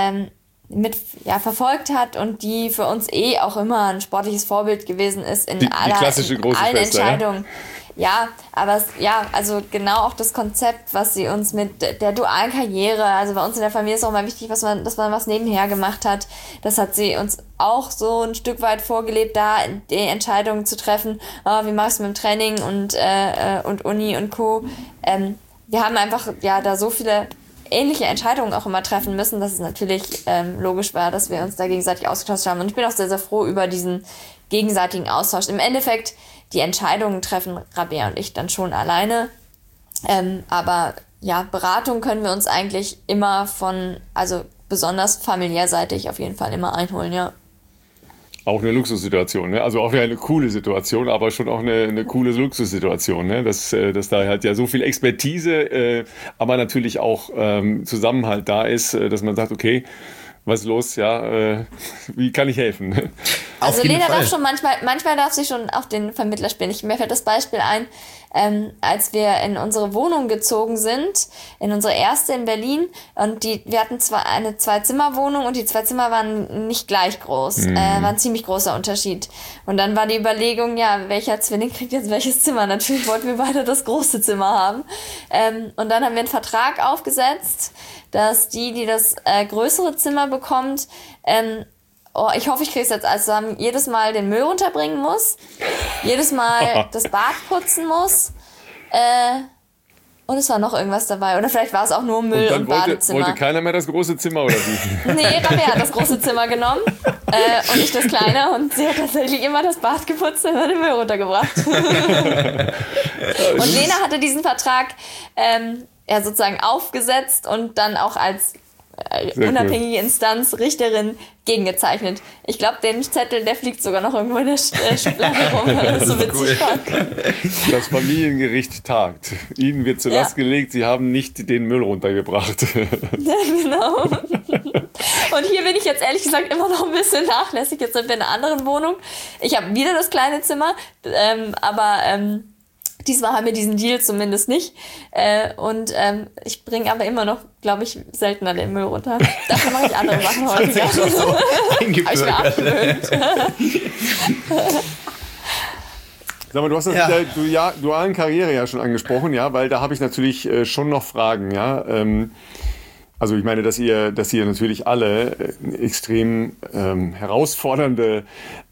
verfolgt hat und die für uns auch immer ein sportliches Vorbild gewesen ist in
die klassische große
allen
Schwester,
Entscheidungen. Ja, aber also genau auch das Konzept, was sie uns mit der dualen Karriere, also bei uns in der Familie ist auch mal wichtig, dass man was nebenher gemacht hat. Das hat sie uns auch so ein Stück weit vorgelebt, da die Entscheidungen zu treffen, wie machst du mit dem Training und Uni und Co. Wir haben einfach da so viele ähnliche Entscheidungen auch immer treffen müssen, dass es natürlich logisch war, dass wir uns da gegenseitig ausgetauscht haben. Und ich bin auch sehr, sehr froh über diesen gegenseitigen Austausch. Im Endeffekt, die Entscheidungen treffen Rabea und ich dann schon alleine. Aber ja, Beratung können wir uns eigentlich immer also besonders familiärseitig auf jeden Fall immer einholen, ja.
Auch eine Luxussituation, ne? Also auch eine coole Situation, aber schon auch eine coole Luxussituation, ne? Dass da halt ja so viel Expertise, aber natürlich auch Zusammenhalt da ist, dass man sagt, okay, was ist los, ja, wie kann ich helfen?
Also Lena darf schon manchmal darf sie schon auch den Vermittler spielen. Mir fällt das Beispiel ein, als wir in unsere Wohnung gezogen sind, in unsere erste in Berlin, und wir hatten eine 2-Zimmer-Wohnung und die 2 Zimmer waren nicht gleich groß, war ein ziemlich großer Unterschied. Und dann war die Überlegung, ja, welcher Zwilling kriegt jetzt welches Zimmer? Natürlich wollten wir beide das große Zimmer haben. Und dann haben wir einen Vertrag aufgesetzt, dass die das größere Zimmer bekommt, ich hoffe, ich kriege es jetzt als zusammen, jedes Mal den Müll runterbringen muss, jedes Mal das Bad putzen muss, und es war noch irgendwas dabei. Oder vielleicht war es auch nur Müll und Badezimmer.
Wollte keiner mehr das große Zimmer, oder wie?
Nee, Rabea hat das große Zimmer genommen und ich das kleine. Und sie hat tatsächlich immer das Bad geputzt und immer den Müll runtergebracht. Und Lena hatte diesen Vertrag sozusagen aufgesetzt und dann auch als unabhängige Instanz, Richterin, gegengezeichnet. Ich glaube, den Zettel, der fliegt sogar noch irgendwo in der Schublade rum, weil das so witzig war.
Das Familiengericht tagt. Ihnen wird zur Last gelegt, Sie haben nicht den Müll runtergebracht.
Ja, genau. Und hier bin ich jetzt ehrlich gesagt immer noch ein bisschen nachlässig. Jetzt sind wir in einer anderen Wohnung. Ich habe wieder das kleine Zimmer, aber Diesmal haben wir diesen Deal zumindest nicht. Ich bringe aber immer noch, glaube ich, seltener den Müll runter. Dafür mache ich andere Sachen häufiger.
So
Habe ich mir abgewöhnt.
Sag mal, du hast das mit der dualen Karriere ja schon angesprochen, ja, weil da habe ich natürlich schon noch Fragen, ja. Also ich meine, dass ihr natürlich alle extrem herausfordernde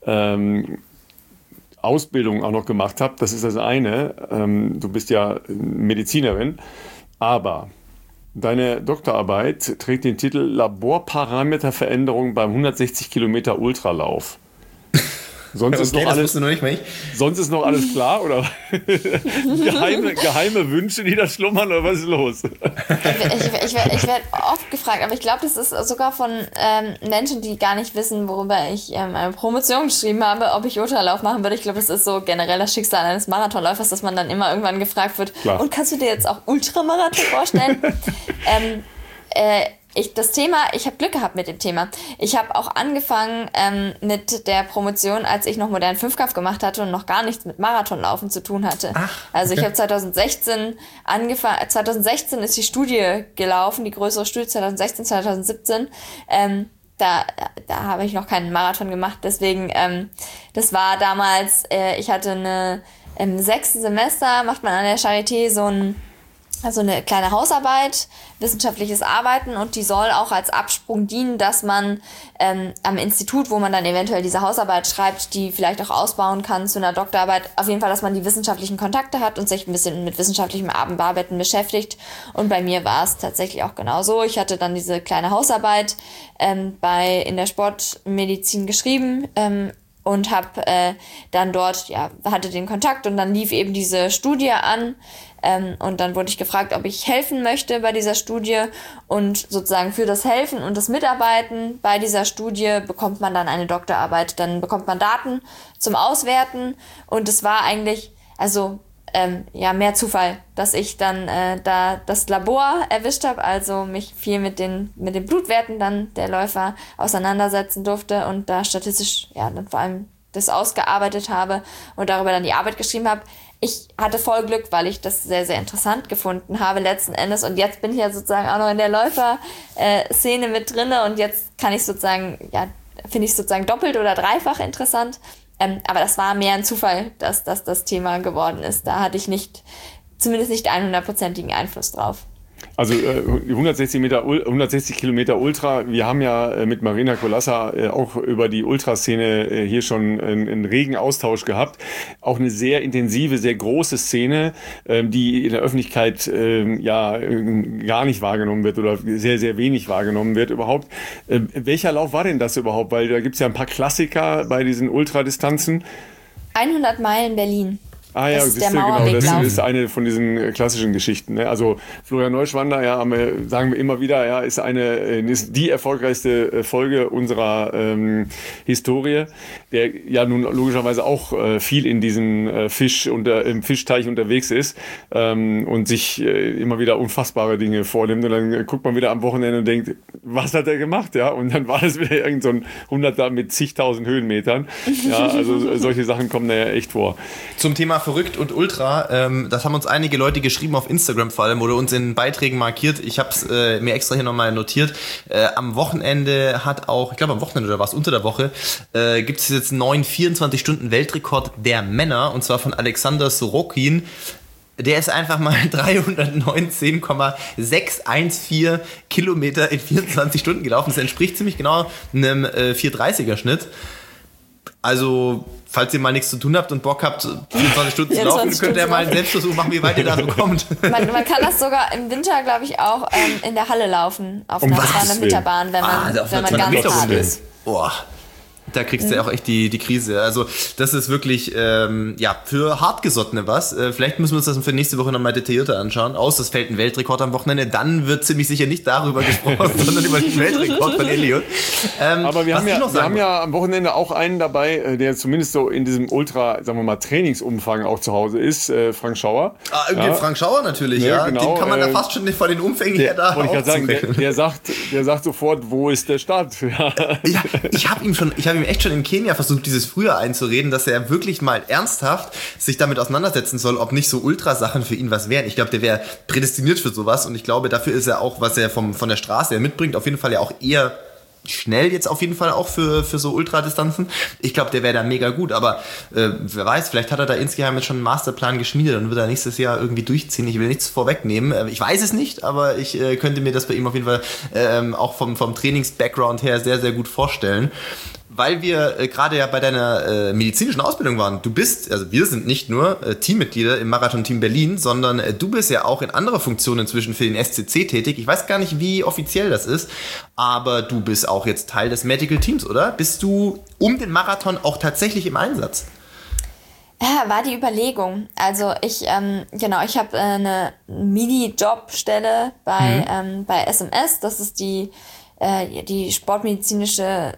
Ausbildung auch noch gemacht habt, das ist das eine. Du bist ja Medizinerin, aber deine Doktorarbeit trägt den Titel Laborparameterveränderung beim 160 Kilometer Ultralauf. Sonst ist noch alles klar, oder? geheime Wünsche, die da schlummern, oder was ist los?
Ich werde oft gefragt, aber ich glaube, das ist sogar von Menschen, die gar nicht wissen, worüber ich eine Promotion geschrieben habe, ob ich Ultralauf machen würde. Ich glaube, das ist so generell das Schicksal eines Marathonläufers, dass man dann immer irgendwann gefragt wird, klar. Und kannst du dir jetzt auch Ultramarathon vorstellen? Ich habe Glück gehabt mit dem Thema. Ich habe auch angefangen mit der Promotion, als ich noch modernen Fünfkampf gemacht hatte und noch gar nichts mit Marathonlaufen zu tun hatte. Also ich habe 2016 angefangen. 2016 ist die Studie gelaufen, die größere Studie 2016, 2017. Da habe ich noch keinen Marathon gemacht. Deswegen, das war damals, ich hatte im 6. Semester macht man an der Charité so eine kleine Hausarbeit, wissenschaftliches Arbeiten, und die soll auch als Absprung dienen, dass man am Institut, wo man dann eventuell diese Hausarbeit schreibt, die vielleicht auch ausbauen kann zu einer Doktorarbeit, auf jeden Fall, dass man die wissenschaftlichen Kontakte hat und sich ein bisschen mit wissenschaftlichem Bearbeiten beschäftigt. Und bei mir war es tatsächlich auch genau so. Ich hatte dann diese kleine Hausarbeit in der Sportmedizin geschrieben, und habe dann dort, hatte den Kontakt, und dann lief eben diese Studie an, und dann wurde ich gefragt, ob ich helfen möchte bei dieser Studie, und sozusagen für das Helfen und das Mitarbeiten bei dieser Studie bekommt man dann eine Doktorarbeit, dann bekommt man Daten zum Auswerten, und es war eigentlich, mehr Zufall, dass ich dann da das Labor erwischt habe, also mich viel mit den Blutwerten dann der Läufer auseinandersetzen durfte und da statistisch dann vor allem das ausgearbeitet habe und darüber dann die Arbeit geschrieben habe. Ich hatte voll Glück, weil ich das sehr, sehr interessant gefunden habe letzten Endes, und jetzt bin ich ja sozusagen auch noch in der Läufer-Szene mit drinne, und jetzt kann ich sozusagen, finde ich sozusagen doppelt oder dreifach interessant. Aber das war mehr ein Zufall, dass das Thema geworden ist. Da hatte ich zumindest nicht 100%igen Einfluss drauf.
Also 160 Kilometer Ultra. Wir haben ja mit Marina Kolassa auch über die Ultraszene hier schon einen regen Austausch gehabt. Auch eine sehr intensive, sehr große Szene, die in der Öffentlichkeit gar nicht wahrgenommen wird oder sehr, sehr wenig wahrgenommen wird überhaupt. Welcher Lauf war denn das überhaupt? Weil da gibt es ja ein paar Klassiker bei diesen Ultradistanzen. 100
Meilen Berlin.
Ja, das ist eine von diesen klassischen Geschichten. Ne? Also Florian Neuschwander, sagen wir immer wieder, ist die erfolgreichste Folge unserer Historie, der ja nun logischerweise auch viel in diesen im Fischteich unterwegs ist und sich immer wieder unfassbare Dinge vornimmt, und dann guckt man wieder am Wochenende und denkt, was hat er gemacht? Ja, und dann war das wieder irgend so ein 100er mit zigtausend Höhenmetern. Ja, also solche Sachen kommen da ja echt vor.
Zum Thema verrückt und Ultra, das haben uns einige Leute geschrieben auf Instagram vor allem oder uns in Beiträgen markiert. Ich habe es mir extra hier nochmal notiert. Am Wochenende oder war es unter der Woche, gibt es jetzt einen neuen 24-Stunden-Weltrekord der Männer, und zwar von Alexander Sorokin. Der ist einfach mal 319,614 Kilometer in 24 Stunden gelaufen. Das entspricht ziemlich genau einem 4:30er-Schnitt. Also, falls ihr mal nichts zu tun habt und Bock habt, 24 Stunden zu laufen, könnt ihr mal einen Selbstversuch machen, wie weit ihr da so kommt.
Man kann das sogar im Winter, glaube ich, auch in der Halle laufen, auf einer 200-Meter-Bahn, wenn man ganz hart ist.
Boah. Da kriegst du ja auch echt die Krise. Also das ist wirklich für Hartgesottene was. Vielleicht müssen wir uns das für nächste Woche nochmal detaillierter anschauen. Es fällt ein Weltrekord am Wochenende. Dann wird ziemlich sicher nicht darüber gesprochen, sondern über den Weltrekord von Eliud.
Aber wir haben ja am Wochenende auch einen dabei, der zumindest so in diesem Ultra, sagen wir mal, Trainingsumfang auch zu Hause ist, Frank Schauer.
Frank Schauer natürlich, ja. Genau, den kann man da fast schon von den Umfängen her da
sagen, der sagt sofort, wo ist der Start?
Ja, ich habe ihm ihm echt schon in Kenia versucht, dieses früher einzureden, dass er wirklich mal ernsthaft sich damit auseinandersetzen soll, ob nicht so Ultrasachen für ihn was wären. Ich glaube, der wäre prädestiniert für sowas und ich glaube, dafür ist er auch, was er von der Straße her mitbringt, auf jeden Fall ja auch eher schnell jetzt auf jeden Fall auch für so Ultradistanzen. Ich glaube, der wäre da mega gut, aber wer weiß, vielleicht hat er da insgeheim jetzt schon einen Masterplan geschmiedet und wird er nächstes Jahr irgendwie durchziehen. Ich will nichts vorwegnehmen. Ich weiß es nicht, aber ich könnte mir das bei ihm auf jeden Fall auch vom Trainings-Background her sehr, sehr gut vorstellen. Weil wir gerade ja bei deiner medizinischen Ausbildung waren. Du bist, also wir sind nicht nur Teammitglieder im Marathon-Team Berlin, sondern du bist ja auch in anderer Funktion inzwischen für den SCC tätig. Ich weiß gar nicht, wie offiziell das ist, aber du bist auch jetzt Teil des Medical Teams, oder? Bist du um den Marathon auch tatsächlich im Einsatz?
Ja, war die Überlegung. Also ich habe eine Mini-Jobstelle bei SMS. Das ist die sportmedizinische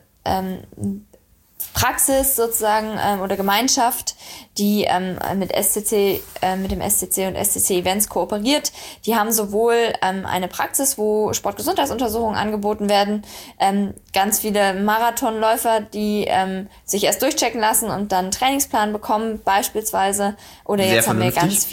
Praxis sozusagen oder Gemeinschaft, die mit dem SCC und SCC Events kooperiert. Die haben sowohl eine Praxis, wo Sportgesundheitsuntersuchungen angeboten werden, ganz viele Marathonläufer, die sich erst durchchecken lassen und dann einen Trainingsplan bekommen beispielsweise. Oder jetzt haben wir ganz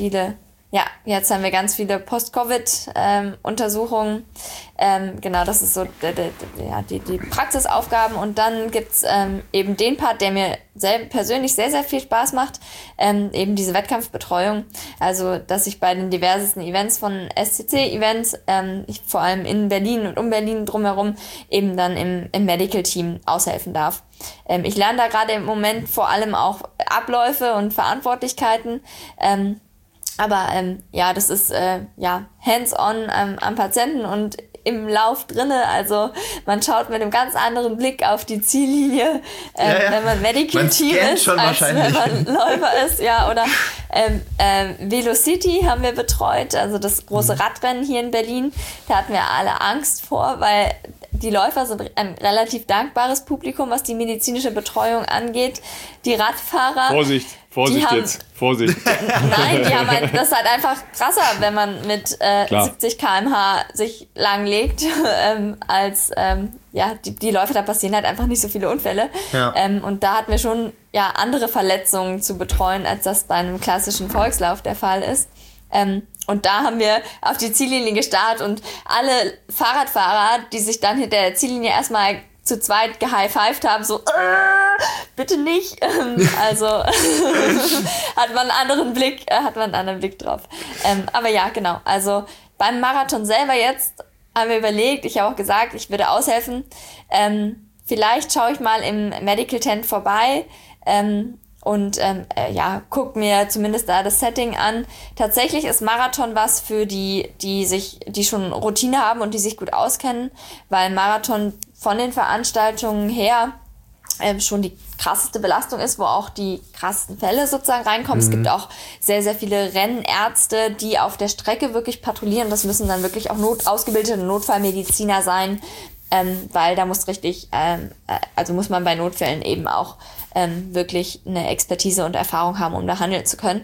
viele Post-Covid-Untersuchungen. Genau, das ist so die Praxisaufgaben. Und dann gibt's eben den Part, der mir persönlich sehr, sehr viel Spaß macht, eben diese Wettkampfbetreuung. Also, dass ich bei den diversesten Events von SCC-Events, ich vor allem in Berlin und um Berlin drumherum, eben dann im Medical-Team aushelfen darf. Ich lerne da gerade im Moment vor allem auch Abläufe und Verantwortlichkeiten, aber das ist hands-on am Patienten und im Lauf drinne. Also man schaut mit einem ganz anderen Blick auf die Ziellinie, wenn man Medical Team ist, als wenn man Läufer ist. Ja, oder Velocity haben wir betreut, also das große Radrennen hier in Berlin. Da hatten wir alle Angst vor, weil die Läufer sind ein relativ dankbares Publikum, was die medizinische Betreuung angeht. Die Radfahrer...
Vorsicht jetzt.
Nein, das ist halt einfach krasser, wenn man mit 70 km/h sich langlegt, als die Läufer, da passieren halt einfach nicht so viele Unfälle. Ja. Und da hatten wir schon andere Verletzungen zu betreuen, als das bei einem klassischen Volkslauf der Fall ist. Und da haben wir auf die Ziellinie gestarrt und alle Fahrradfahrer, die sich dann hinter der Ziellinie erstmal zu zweit gehighfived haben, so bitte nicht. Also hat man einen anderen Blick drauf. Aber ja, genau. Also beim Marathon selber jetzt haben wir überlegt, ich habe auch gesagt, ich würde aushelfen. Vielleicht schaue ich mal im Medical Tent vorbei und guck mir zumindest da das Setting an. Tatsächlich ist Marathon was für die schon Routine haben und die sich gut auskennen, weil Marathon von den Veranstaltungen her schon die krasseste Belastung ist, wo auch die krassesten Fälle sozusagen reinkommen. Es gibt auch sehr, sehr viele Rennärzte, die auf der Strecke wirklich patrouillieren. Das müssen dann wirklich auch ausgebildete Notfallmediziner sein, weil da muss muss man bei Notfällen eben auch wirklich eine Expertise und Erfahrung haben, um da handeln zu können.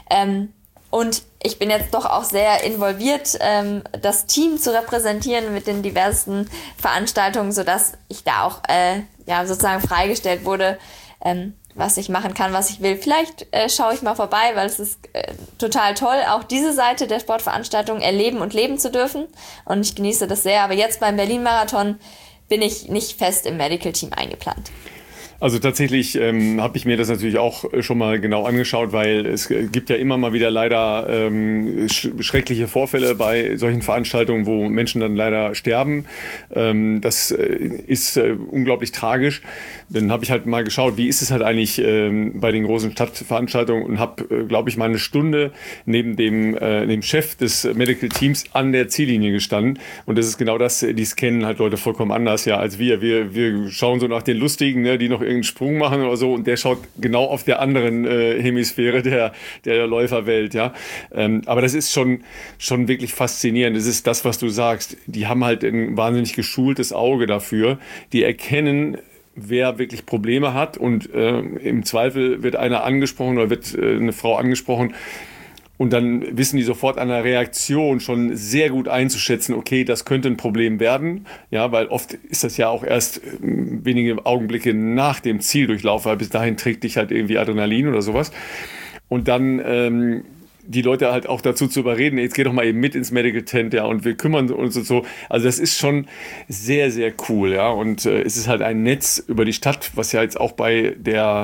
Und ich bin jetzt doch auch sehr involviert, das Team zu repräsentieren mit den diversen Veranstaltungen, sodass ich da auch sozusagen freigestellt wurde, was ich machen kann, was ich will. Vielleicht schaue ich mal vorbei, weil es ist total toll, auch diese Seite der Sportveranstaltung erleben und leben zu dürfen. Und ich genieße das sehr. Aber jetzt beim Berlin-Marathon bin ich nicht fest im Medical-Team eingeplant.
Also tatsächlich habe ich mir das natürlich auch schon mal genau angeschaut, weil es gibt ja immer mal wieder leider schreckliche Vorfälle bei solchen Veranstaltungen, wo Menschen dann leider sterben. Das ist unglaublich tragisch. Dann habe ich halt mal geschaut, wie ist es halt eigentlich bei den großen Stadtveranstaltungen und habe, glaube ich, mal eine Stunde neben dem Chef des Medical Teams an der Ziellinie gestanden. Und das ist genau das, die scannen halt Leute vollkommen anders als wir. Wir schauen so nach den Lustigen, ne, die noch irgendeinen Sprung machen oder so, und der schaut genau auf der anderen Hemisphäre der Läuferwelt, ja. Aber das ist schon wirklich faszinierend. Das ist das, was du sagst. Die haben halt ein wahnsinnig geschultes Auge dafür. Die erkennen, wer wirklich Probleme hat, und im Zweifel wird einer angesprochen oder wird eine Frau angesprochen, Und dann wissen die sofort an der Reaktion schon sehr gut einzuschätzen, okay, das könnte ein Problem werden. Ja, weil oft ist das ja auch erst wenige Augenblicke nach dem Zieldurchlauf, weil bis dahin trägt dich halt irgendwie Adrenalin oder sowas. Und dann die Leute halt auch dazu zu überreden, jetzt geh doch mal eben mit ins Medical Tent, ja, und wir kümmern uns und so. Also das ist schon sehr, sehr cool, ja. Und es ist halt ein Netz über die Stadt, was ja jetzt auch bei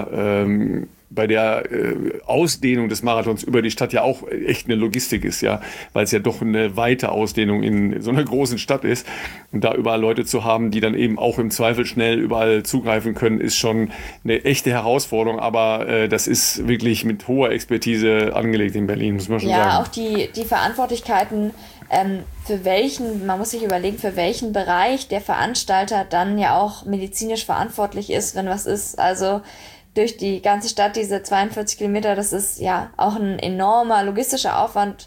der Ausdehnung des Marathons über die Stadt ja auch echt eine Logistik ist, ja, weil es ja doch eine weite Ausdehnung in so einer großen Stadt ist. Und da überall Leute zu haben, die dann eben auch im Zweifel schnell überall zugreifen können, ist schon eine echte Herausforderung. Aber das ist wirklich mit hoher Expertise angelegt in Berlin, muss man schon sagen.
Ja, auch die Verantwortlichkeiten, man muss sich überlegen, für welchen Bereich der Veranstalter dann ja auch medizinisch verantwortlich ist, wenn was ist. Also durch die ganze Stadt, diese 42 Kilometer, das ist ja auch ein enormer logistischer Aufwand,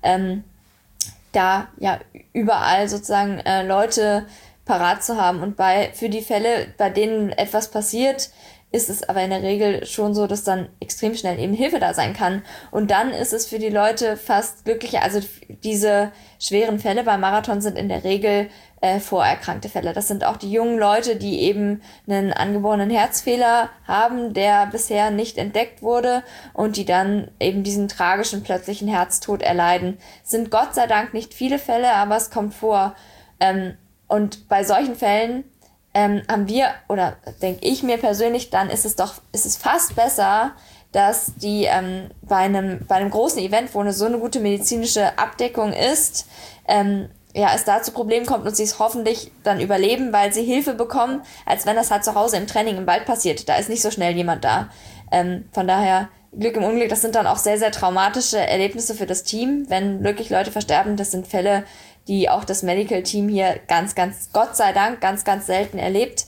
da ja überall sozusagen Leute parat zu haben. Und für die Fälle, bei denen etwas passiert, ist es aber in der Regel schon so, dass dann extrem schnell eben Hilfe da sein kann. Und dann ist es für die Leute fast glücklicher. Also diese schweren Fälle beim Marathon sind in der Regel vorerkrankte Fälle. Das sind auch die jungen Leute, die eben einen angeborenen Herzfehler haben, der bisher nicht entdeckt wurde und die dann eben diesen tragischen plötzlichen Herztod erleiden. Sind Gott sei Dank nicht viele Fälle, aber es kommt vor. Und bei solchen Fällen haben wir, oder denke ich mir persönlich, dann ist es fast besser, dass die bei einem großen Event, wo so eine gute medizinische Abdeckung ist, es da zu Problemen kommt und sie es hoffentlich dann überleben, weil sie Hilfe bekommen, als wenn das halt zu Hause im Training im Wald passiert. Da ist nicht so schnell jemand da. Von daher, Glück im Unglück, das sind dann auch sehr, sehr traumatische Erlebnisse für das Team, wenn wirklich Leute versterben. Das sind Fälle, die auch das Medical Team hier ganz, ganz, Gott sei Dank, ganz, ganz selten erlebt.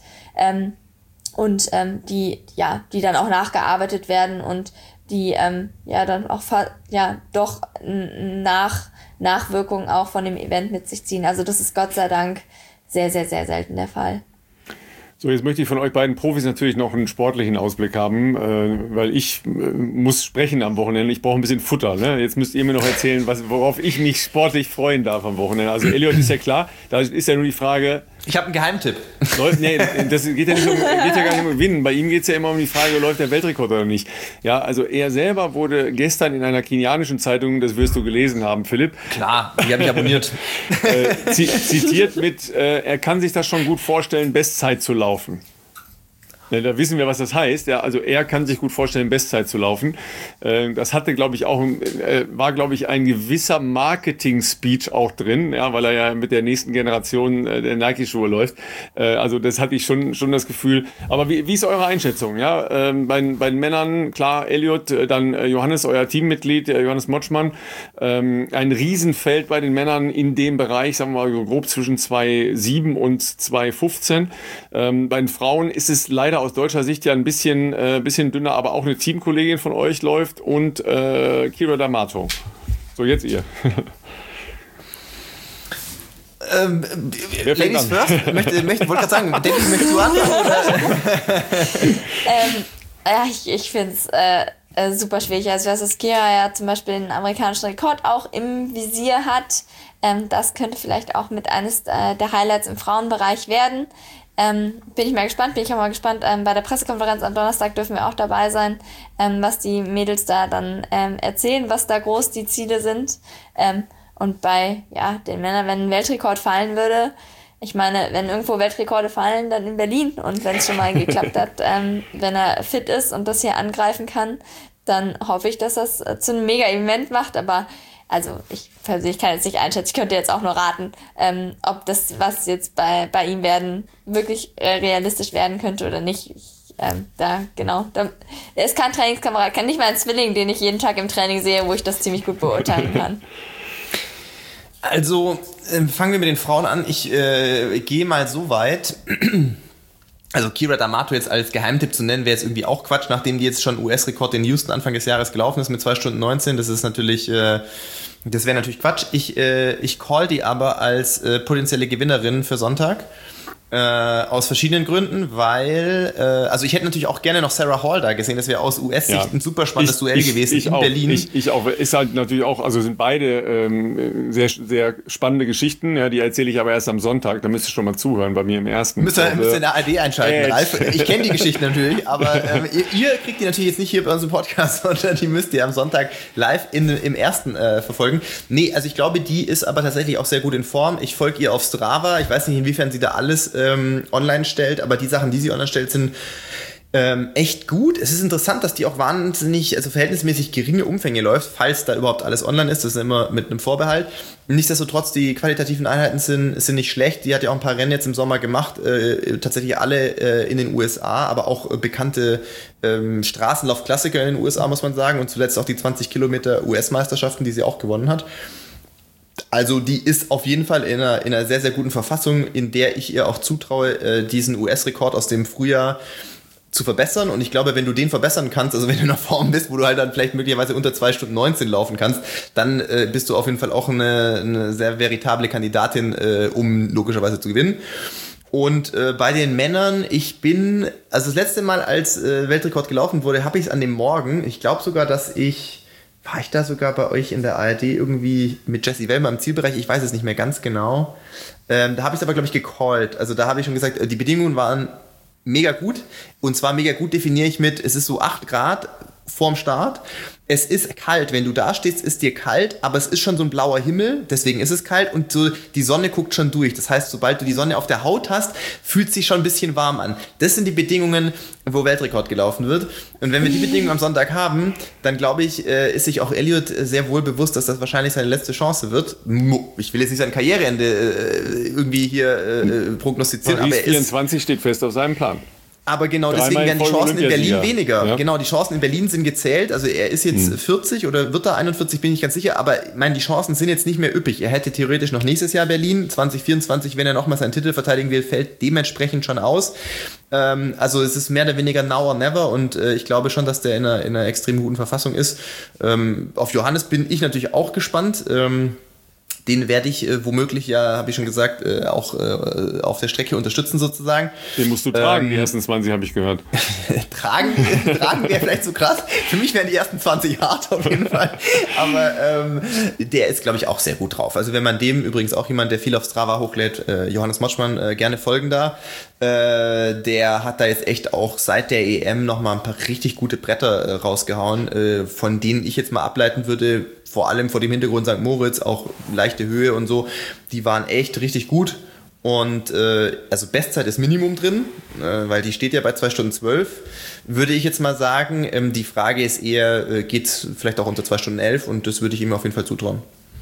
Die dann auch nachgearbeitet werden und die dann auch doch Nachwirkungen auch von dem Event mit sich ziehen. Also das ist Gott sei Dank sehr, sehr, sehr selten der Fall.
So, jetzt möchte ich von euch beiden Profis natürlich noch einen sportlichen Ausblick haben, weil ich muss sprechen am Wochenende. Ich brauche ein bisschen Futter. Ne? Jetzt müsst ihr mir noch erzählen, worauf ich mich sportlich freuen darf am Wochenende. Also Elliot ist ja klar, da ist ja nur die Frage...
Ich habe einen Geheimtipp.
Das geht ja gar nicht um Gewinnen. Bei ihm geht es ja immer um die Frage, läuft der Weltrekord oder nicht. Ja, also er selber wurde gestern in einer kenianischen Zeitung, das wirst du gelesen haben, Philipp.
Klar, die habe ich abonniert.
Zitiert mit, er kann sich das schon gut vorstellen, Bestzeit zu laufen. Ja, da wissen wir, was das heißt. Ja, also er kann sich gut vorstellen, Bestzeit zu laufen. Das hatte, glaube ich, war, glaube ich, ein gewisser Marketing-Speech auch drin, ja, weil er ja mit der nächsten Generation der Nike-Schuhe läuft. Also das hatte ich schon das Gefühl. Aber wie ist eure Einschätzung? Ja, bei den Männern, klar, Elliot, dann Johannes, euer Teammitglied, Johannes Motschmann. Ein Riesenfeld bei den Männern in dem Bereich, sagen wir mal grob zwischen 2,7 und 2,15. Bei den Frauen ist es leider aus deutscher Sicht ja ein bisschen dünner, aber auch eine Teamkollegin von euch läuft und Kira D'Amato. So, jetzt ihr.
Ladies first? Wollte gerade sagen, Debbie, möchtest du anfangen?
Ich finde es super schwierig. Also ich weiß, dass Kira ja zum Beispiel den amerikanischen Rekord auch im Visier hat. Das könnte vielleicht auch mit eines der Highlights im Frauenbereich werden. Bin ich auch mal gespannt. Bei der Pressekonferenz am Donnerstag dürfen wir auch dabei sein, was die Mädels da dann erzählen, was da groß die Ziele sind. Und bei den Männern, wenn ein Weltrekord fallen würde, ich meine, wenn irgendwo Weltrekorde fallen, dann in Berlin. Und wenn es schon mal geklappt hat, wenn er fit ist und das hier angreifen kann, dann hoffe ich, dass das zu einem Mega-Event macht. Aber also ich persönlich kann jetzt nicht einschätzen, ich könnte jetzt auch nur raten, ob das, was jetzt bei ihm werden, wirklich realistisch werden könnte oder nicht. Er ist kein Trainingskamerad, kann nicht mal ein Zwilling, den ich jeden Tag im Training sehe, wo ich das ziemlich gut beurteilen kann.
Also fangen wir mit den Frauen an. Ich gehe mal so weit. Also Kira D'Amato jetzt als Geheimtipp zu nennen, wäre jetzt irgendwie auch Quatsch, nachdem die jetzt schon US-Rekord in Houston Anfang des Jahres gelaufen ist mit 2 Stunden 19. Das ist natürlich, das wäre natürlich Quatsch. Ich call die aber als potenzielle Gewinnerin für Sonntag. Aus verschiedenen Gründen, weil, also ich hätte natürlich auch gerne noch Sarah Hall da gesehen, das wäre aus US-Sicht ein super spannendes Duell gewesen in
auch,
Berlin.
Ich auch, ist halt natürlich auch, also sind beide sehr, sehr spannende Geschichten, ja, die erzähle ich aber erst am Sonntag, da müsst ihr schon mal zuhören, bei mir im ersten.
Müsst ihr in der ARD einschalten, Ralf. Ich kenne die Geschichten natürlich, aber ihr kriegt die natürlich jetzt nicht hier bei unserem Podcast, sondern die müsst ihr am Sonntag live im ersten verfolgen. Nee, also ich glaube, die ist aber tatsächlich auch sehr gut in Form. Ich folge ihr auf Strava, ich weiß nicht, inwiefern sie da alles online stellt, aber die Sachen, die sie online stellt, sind echt gut. Es ist interessant, dass die auch wahnsinnig, also verhältnismäßig geringe Umfänge läuft, falls da überhaupt alles online ist. Das ist immer mit einem Vorbehalt. Nichtsdestotrotz, die qualitativen Einheiten sind nicht schlecht. Die hat ja auch ein paar Rennen jetzt im Sommer gemacht, tatsächlich alle in den USA, aber auch bekannte Straßenlauf-Klassiker in den USA, muss man sagen. Und zuletzt auch die 20 Kilometer US-Meisterschaften, die sie auch gewonnen hat. Also die ist auf jeden Fall in einer sehr, sehr guten Verfassung, in der ich ihr auch zutraue, diesen US-Rekord aus dem Frühjahr zu verbessern. Und ich glaube, wenn du den verbessern kannst, also wenn du in einer Form bist, wo du halt dann vielleicht möglicherweise unter 2 Stunden 19 laufen kannst, dann bist du auf jeden Fall auch eine sehr veritable Kandidatin, um logischerweise zu gewinnen. Und bei den Männern, also das letzte Mal, als Weltrekord gelaufen wurde, habe ich es an dem Morgen, ich glaube sogar, war ich da sogar bei euch in der ARD irgendwie mit Jessie Wellmer im Zielbereich? Ich weiß es nicht mehr ganz genau. Da habe ich es aber, glaube ich, gecallt. Also da habe ich schon gesagt, die Bedingungen waren mega gut. Und zwar mega gut definiere ich mit, es ist so 8 Grad vorm Start. Es ist kalt, wenn du da stehst, ist dir kalt, aber es ist schon so ein blauer Himmel, deswegen ist es kalt und so die Sonne guckt schon durch. Das heißt, sobald du die Sonne auf der Haut hast, fühlt es sich schon ein bisschen warm an. Das sind die Bedingungen, wo Weltrekord gelaufen wird. Und wenn wir die Bedingungen am Sonntag haben, dann glaube ich, ist sich auch Elliot sehr wohl bewusst, dass das wahrscheinlich seine letzte Chance wird. Ich will jetzt nicht sein Karriereende irgendwie hier prognostizieren,
Paris
aber
24 steht fest auf seinem Plan.
Aber genau deswegen werden die Chancen in Berlin weniger. Ja. Genau, die Chancen in Berlin sind gezählt. Also er ist jetzt 40 oder wird er 41, bin ich ganz sicher. Aber ich meine, die Chancen sind jetzt nicht mehr üppig. Er hätte theoretisch noch nächstes Jahr Berlin. 2024, wenn er nochmal seinen Titel verteidigen will, fällt dementsprechend schon aus. Also es ist mehr oder weniger now or never. Und ich glaube schon, dass der in einer extrem guten Verfassung ist. Auf Johannes bin ich natürlich auch gespannt. Den werde ich womöglich, ja, habe ich schon gesagt, auch auf der Strecke unterstützen sozusagen.
Den musst du tragen, die ersten 20 habe ich gehört.
Tragen wäre vielleicht so krass. Für mich wären die ersten 20 hart auf jeden Fall. Aber der ist, glaube ich, auch sehr gut drauf. Also wenn man dem, übrigens auch jemand, der viel auf Strava hochlädt, Johannes Motschmann, gerne folgen da. Der hat da jetzt echt auch seit der EM nochmal ein paar richtig gute Bretter rausgehauen, von denen ich jetzt mal ableiten würde, vor allem vor dem Hintergrund St. Moritz, auch leichte Höhe und so, die waren echt richtig gut. Und also Bestzeit ist Minimum drin, weil die steht ja bei 2 Stunden 12, würde ich jetzt mal sagen. Die Frage ist eher, geht's vielleicht auch unter 2 Stunden 11 und das würde ich ihm auf jeden Fall zutrauen.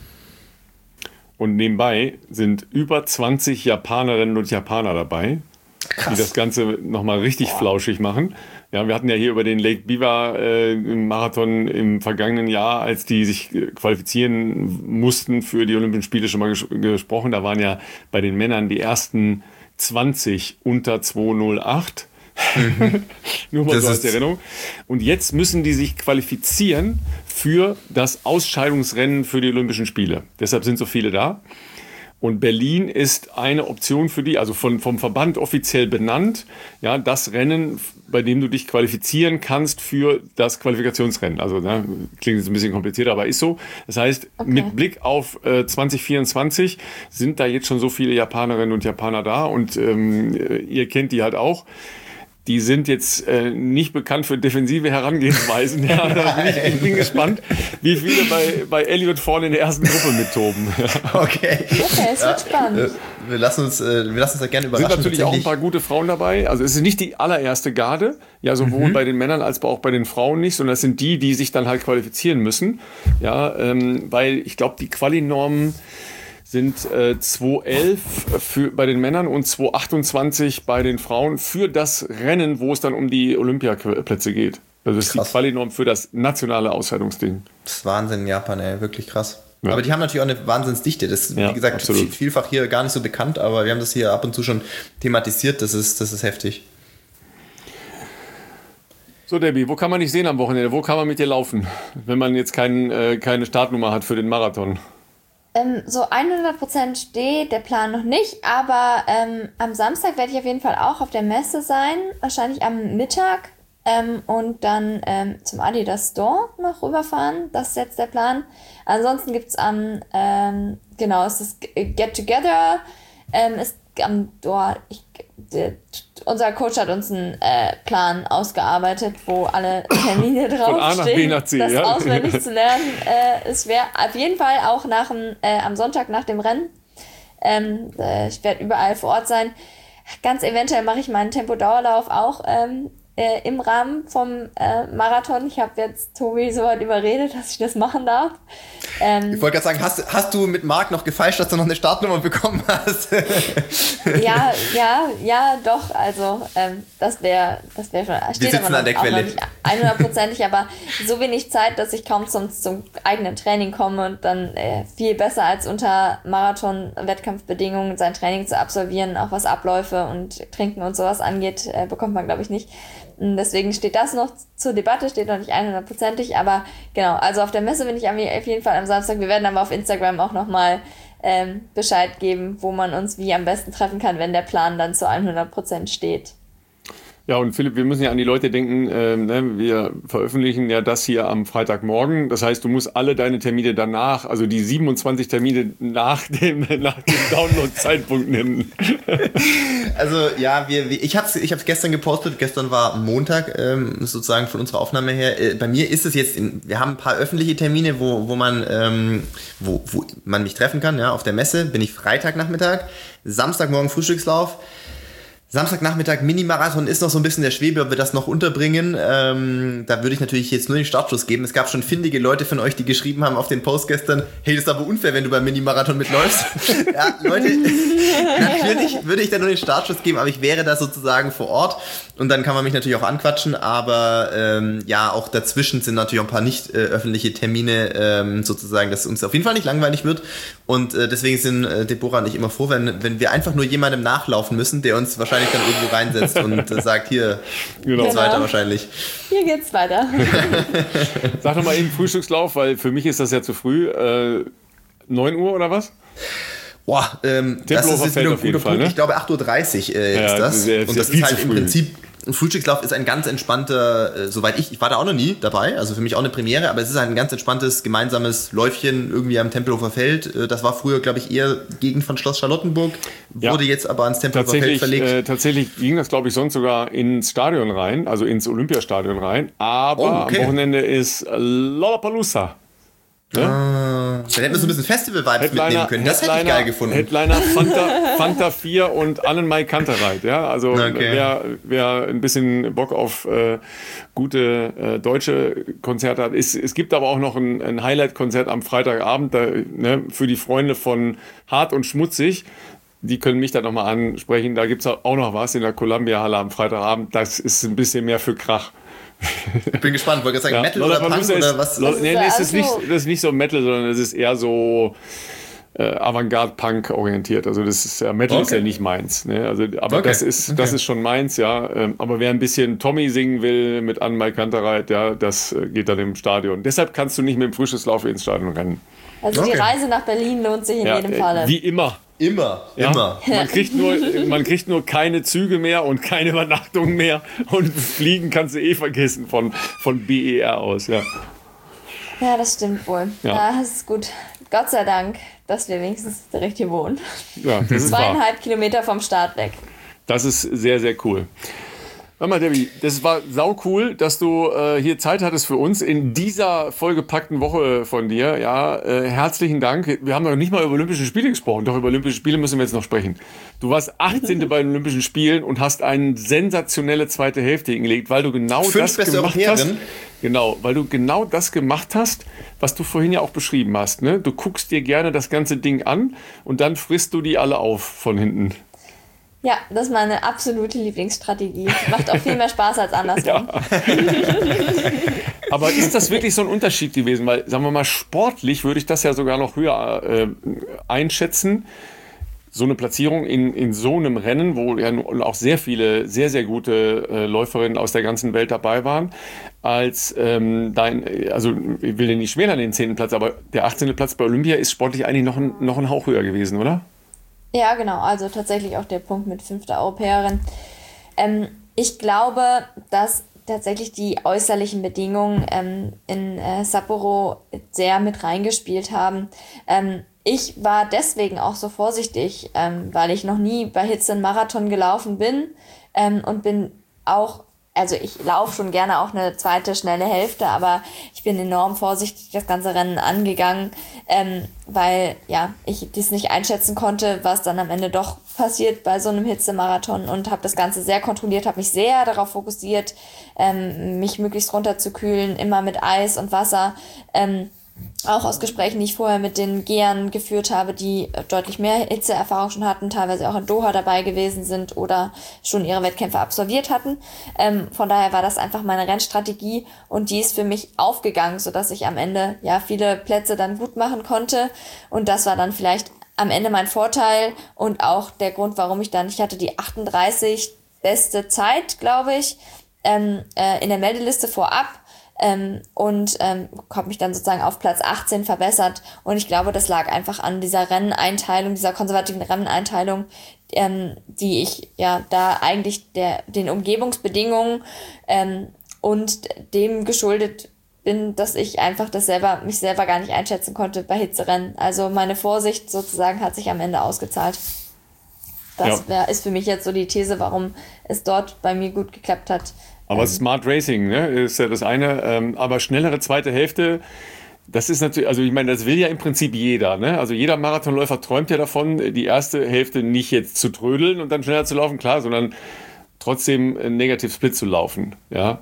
Und nebenbei sind über 20 Japanerinnen und Japaner dabei, krass, die das Ganze nochmal richtig flauschig machen. Ja, wir hatten ja hier über den Lake Biwa Marathon im vergangenen Jahr, als die sich qualifizieren mussten für die Olympischen Spiele, schon mal gesprochen. Da waren ja bei den Männern die ersten 20 unter 2:08. Nur mal so als Erinnerung. Und jetzt müssen die sich qualifizieren für das Ausscheidungsrennen für die Olympischen Spiele. Deshalb sind so viele da. Und Berlin ist eine Option für die, also vom Verband offiziell benannt, ja, das Rennen, bei dem du dich qualifizieren kannst für das Qualifikationsrennen. Also klingt jetzt ein bisschen komplizierter, aber ist so. Das heißt, mit Blick auf 2024 sind da jetzt schon so viele Japanerinnen und Japaner da und ihr kennt die halt auch. Die sind jetzt nicht bekannt für defensive Herangehensweisen. Ja, ich bin gespannt, wie viele bei Elliot vorne in der ersten Gruppe mittoben.
Okay,
es wird spannend.
Wir lassen uns da gerne überraschen.
Es sind natürlich auch ein paar gute Frauen dabei. Also es ist nicht die allererste Garde, ja, sowohl bei den Männern als auch bei den Frauen nicht, sondern es sind die sich dann halt qualifizieren müssen. Ja, weil ich glaube, die Quali-Normen sind 2:11 bei den Männern und 2:28 bei den Frauen für das Rennen, wo es dann um die Olympiaplätze geht. Also das ist die Quali-Norm für das nationale Ausscheidungsding.
Das ist Wahnsinn in Japan, ey, wirklich krass. Ja. Aber die haben natürlich auch eine Wahnsinnsdichte. Das ist, wie gesagt, vielfach hier gar nicht so bekannt, aber wir haben das hier ab und zu schon thematisiert. Das ist heftig.
So, Debbie, wo kann man dich sehen am Wochenende? Wo kann man mit dir laufen, wenn man jetzt keine Startnummer hat für den Marathon?
So 100% steht der Plan noch nicht, aber am Samstag werde ich auf jeden Fall auch auf der Messe sein, wahrscheinlich am Mittag und dann zum Adidas Store noch rüberfahren, das ist jetzt der Plan. Ansonsten gibt es es ist Get Together, unser Coach hat uns einen Plan ausgearbeitet, wo alle Termine draufstehen.
Von A nach B nach C,
das
ja.
auswendig zu lernen, ist schwer. Auf jeden Fall auch am Sonntag nach dem Rennen. Ich werde überall vor Ort sein. Ganz eventuell mache ich meinen Tempo-Dauerlauf auch im Rahmen vom Marathon. Ich habe jetzt Tobi so weit überredet, dass ich das machen darf.
Ich wollte gerade sagen, hast du mit Marc noch gefeilscht, dass du noch eine Startnummer bekommen hast?
ja, doch. Also das wäre schon.
Wir sitzen an der Quelle.
100%, aber so wenig Zeit, dass ich kaum zum eigenen Training komme und dann viel besser als unter Marathon-Wettkampfbedingungen sein Training zu absolvieren, auch was Abläufe und Trinken und sowas angeht, bekommt man, glaube ich, nicht. Deswegen steht das noch zur Debatte, steht noch nicht 100%ig, aber genau, also auf der Messe bin ich auf jeden Fall am Samstag. Wir werden aber auf Instagram auch nochmal Bescheid geben, wo man uns wie am besten treffen kann, wenn der Plan dann zu 100% steht.
Ja, und Philipp, wir müssen ja an die Leute denken, wir veröffentlichen ja das hier am Freitagmorgen. Das heißt, du musst alle deine Termine danach, also die 27 Termine nach dem Download-Zeitpunkt nennen.
Also ja, ich hab's gestern gepostet, gestern war Montag, sozusagen von unserer Aufnahme her. Bei mir ist es jetzt, wir haben ein paar öffentliche Termine, wo man mich treffen kann, ja, auf der Messe bin ich Freitagnachmittag, Samstagmorgen Frühstückslauf. Samstagnachmittag Mini-Marathon ist noch so ein bisschen der Schwebe, ob wir das noch unterbringen. Da würde ich natürlich jetzt nur den Startschuss geben. Es gab schon findige Leute von euch, die geschrieben haben auf den Post gestern, hey, das ist aber unfair, wenn du beim Mini-Marathon mitläufst. Ja, Leute, natürlich würde ich da nur den Startschuss geben, aber ich wäre da sozusagen vor Ort und dann kann man mich natürlich auch anquatschen, aber auch dazwischen sind natürlich auch ein paar nicht öffentliche Termine sozusagen, dass uns auf jeden Fall nicht langweilig wird und deswegen sind Deborah und ich immer froh, wenn wir einfach nur jemandem nachlaufen müssen, der uns wahrscheinlich dann irgendwo reinsetzt und sagt, hier geht's weiter wahrscheinlich.
Hier geht's weiter.
Sag doch mal eben Frühstückslauf, weil für mich ist das ja zu früh. 9 Uhr oder was?
Boah, das ist jetzt wieder ein guter Punkt. Ne? Ich glaube 8.30 Uhr ist das. Und das ist halt im Prinzip, ein Frühstückslauf ist ein ganz entspannter, soweit ich war da auch noch nie dabei, also für mich auch eine Premiere, aber es ist ein ganz entspanntes gemeinsames Läufchen irgendwie am Tempelhofer Feld. Das war früher, glaube ich, eher Gegend von Schloss Charlottenburg, wurde jetzt aber ans Tempelhofer Feld verlegt.
Tatsächlich ging das, glaube ich, sonst sogar ins Stadion rein, also ins Olympiastadion rein, aber am Wochenende ist Lollapalooza.
Ne? Dann hätten wir so ein bisschen Festival-Vibes mitnehmen können. Das hätte ich geil gefunden.
Headliner Fanta 4 und Annenmai Kantereit. Ja? Also wer ein bisschen Bock auf gute deutsche Konzerte hat. Es gibt aber auch noch ein Highlight-Konzert am Freitagabend für die Freunde von Hart und Schmutzig. Die können mich da nochmal ansprechen. Da gibt es auch noch was in der Columbia-Halle am Freitagabend. Das ist ein bisschen mehr für Krach.
Ich bin gespannt, wollte ich sagen, Metal oder Punk oder was?
Das ist nicht so Metal, sondern es ist eher so Avantgarde-Punk orientiert. Also das ist Metal ist ja nicht meins. Ne? Also, aber das ist schon meins, ja. Aber wer ein bisschen Tommy singen will mit Annenmai Kantereit, ja, das geht dann im Stadion. Deshalb kannst du nicht mit dem Frühstückslauf ins Stadion rennen.
Also die Reise nach Berlin lohnt sich in jedem Falle.
Wie immer.
Immer.
Man kriegt nur keine Züge mehr und keine Übernachtung mehr und fliegen kannst du vergessen von BER aus, ja.
Ja, das stimmt wohl. Ja, das ist gut. Gott sei Dank, dass wir wenigstens direkt hier wohnen.
Ja, das ist
2,5 Kilometer vom Start weg.
Das ist sehr, sehr cool. Hör mal, Debbie, das war sau cool, dass du hier Zeit hattest für uns in dieser vollgepackten Woche von dir. Ja, herzlichen Dank. Wir haben noch nicht mal über Olympische Spiele gesprochen. Doch über Olympische Spiele müssen wir jetzt noch sprechen. Du warst 18. bei den Olympischen Spielen und hast eine sensationelle zweite Hälfte hingelegt, weil du genau das gemacht hast. Genau, weil du genau das gemacht hast, was du vorhin ja auch beschrieben hast. Ne? Du guckst dir gerne das ganze Ding an und dann frisst du die alle auf von hinten.
Ja, das ist meine absolute Lieblingsstrategie. Macht auch viel mehr Spaß als andersrum. Ja.
Aber ist das wirklich so ein Unterschied gewesen? Weil, sagen wir mal, sportlich würde ich das ja sogar noch höher einschätzen. so eine Platzierung in so einem Rennen, wo ja auch sehr viele, sehr, sehr gute Läuferinnen aus der ganzen Welt dabei waren, als also ich will den nicht schmälern, den 10. Platz, aber der 18. Platz bei Olympia ist sportlich eigentlich noch ein Hauch höher gewesen, oder?
Ja, genau, also tatsächlich auch der Punkt mit 5. Europäerin. Ich glaube, dass tatsächlich die äußerlichen Bedingungen in Sapporo sehr mit reingespielt haben. Ich war deswegen auch so vorsichtig, weil ich noch nie bei Hitze einen Marathon gelaufen bin und bin auch, also ich laufe schon gerne auch eine zweite schnelle Hälfte, aber ich bin enorm vorsichtig das ganze Rennen angegangen, weil ja ich das nicht einschätzen konnte, was dann am Ende doch passiert bei so einem Hitzemarathon, und habe das Ganze sehr kontrolliert, habe mich sehr darauf fokussiert, mich möglichst runterzukühlen, immer mit Eis und Wasser, auch aus Gesprächen, die ich vorher mit den Gehern geführt habe, die deutlich mehr Hitzeerfahrung schon hatten, teilweise auch in Doha dabei gewesen sind oder schon ihre Wettkämpfe absolviert hatten. Von daher war das einfach meine Rennstrategie, und die ist für mich aufgegangen, sodass ich am Ende ja viele Plätze dann gut machen konnte, und das war dann vielleicht am Ende mein Vorteil und auch der Grund, warum ich hatte die 38 beste Zeit, glaube ich, in der Meldeliste vorab. Und habe mich dann sozusagen auf Platz 18 verbessert, und ich glaube, das lag einfach an dieser Renneinteilung, dieser konservativen Renneinteilung, die ich ja da eigentlich den Umgebungsbedingungen und dem geschuldet bin, dass ich einfach mich selber gar nicht einschätzen konnte bei Hitzerennen. Also meine Vorsicht sozusagen hat sich am Ende ausgezahlt. Das ist für mich jetzt so die These, warum es dort bei mir gut geklappt hat.
Aber Smart Racing, ne, ist ja das eine. Aber schnellere zweite Hälfte, das ist natürlich, also ich meine, das will ja im Prinzip jeder. Ne? Also jeder Marathonläufer träumt ja davon, die erste Hälfte nicht jetzt zu trödeln und dann schneller zu laufen, klar, sondern trotzdem einen Negative Split zu laufen. Ja.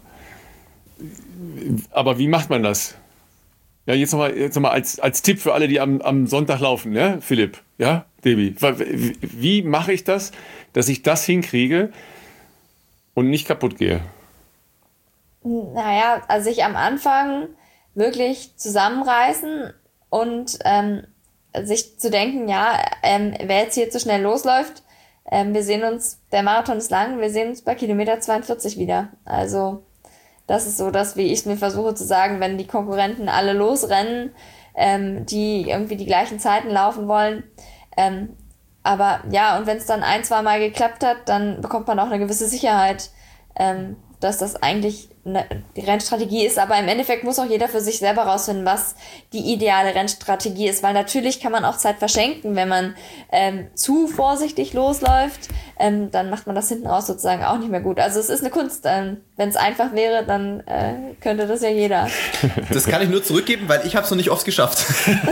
Aber wie macht man das? Ja, jetzt nochmal als Tipp für alle, die am Sonntag laufen, ja, Philipp, ja, Debbie. Wie mache ich das, dass ich das hinkriege und nicht kaputt gehe?
Naja, also sich am Anfang wirklich zusammenreißen und sich zu denken, ja, wer jetzt hier zu schnell losläuft, wir sehen uns, der Marathon ist lang, wir sehen uns bei Kilometer 42 wieder. Also das ist so das, wie ich es mir versuche zu sagen, wenn die Konkurrenten alle losrennen, die irgendwie die gleichen Zeiten laufen wollen. Aber ja, und wenn es dann 1-2 Mal geklappt hat, dann bekommt man auch eine gewisse Sicherheit, dass das eigentlich die Rennstrategie ist. Aber im Endeffekt muss auch jeder für sich selber rausfinden, was die ideale Rennstrategie ist. Weil natürlich kann man auch Zeit verschenken, wenn man zu vorsichtig losläuft. Dann macht man das hinten raus sozusagen auch nicht mehr gut. Also es ist eine Kunst. Wenn es einfach wäre, dann könnte das ja jeder.
Das kann ich nur zurückgeben, weil ich habe es noch nicht oft geschafft.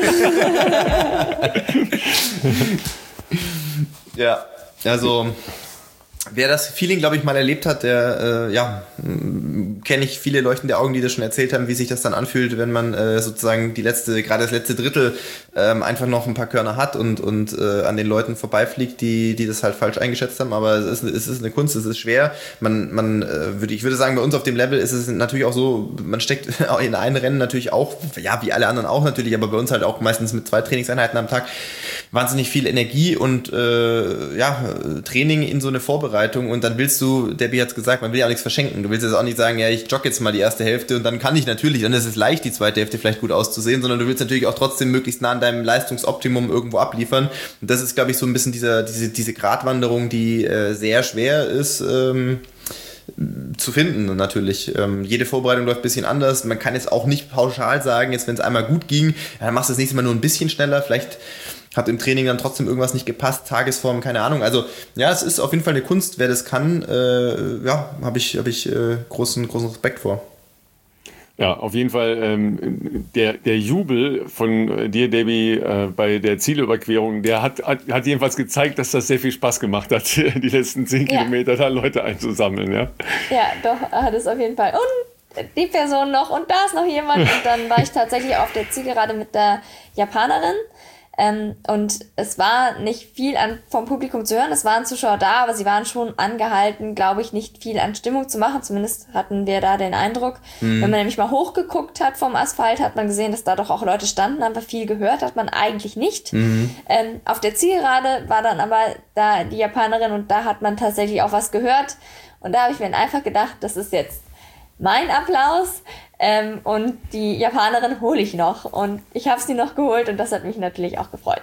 Ja, also wer das Feeling, glaube ich, mal erlebt hat, der, kenne ich viele leuchtende Augen, die das schon erzählt haben, wie sich das dann anfühlt, wenn man sozusagen gerade das letzte Drittel einfach noch ein paar Körner hat und an den Leuten vorbeifliegt, die das halt falsch eingeschätzt haben. Aber es ist eine Kunst, es ist schwer. Ich würde sagen, bei uns auf dem Level ist es natürlich auch so, man steckt in ein Rennen natürlich auch, ja, wie alle anderen auch natürlich, aber bei uns halt auch meistens mit 2 Trainingseinheiten am Tag wahnsinnig viel Energie und Training in so eine Vorbereitung, und dann willst du, Debbie hat's gesagt, man will ja auch nichts verschenken. Du willst jetzt auch nicht sagen, ja, ich jogge jetzt mal die erste Hälfte und dann kann ich natürlich, dann ist es leicht, die zweite Hälfte vielleicht gut auszusehen, sondern du willst natürlich auch trotzdem möglichst nah an deinem Leistungsoptimum irgendwo abliefern. Und das ist, glaube ich, so ein bisschen diese Gratwanderung, die sehr schwer ist zu finden natürlich. Jede Vorbereitung läuft ein bisschen anders. Man kann jetzt auch nicht pauschal sagen, jetzt wenn es einmal gut ging, dann machst du das nächste Mal nur ein bisschen schneller. Vielleicht hat im Training dann trotzdem irgendwas nicht gepasst, Tagesform, keine Ahnung. Also ja, es ist auf jeden Fall eine Kunst. Wer das kann, habe ich großen Respekt vor.
Ja, auf jeden Fall der Jubel von dir, Debbie, bei der Zielüberquerung, der hat jedenfalls gezeigt, dass das sehr viel Spaß gemacht hat, die letzten 10 Kilometer da Leute einzusammeln. Ja,
ja, doch, hat es auf jeden Fall. Und die Person noch und da ist noch jemand. Und dann war ich tatsächlich auf der Zielgerade mit der Japanerin, Und es war nicht viel vom Publikum zu hören. Es waren Zuschauer da, aber sie waren schon angehalten, glaube ich, nicht viel an Stimmung zu machen. Zumindest hatten wir da den Eindruck. Wenn man nämlich mal hochgeguckt hat vom Asphalt, hat man gesehen, dass da doch auch Leute standen, aber viel gehört hat man eigentlich nicht. Auf der Zielgerade war dann aber da die Japanerin und da hat man tatsächlich auch was gehört. Und da habe ich mir einfach gedacht, das ist jetzt mein Applaus. Und die Japanerin hole ich noch. Und ich habe sie noch geholt und das hat mich natürlich auch gefreut.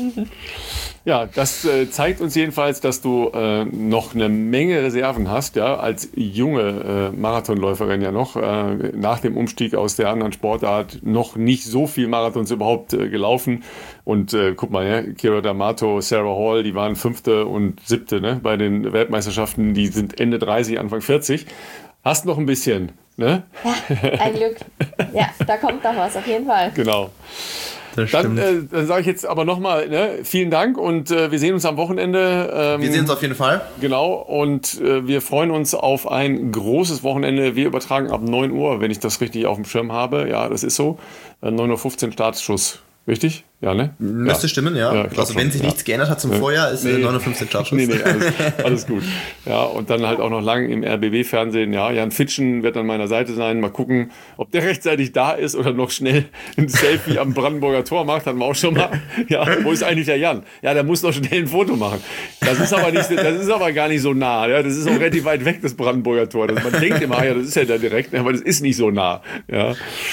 Ja, das zeigt uns jedenfalls, dass du noch eine Menge Reserven hast, ja, als junge Marathonläuferin ja noch, nach dem Umstieg aus der anderen Sportart noch nicht so viel Marathons überhaupt gelaufen. Und guck mal, ja, Kira D'Amato, Sarah Hall, die waren 5. und 7. Ne, bei den Weltmeisterschaften, die sind Ende 30, Anfang 40. Hast noch ein bisschen, ne?
Ja, ein Glück. Ja, da kommt noch was, auf jeden Fall.
Genau. Dann sage ich jetzt aber nochmal, ne, vielen Dank und wir sehen uns am Wochenende.
Wir sehen uns auf jeden Fall.
Genau, und wir freuen uns auf ein großes Wochenende. Wir übertragen ab 9 Uhr, wenn ich das richtig auf dem Schirm habe. Ja, das ist so. 9:15 Uhr Startschuss. Richtig? Ja, ne?
Müsste stimmen, ja. Also wenn sich nichts geändert hat zum Vorjahr, ist 9:15 Uhr Startschuss.
Nee, alles gut. Ja, und dann halt auch noch lang im RBB-Fernsehen. Ja, Jan Fitschen wird an meiner Seite sein. Mal gucken, ob der rechtzeitig da ist oder noch schnell ein Selfie am Brandenburger Tor macht. Hatten wir auch schon mal. Ja, wo ist eigentlich der Jan? Ja, der muss doch schnell ein Foto machen. Das ist aber gar nicht so nah. Ja, das ist auch relativ weit weg, das Brandenburger Tor. Man denkt immer, ja, das ist ja da direkt, aber das ist nicht so nah. Ja.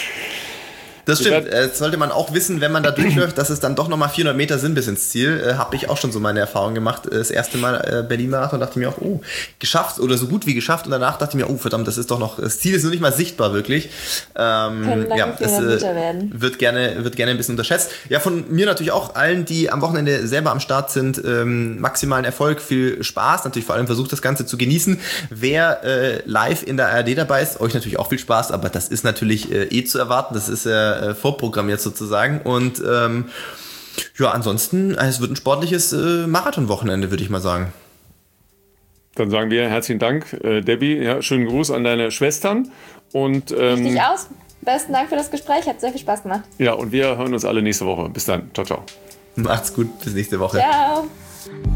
Das stimmt. Das sollte man auch wissen, wenn man da durchläuft, dass es dann doch nochmal 400 Meter sind bis ins Ziel. Habe ich auch schon so meine Erfahrung gemacht. Das erste Mal Berlin-Marathon dachte ich mir auch, oh, geschafft oder so gut wie geschafft. Und danach dachte ich mir, oh verdammt, das ist doch noch, das Ziel ist noch nicht mal sichtbar wirklich.
Können
ja, das
werden.
wird gerne ein bisschen unterschätzt. Ja, von mir natürlich auch allen, die am Wochenende selber am Start sind, maximalen Erfolg, viel Spaß. Natürlich vor allem versucht das Ganze zu genießen. Wer live in der ARD dabei ist, euch natürlich auch viel Spaß, aber das ist natürlich zu erwarten. Das ist vorprogrammiert sozusagen und ja, ansonsten, es wird ein sportliches Marathonwochenende, würde ich mal sagen.
Dann sagen wir herzlichen Dank, Debbie, ja, schönen Gruß an deine Schwestern und
richtig aus. Besten Dank für das Gespräch, hat sehr viel Spaß gemacht.
Ja, und wir hören uns alle nächste Woche. Bis dann, ciao, ciao.
Macht's gut, bis nächste Woche.
Ciao.